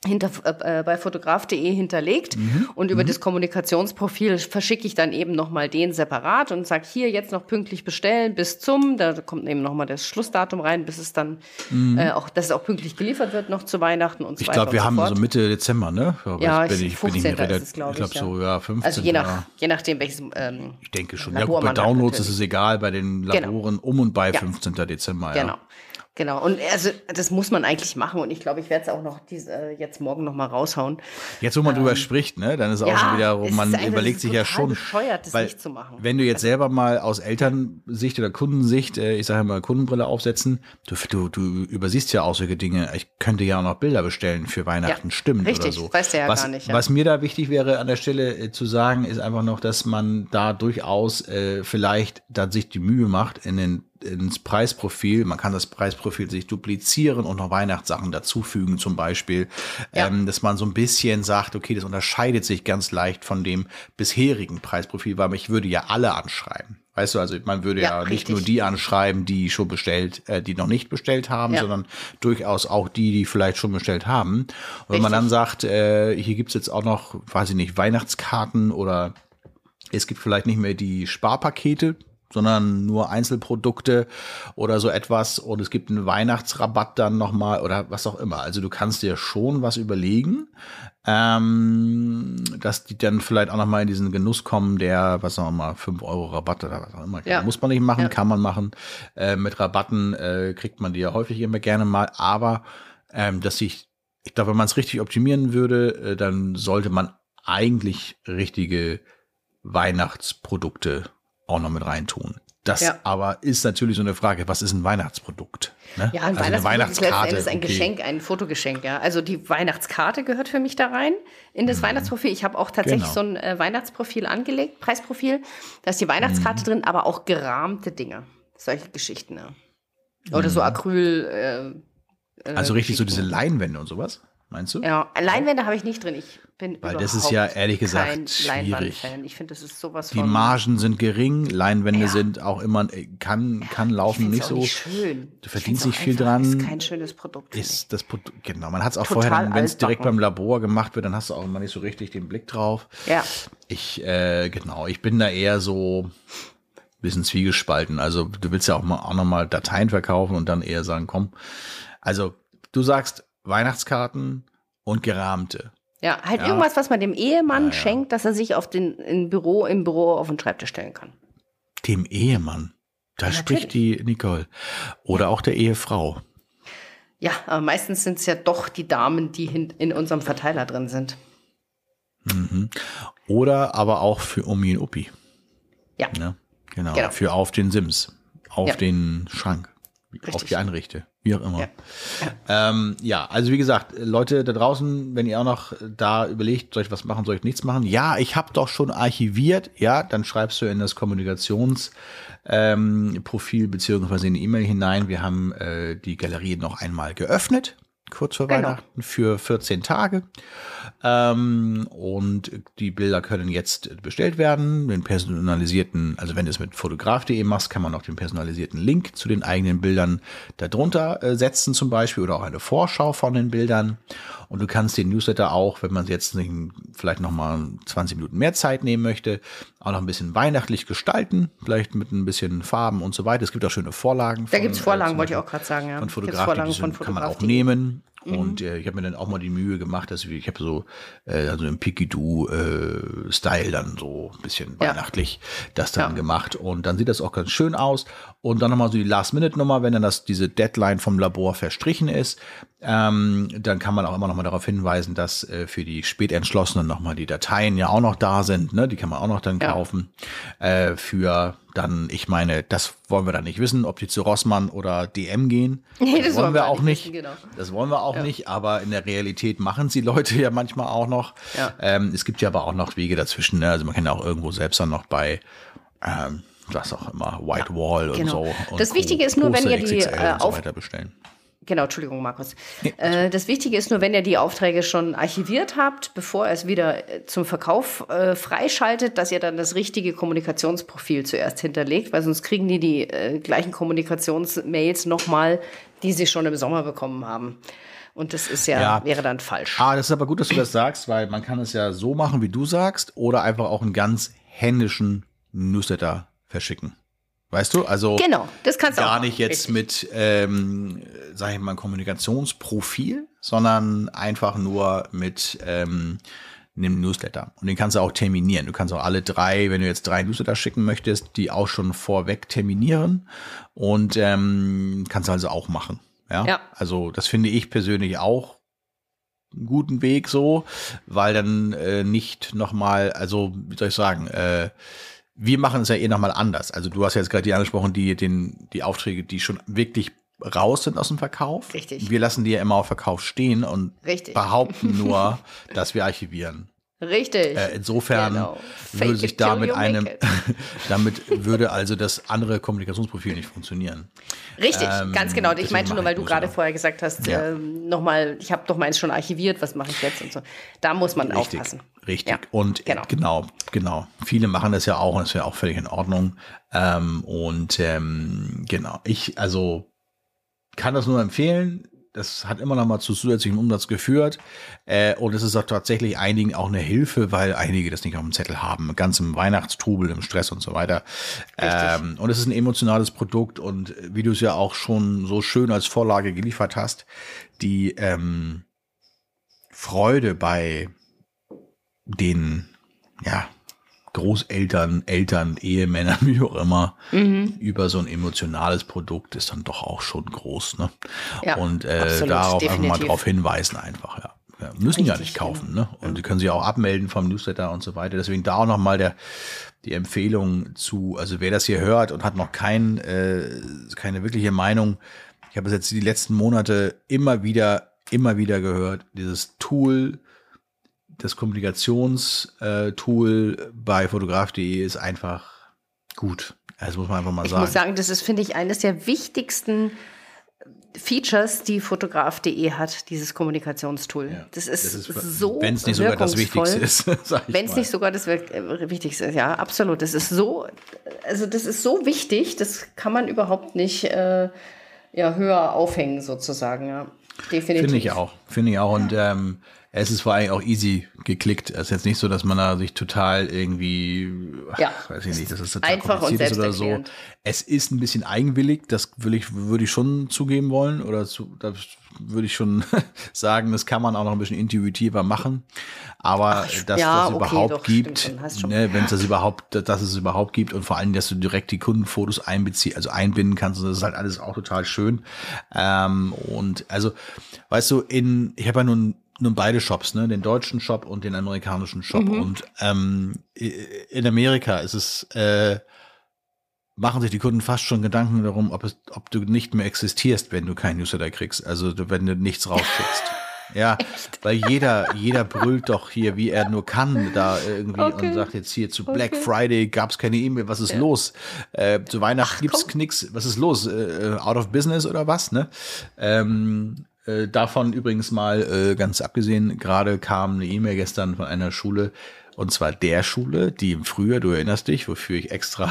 [SPEAKER 2] hinter, äh, bei fotograf punkt de hinterlegt mhm. und über mhm. das Kommunikationsprofil verschicke ich dann eben nochmal den separat und sage, hier jetzt noch pünktlich bestellen bis zum, da kommt eben nochmal das Schlussdatum rein, bis es dann mhm. äh, auch, dass es auch pünktlich geliefert wird noch zu Weihnachten und so
[SPEAKER 3] ich
[SPEAKER 2] weiter.
[SPEAKER 3] Ich glaube, wir
[SPEAKER 2] so
[SPEAKER 3] haben
[SPEAKER 2] fort.
[SPEAKER 3] so Mitte Dezember, ne?
[SPEAKER 2] Ja,
[SPEAKER 3] bin ich, bin ich mir
[SPEAKER 2] ist es, glaube ich.
[SPEAKER 3] Ich glaube so, ja, fünfzehn.
[SPEAKER 2] Also je, nach, je nachdem, welches ähm,
[SPEAKER 3] Ich denke schon. Ja, gut, bei Downloads ist es egal, bei den Laboren genau. um und bei ja. fünfzehnten Dezember, ja.
[SPEAKER 2] Genau. Genau, und also das muss man eigentlich machen und ich glaube, ich werde es auch noch diese, äh, jetzt morgen noch mal raushauen.
[SPEAKER 3] Jetzt, wo man ähm, drüber spricht, ne, dann ist ja, auch schon wieder, wo man einfach, überlegt sich ja schon,
[SPEAKER 2] bescheuert, das
[SPEAKER 3] weil,
[SPEAKER 2] nicht zu machen.
[SPEAKER 3] Wenn du jetzt selber mal aus Elternsicht oder Kundensicht, äh, ich sage mal Kundenbrille aufsetzen, du, du, du übersiehst ja auch solche Dinge. Ich könnte ja auch noch Bilder bestellen für Weihnachten, ja, stimmt
[SPEAKER 2] richtig,
[SPEAKER 3] oder so.
[SPEAKER 2] Weißt du ja
[SPEAKER 3] was,
[SPEAKER 2] gar nicht. Ja.
[SPEAKER 3] Was mir da wichtig wäre an der Stelle äh, zu sagen, ist einfach noch, dass man da durchaus äh, vielleicht dann sich die Mühe macht in den ins Preisprofil. Man kann das Preisprofil sich duplizieren und noch Weihnachtssachen dazufügen zum Beispiel, ja. ähm, dass man so ein bisschen sagt, okay, das unterscheidet sich ganz leicht von dem bisherigen Preisprofil, weil ich würde ja alle anschreiben. Weißt du, also man würde ja, ja nicht nur die anschreiben, die schon bestellt, äh, die noch nicht bestellt haben, ja. sondern durchaus auch die, die vielleicht schon bestellt haben. Und wenn richtig. man dann sagt, äh, hier gibt's jetzt auch noch, weiß ich nicht, Weihnachtskarten oder es gibt vielleicht nicht mehr die Sparpakete, sondern nur Einzelprodukte oder so etwas und es gibt einen Weihnachtsrabatt dann nochmal oder was auch immer. Also du kannst dir schon was überlegen, ähm, dass die dann vielleicht auch nochmal in diesen Genuss kommen, der, was auch immer, fünf Euro Rabatt oder was auch immer. Ja. Muss man nicht machen, ja. kann man machen. Äh, mit Rabatten äh, kriegt man die ja häufig immer gerne mal, aber ähm, dass ich, ich glaube, wenn man es richtig optimieren würde, äh, dann sollte man eigentlich richtige Weihnachtsprodukte auch noch mit reintun. Das ja. aber ist natürlich so eine Frage, was ist ein Weihnachtsprodukt? Ne?
[SPEAKER 2] Ja, ein
[SPEAKER 3] also
[SPEAKER 2] Weihnachtsprodukt
[SPEAKER 3] Weihnachtskarte,
[SPEAKER 2] ist ein okay. Geschenk, ein Fotogeschenk. Ja. Also die Weihnachtskarte gehört für mich da rein in das mhm. Weihnachtsprofil. Ich habe auch tatsächlich genau. so ein äh, Weihnachtsprofil angelegt, Preisprofil. Da ist die Weihnachtskarte mhm. drin, aber auch gerahmte Dinge. Solche Geschichten. Ja. Oder mhm. so Acryl. Äh, äh,
[SPEAKER 3] also richtig so diese Leinwände und sowas? Meinst du?
[SPEAKER 2] Ja, Leinwände habe ich nicht drin. Ich bin
[SPEAKER 3] Weil das ist ja ehrlich gesagt
[SPEAKER 2] kein
[SPEAKER 3] schwierig.
[SPEAKER 2] Leinwandfan. Ich finde, das ist sowas
[SPEAKER 3] Die
[SPEAKER 2] von.
[SPEAKER 3] Die Margen sind gering, Leinwände
[SPEAKER 2] ja.
[SPEAKER 3] sind auch immer, kann, kann
[SPEAKER 2] ja,
[SPEAKER 3] laufen, nicht
[SPEAKER 2] auch
[SPEAKER 3] so.
[SPEAKER 2] Nicht schön.
[SPEAKER 3] Du verdienst nicht
[SPEAKER 2] auch
[SPEAKER 3] viel dran.
[SPEAKER 2] Ist kein schönes Produkt.
[SPEAKER 3] Ist das Produkt, genau. Man hat es auch
[SPEAKER 2] Total
[SPEAKER 3] vorher, wenn es direkt beim Labor gemacht wird, dann hast du auch immer nicht so richtig den Blick drauf.
[SPEAKER 2] Ja.
[SPEAKER 3] Ich, äh, genau, ich bin da eher so ein bisschen zwiegespalten. Also du willst ja auch mal auch nochmal Dateien verkaufen und dann eher sagen, komm. Also du sagst Weihnachtskarten und gerahmte.
[SPEAKER 2] Ja, halt
[SPEAKER 3] ja.
[SPEAKER 2] irgendwas, was man dem Ehemann
[SPEAKER 3] ja, ja.
[SPEAKER 2] schenkt, dass er sich auf den im Büro, im Büro auf den Schreibtisch stellen kann.
[SPEAKER 3] Dem Ehemann? Da ja, spricht die Nicole. Oder ja. auch der Ehefrau.
[SPEAKER 2] Ja, aber meistens sind es ja doch die Damen, die in unserem Verteiler drin sind.
[SPEAKER 3] Mhm. Oder aber auch für Omi und Opi.
[SPEAKER 2] Ja.
[SPEAKER 3] Ne? Genau.
[SPEAKER 2] genau.
[SPEAKER 3] Für auf den Sims. Auf ja. den Schrank.
[SPEAKER 2] Richtig.
[SPEAKER 3] Auf die Einrichte, wie auch immer.
[SPEAKER 2] Ja.
[SPEAKER 3] Ja. Ähm, ja, also wie gesagt, Leute da draußen, wenn ihr auch noch da überlegt, soll ich was machen, soll ich nichts machen? Ja, ich habe doch schon archiviert. Ja, dann schreibst du in das Kommunikationsprofil ähm, beziehungsweise in die E-Mail hinein. Wir haben äh, die Galerie noch einmal geöffnet, kurz vor
[SPEAKER 2] genau.
[SPEAKER 3] Weihnachten, für vierzehn Tage. Ähm, und die Bilder können jetzt bestellt werden, den personalisierten, also wenn du es mit fotograf punkt de machst, kann man auch den personalisierten Link zu den eigenen Bildern darunter äh, setzen zum Beispiel oder auch eine Vorschau von den Bildern. Und du kannst den Newsletter auch, wenn man jetzt nicht, vielleicht noch mal zwanzig Minuten mehr Zeit nehmen möchte, auch noch ein bisschen weihnachtlich gestalten, vielleicht mit ein bisschen Farben und so weiter. Es gibt auch schöne Vorlagen.
[SPEAKER 2] Da gibt es Vorlagen, äh, wollte ich auch gerade sagen. Ja.
[SPEAKER 3] Von Fotografen, die sind, kann man auch nehmen. Mhm. Und äh, ich habe mir dann auch mal die Mühe gemacht, dass ich, ich habe so äh, also im Pikidoo-Style äh, dann so ein bisschen ja. weihnachtlich das dann ja. gemacht. Und dann sieht das auch ganz schön aus. Und dann nochmal so die Last-Minute-Nummer, wenn dann das diese Deadline vom Labor verstrichen ist, ähm, dann kann man auch immer nochmal darauf hinweisen, dass äh, für die Spätentschlossenen nochmal die Dateien ja auch noch da sind. Ne? Die kann man auch noch dann
[SPEAKER 2] ja.
[SPEAKER 3] kaufen. Äh, für dann, ich meine, das wollen wir dann nicht wissen, ob die zu Rossmann oder D M gehen.
[SPEAKER 2] Nee, das,
[SPEAKER 3] das wollen wir auch nicht.
[SPEAKER 2] Wissen, genau.
[SPEAKER 3] Das wollen wir auch
[SPEAKER 2] ja.
[SPEAKER 3] nicht, aber in der Realität machen sie Leute ja manchmal auch noch.
[SPEAKER 2] Ja.
[SPEAKER 3] Ähm, es gibt ja aber auch noch Wege dazwischen. Ne? Also man kann ja auch irgendwo selbst dann noch bei ähm, was auch immer, White ja, Wall und
[SPEAKER 2] genau.
[SPEAKER 3] so. Und
[SPEAKER 2] das Wichtige ist nur, wenn ihr die
[SPEAKER 3] äh,
[SPEAKER 2] auf,
[SPEAKER 3] so bestellen.
[SPEAKER 2] Genau, Entschuldigung, Markus. Äh, das Wichtige ist nur, wenn ihr die Aufträge schon archiviert habt, bevor ihr es wieder äh, zum Verkauf äh, freischaltet, dass ihr dann das richtige Kommunikationsprofil zuerst hinterlegt, weil sonst kriegen die die äh, gleichen Kommunikationsmails nochmal, die sie schon im Sommer bekommen haben. Und das ist ja,
[SPEAKER 3] Ja.
[SPEAKER 2] wäre dann falsch.
[SPEAKER 3] Ah, das ist aber gut, dass du das sagst, weil man kann es ja so machen, wie du sagst, oder einfach auch einen ganz händischen Newsletter verschicken. Weißt du? Also
[SPEAKER 2] Genau, das kannst du auch
[SPEAKER 3] gar
[SPEAKER 2] machen.
[SPEAKER 3] nicht jetzt
[SPEAKER 2] Richtig.
[SPEAKER 3] mit, ähm, sag ich mal, Kommunikationsprofil, sondern einfach nur mit ähm, einem Newsletter. Und den kannst du auch terminieren. Du kannst auch alle drei, wenn du jetzt drei Newsletter schicken möchtest, die auch schon vorweg terminieren und ähm, kannst du also auch machen. Ja?
[SPEAKER 2] Ja.
[SPEAKER 3] Also das finde ich persönlich auch einen guten Weg so, weil dann äh, nicht nochmal, also wie soll ich sagen, äh, wir machen es ja eh nochmal anders. Also du hast ja jetzt gerade die angesprochen, die, den, die Aufträge, die schon wirklich raus sind aus dem Verkauf.
[SPEAKER 2] Richtig.
[SPEAKER 3] Wir lassen die ja immer auf Verkauf stehen und
[SPEAKER 2] Richtig.
[SPEAKER 3] behaupten nur, dass wir archivieren.
[SPEAKER 2] Richtig.
[SPEAKER 3] Äh, insofern
[SPEAKER 2] Genau.
[SPEAKER 3] würde
[SPEAKER 2] Fake
[SPEAKER 3] sich
[SPEAKER 2] it till
[SPEAKER 3] damit
[SPEAKER 2] you make
[SPEAKER 3] einem,
[SPEAKER 2] it.
[SPEAKER 3] damit würde also das andere Kommunikationsprofil nicht funktionieren.
[SPEAKER 2] Richtig,
[SPEAKER 3] Ähm,
[SPEAKER 2] ganz genau. Ich
[SPEAKER 3] deswegen
[SPEAKER 2] meinte nur,
[SPEAKER 3] mache
[SPEAKER 2] weil
[SPEAKER 3] ich
[SPEAKER 2] du
[SPEAKER 3] Newsletter.
[SPEAKER 2] gerade vorher gesagt hast,
[SPEAKER 3] Ja.
[SPEAKER 2] ähm, nochmal, ich habe doch meins schon archiviert, was mache ich jetzt und so. Da muss man
[SPEAKER 3] Richtig,
[SPEAKER 2] aufpassen.
[SPEAKER 3] richtig.
[SPEAKER 2] Ja,
[SPEAKER 3] Und
[SPEAKER 2] genau.
[SPEAKER 3] genau. genau, genau. Viele machen das ja auch und das wäre auch völlig in Ordnung. Ähm, und ähm, genau, ich also kann das nur empfehlen. Das hat immer noch mal zu zusätzlichem Umsatz geführt. Äh, und es ist auch tatsächlich einigen auch eine Hilfe, weil einige das nicht auf dem Zettel haben. Ganz im Weihnachtstrubel, im Stress und so weiter. Ähm, und es ist ein emotionales Produkt. Und wie du es ja auch schon so schön als Vorlage geliefert hast, die ähm, Freude bei den, ja, Großeltern, Eltern, Ehemännern, wie auch immer,
[SPEAKER 2] Mhm.
[SPEAKER 3] über so ein emotionales Produkt ist dann doch auch schon groß, ne?
[SPEAKER 2] Ja,
[SPEAKER 3] und äh,
[SPEAKER 2] absolut,
[SPEAKER 3] darauf einfach mal
[SPEAKER 2] definitiv.
[SPEAKER 3] drauf hinweisen einfach, ja. Ja, müssen ja
[SPEAKER 2] Richtig,
[SPEAKER 3] nicht kaufen, ne? Und die können sich auch abmelden vom Newsletter und so weiter. Deswegen da auch nochmal der die Empfehlung zu, also wer das hier hört und hat noch kein, äh, keine wirkliche Meinung, ich habe es jetzt die letzten Monate immer wieder, immer wieder gehört, dieses Tool, das Kommunikationstool bei fotograf punkt de ist einfach gut. Das muss man einfach mal
[SPEAKER 2] Ich
[SPEAKER 3] sagen.
[SPEAKER 2] muss sagen, das ist, finde ich, eines der wichtigsten Features, die fotograf punkt de hat, dieses Kommunikationstool.
[SPEAKER 3] Ja,
[SPEAKER 2] das ist,
[SPEAKER 3] das ist,
[SPEAKER 2] so
[SPEAKER 3] wenn es nicht sogar das
[SPEAKER 2] wirkungsvoll.
[SPEAKER 3] Wichtigste ist, sag ich
[SPEAKER 2] Wenn es
[SPEAKER 3] mal.
[SPEAKER 2] nicht sogar das Wir- äh, Wichtigste ist, ja, absolut. Das ist so, also das ist so wichtig, das kann man überhaupt nicht äh, ja, höher aufhängen, sozusagen. Ja. Definitiv.
[SPEAKER 3] Finde ich auch, finde ich auch. Und ähm, es ist vor allem auch easy geklickt. Es ist jetzt nicht so, dass man da sich total irgendwie, ach,
[SPEAKER 2] Ja.
[SPEAKER 3] weiß ich nicht, dass es total
[SPEAKER 2] Einfach und
[SPEAKER 3] kompliziert ist oder so.
[SPEAKER 2] selbsterklärend.
[SPEAKER 3] Es ist ein bisschen eigenwillig, das will ich, würde ich schon zugeben wollen. Oder zu, das würde ich schon sagen, das kann man auch noch ein bisschen intuitiver machen. Aber
[SPEAKER 2] Ach,
[SPEAKER 3] dass
[SPEAKER 2] ja,
[SPEAKER 3] das
[SPEAKER 2] okay,
[SPEAKER 3] überhaupt
[SPEAKER 2] doch, stimmt
[SPEAKER 3] gibt,
[SPEAKER 2] schon, hast schon.
[SPEAKER 3] ne, wenn es das überhaupt, dass es überhaupt gibt und vor allem, dass du direkt die Kundenfotos einbeziehst, also einbinden kannst, das ist halt alles auch total schön. Ähm, und also, weißt du, in, ich habe ja nun nun beide Shops, ne, den deutschen Shop und den amerikanischen Shop.
[SPEAKER 2] Mhm.
[SPEAKER 3] Und ähm, in Amerika ist es, äh, machen sich die Kunden fast schon Gedanken darum, ob es, ob du nicht mehr existierst, wenn du keinen Newsletter kriegst, also wenn du nichts rausschickst. Ja, weil jeder, jeder brüllt doch hier, wie er nur kann, da irgendwie
[SPEAKER 2] Okay.
[SPEAKER 3] und sagt jetzt hier zu Black
[SPEAKER 2] Okay.
[SPEAKER 3] Friday gab's keine E-Mail, was ist
[SPEAKER 2] Ja.
[SPEAKER 3] los? Äh, zu Weihnachten
[SPEAKER 2] Ach,
[SPEAKER 3] gibt's
[SPEAKER 2] komm.
[SPEAKER 3] nix, was ist los? Äh, out of business oder was, ne? Ähm, äh, davon übrigens mal äh, ganz abgesehen, gerade kam eine E-Mail gestern von einer Schule, und zwar der Schule, die im Frühjahr, du erinnerst dich, wofür ich extra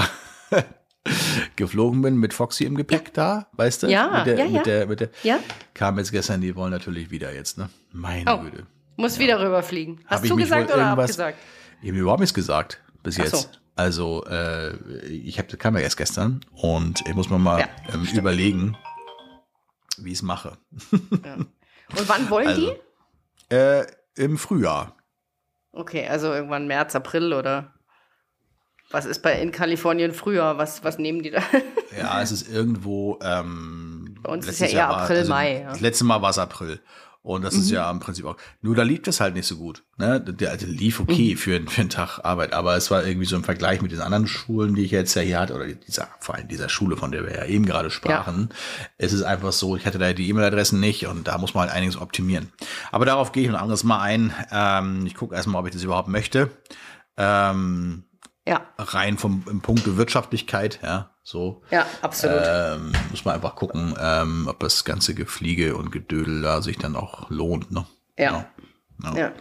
[SPEAKER 3] geflogen bin mit Foxy im Gepäck da, weißt du?
[SPEAKER 2] Ja,
[SPEAKER 3] mit der,
[SPEAKER 2] ja, ja.
[SPEAKER 3] Mit der, mit der,
[SPEAKER 2] Ja?
[SPEAKER 3] kam jetzt gestern, die wollen natürlich wieder jetzt, ne? Meine
[SPEAKER 2] Oh.
[SPEAKER 3] Güte.
[SPEAKER 2] Muss wieder rüberfliegen. Hast
[SPEAKER 3] Hab ich
[SPEAKER 2] du
[SPEAKER 3] mich
[SPEAKER 2] gesagt
[SPEAKER 3] wohl
[SPEAKER 2] oder
[SPEAKER 3] irgendwas-
[SPEAKER 2] abgesagt?
[SPEAKER 3] Ich habe mir überhaupt nichts gesagt bis
[SPEAKER 2] Ach
[SPEAKER 3] jetzt.
[SPEAKER 2] so.
[SPEAKER 3] Also, äh, ich hab, das kam ja erst gestern und ich muss mir mal
[SPEAKER 2] Ja,
[SPEAKER 3] ähm,
[SPEAKER 2] stimmt.
[SPEAKER 3] überlegen, wie ich es mache.
[SPEAKER 2] Ja. Und wann wollen
[SPEAKER 3] Also,
[SPEAKER 2] die?
[SPEAKER 3] Äh, im Frühjahr.
[SPEAKER 2] Okay, also irgendwann März, April oder was ist bei in Kalifornien früher? Was, was nehmen die da?
[SPEAKER 3] Ja, es ist irgendwo. Ähm,
[SPEAKER 2] Bei uns ist
[SPEAKER 3] letztes
[SPEAKER 2] ja eher
[SPEAKER 3] Jahr war-
[SPEAKER 2] April, Mai, ja.
[SPEAKER 3] Das letzte Mal war es April. Und das ist
[SPEAKER 2] Mhm.
[SPEAKER 3] ja im Prinzip auch. Nur da lief das halt nicht so gut. Ne? Der alte lief
[SPEAKER 2] Mhm.
[SPEAKER 3] okay für, für einen Tag Arbeit, aber es war irgendwie so im Vergleich mit den anderen Schulen, die ich jetzt ja hier hatte, oder dieser, vor allem dieser Schule, von der wir ja eben gerade sprachen. Es ist einfach so, ich hatte da die E-Mail-Adressen nicht und da muss man halt einiges optimieren. Aber darauf gehe ich ein anderes Mal ein. Ähm, ich gucke erstmal, ob ich das überhaupt möchte. Ähm,
[SPEAKER 2] Ja,
[SPEAKER 3] rein vom im Punkt Wirtschaftlichkeit, ja. So.
[SPEAKER 2] Ja, absolut.
[SPEAKER 3] Ähm, muss man einfach gucken, ähm, ob das ganze Gefliege und Gedödel da sich dann auch lohnt. Ne?
[SPEAKER 2] Ja.
[SPEAKER 3] Ja.
[SPEAKER 2] Ja.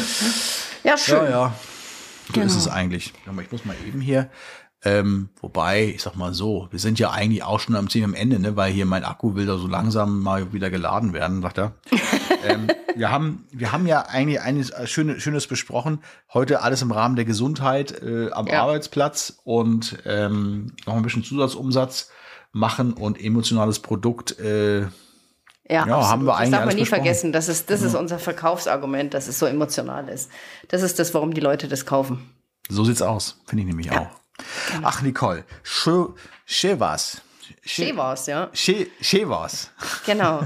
[SPEAKER 2] Ja, schön.
[SPEAKER 3] Ja, ja. So
[SPEAKER 2] Genau.
[SPEAKER 3] ist es eigentlich. Aber ich muss mal eben hier, ähm, wobei, ich sag mal so, wir sind ja eigentlich auch schon am ziemlich am Ende, ne, weil hier mein Akku will da so langsam mal wieder geladen werden, sagt er. ähm, wir haben, wir haben ja eigentlich eines Schönes, Schönes besprochen. Heute alles im Rahmen der Gesundheit äh, am
[SPEAKER 2] Ja.
[SPEAKER 3] Arbeitsplatz und ähm, noch ein bisschen Zusatzumsatz machen und emotionales Produkt. Äh,
[SPEAKER 2] Ja,
[SPEAKER 3] Ja,
[SPEAKER 2] absolut.
[SPEAKER 3] haben wir eigentlich
[SPEAKER 2] Das darf man
[SPEAKER 3] alles
[SPEAKER 2] nie
[SPEAKER 3] besprochen.
[SPEAKER 2] vergessen. Das ist, das ist unser Verkaufsargument, dass es so emotional ist. Das ist das, warum die Leute das kaufen.
[SPEAKER 3] so sieht's aus, finde ich nämlich auch. Ach, Nicole, schön, schön war's.
[SPEAKER 2] Schön war's, ja.
[SPEAKER 3] Schön schön war's.
[SPEAKER 2] Genau.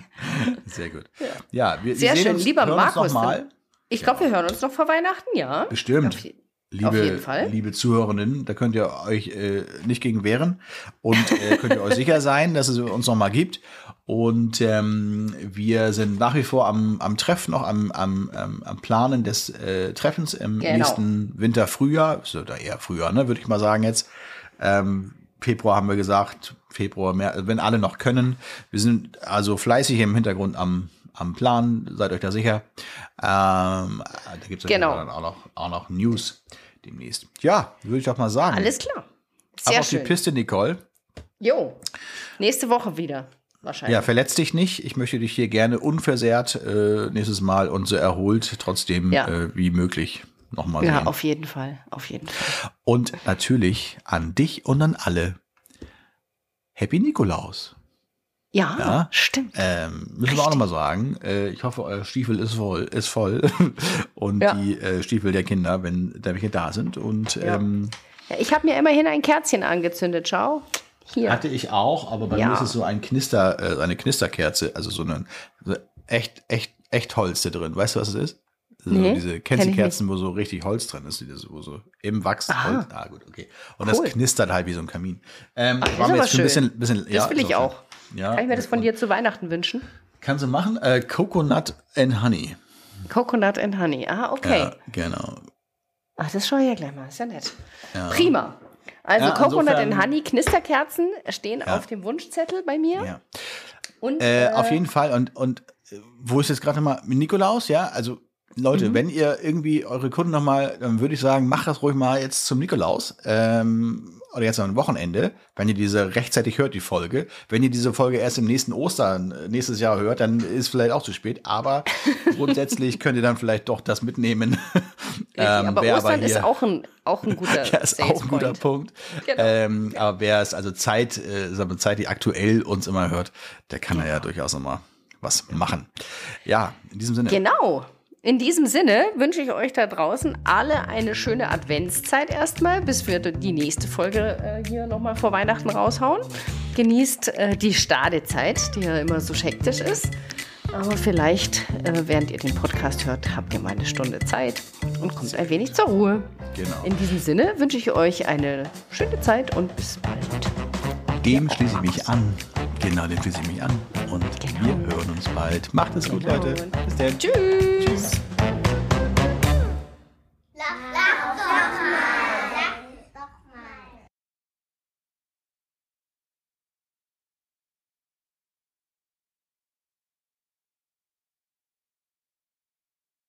[SPEAKER 3] Sehr gut. Ja, wir,
[SPEAKER 2] Sehr
[SPEAKER 3] wir sehen
[SPEAKER 2] schön.
[SPEAKER 3] uns,
[SPEAKER 2] Lieber
[SPEAKER 3] hören
[SPEAKER 2] Markus,
[SPEAKER 3] uns noch mal.
[SPEAKER 2] Ich glaube, wir hören uns noch vor Weihnachten, ja.
[SPEAKER 3] Bestimmt.
[SPEAKER 2] Auf, je-
[SPEAKER 3] Liebe,
[SPEAKER 2] auf jeden Fall.
[SPEAKER 3] liebe Zuhörerinnen, da könnt ihr euch äh, nicht gegen wehren und äh, könnt ihr euch sicher sein, dass es uns noch mal gibt. Und ähm, wir sind nach wie vor am, am Treffen, noch am, am, ähm, am Planen des äh, Treffens im
[SPEAKER 2] Genau.
[SPEAKER 3] nächsten Winter, Frühjahr, ist oder eher Frühjahr, ne, würde ich mal sagen jetzt. Ähm, Februar haben wir gesagt, Februar, März, wenn alle noch können. Wir sind also fleißig im Hintergrund am am Plan, seid euch da sicher. Ähm, da gibt es
[SPEAKER 2] Genau.
[SPEAKER 3] dann auch noch, auch noch News demnächst. Ja, würde ich doch mal sagen.
[SPEAKER 2] Alles klar.
[SPEAKER 3] Ab
[SPEAKER 2] Sehr
[SPEAKER 3] auf die
[SPEAKER 2] schön.
[SPEAKER 3] Piste, Nicole.
[SPEAKER 2] Jo. Nächste Woche wieder. Wahrscheinlich.
[SPEAKER 3] Ja, verletz dich nicht. Ich möchte dich hier gerne unversehrt äh, nächstes Mal und so erholt trotzdem
[SPEAKER 2] Ja.
[SPEAKER 3] äh, wie möglich nochmal
[SPEAKER 2] Ja,
[SPEAKER 3] sehen.
[SPEAKER 2] auf jeden Fall. Auf jeden Fall.
[SPEAKER 3] Und natürlich an dich und an alle. Happy Nikolaus.
[SPEAKER 2] Ja,
[SPEAKER 3] Ja.
[SPEAKER 2] stimmt.
[SPEAKER 3] Ähm, müssen wir auch nochmal sagen. Äh, ich hoffe, euer Stiefel ist voll, ist voll. Und
[SPEAKER 2] Ja.
[SPEAKER 3] die äh, Stiefel der Kinder, wenn da welche da sind. Und
[SPEAKER 2] Ja.
[SPEAKER 3] ähm,
[SPEAKER 2] Ja, ich habe mir immerhin ein Kerzchen angezündet. Schau. Hier.
[SPEAKER 3] hatte ich auch, aber bei
[SPEAKER 2] Ja.
[SPEAKER 3] mir ist es so ein Knister, äh, eine Knisterkerze, also so eine so echt, echt, echt Holz da drin. Weißt du, was es ist? So
[SPEAKER 2] Nee,
[SPEAKER 3] diese,
[SPEAKER 2] kenn
[SPEAKER 3] kennst du
[SPEAKER 2] ich
[SPEAKER 3] Kerzen, wo so richtig Holz drin ist, die das- wo so im Wachs
[SPEAKER 2] Aha.
[SPEAKER 3] Holz. Ah, gut, okay. Und
[SPEAKER 2] Cool.
[SPEAKER 3] das knistert halt wie so ein Kamin. Ähm,
[SPEAKER 2] Ach, das
[SPEAKER 3] war
[SPEAKER 2] ist
[SPEAKER 3] mir
[SPEAKER 2] aber
[SPEAKER 3] jetzt schon ein bisschen, bisschen,
[SPEAKER 2] Das
[SPEAKER 3] ja,
[SPEAKER 2] will
[SPEAKER 3] ist
[SPEAKER 2] ich
[SPEAKER 3] schön.
[SPEAKER 2] auch.
[SPEAKER 3] Ja,
[SPEAKER 2] Kann ich mir das von
[SPEAKER 3] und-
[SPEAKER 2] dir zu Weihnachten wünschen?
[SPEAKER 3] Kannst du machen? Äh, Coconut and Honey.
[SPEAKER 2] Coconut and Honey. Ah, okay.
[SPEAKER 3] Ja, genau.
[SPEAKER 2] Ach, das schaue ich ja gleich mal. Ist ja nett.
[SPEAKER 3] Ja.
[SPEAKER 2] Prima. Also
[SPEAKER 3] Ja,
[SPEAKER 2] Coconut
[SPEAKER 3] insofern-
[SPEAKER 2] and Honey, Knisterkerzen stehen
[SPEAKER 3] Ja.
[SPEAKER 2] auf dem Wunschzettel bei mir.
[SPEAKER 3] Ja.
[SPEAKER 2] Und
[SPEAKER 3] Äh,
[SPEAKER 2] äh,
[SPEAKER 3] auf jeden Fall. Und, und äh, wo ist jetzt gerade nochmal mit Nikolaus? Ja, also Leute,
[SPEAKER 2] Mhm.
[SPEAKER 3] wenn ihr irgendwie eure Kunden nochmal, dann würde ich sagen, macht das ruhig mal jetzt zum Nikolaus. Ähm, oder jetzt am Wochenende, wenn ihr diese rechtzeitig hört, die Folge. Wenn ihr diese Folge erst im nächsten Ostern, äh, nächstes Jahr hört, dann ist vielleicht auch zu spät. Aber grundsätzlich könnt ihr dann vielleicht doch das mitnehmen.
[SPEAKER 2] richtig, aber
[SPEAKER 3] wer
[SPEAKER 2] Ostern ist
[SPEAKER 3] hier-
[SPEAKER 2] auch ein, auch ein guter
[SPEAKER 3] Ja, ist auch ein guter
[SPEAKER 2] Sales-Point.
[SPEAKER 3] Punkt.
[SPEAKER 2] Genau.
[SPEAKER 3] Ähm, aber wer es also Zeit, äh, sagen wir, Zeit, die aktuell uns immer hört, der kann ja durchaus nochmal was machen. Ja, in diesem Sinne.
[SPEAKER 2] Genau. In diesem Sinne wünsche ich euch da draußen alle eine schöne Adventszeit erstmal, bis wir die nächste Folge äh, hier nochmal vor Weihnachten raushauen. Genießt äh, die Stadezeit, die ja immer so hektisch ist. Aber vielleicht, äh, während ihr den Podcast hört, habt ihr mal eine Stunde Zeit und kommt ein wenig zur Ruhe.
[SPEAKER 3] Genau.
[SPEAKER 2] In diesem Sinne wünsche ich euch eine schöne Zeit und bis bald.
[SPEAKER 3] Dem schließe ich mich an. Genau, dem schließe ich mich an. Und
[SPEAKER 2] Genau.
[SPEAKER 3] wir hören uns bald. Macht es gut,
[SPEAKER 2] Genau.
[SPEAKER 3] Leute. Bis dann.
[SPEAKER 2] Tschüss.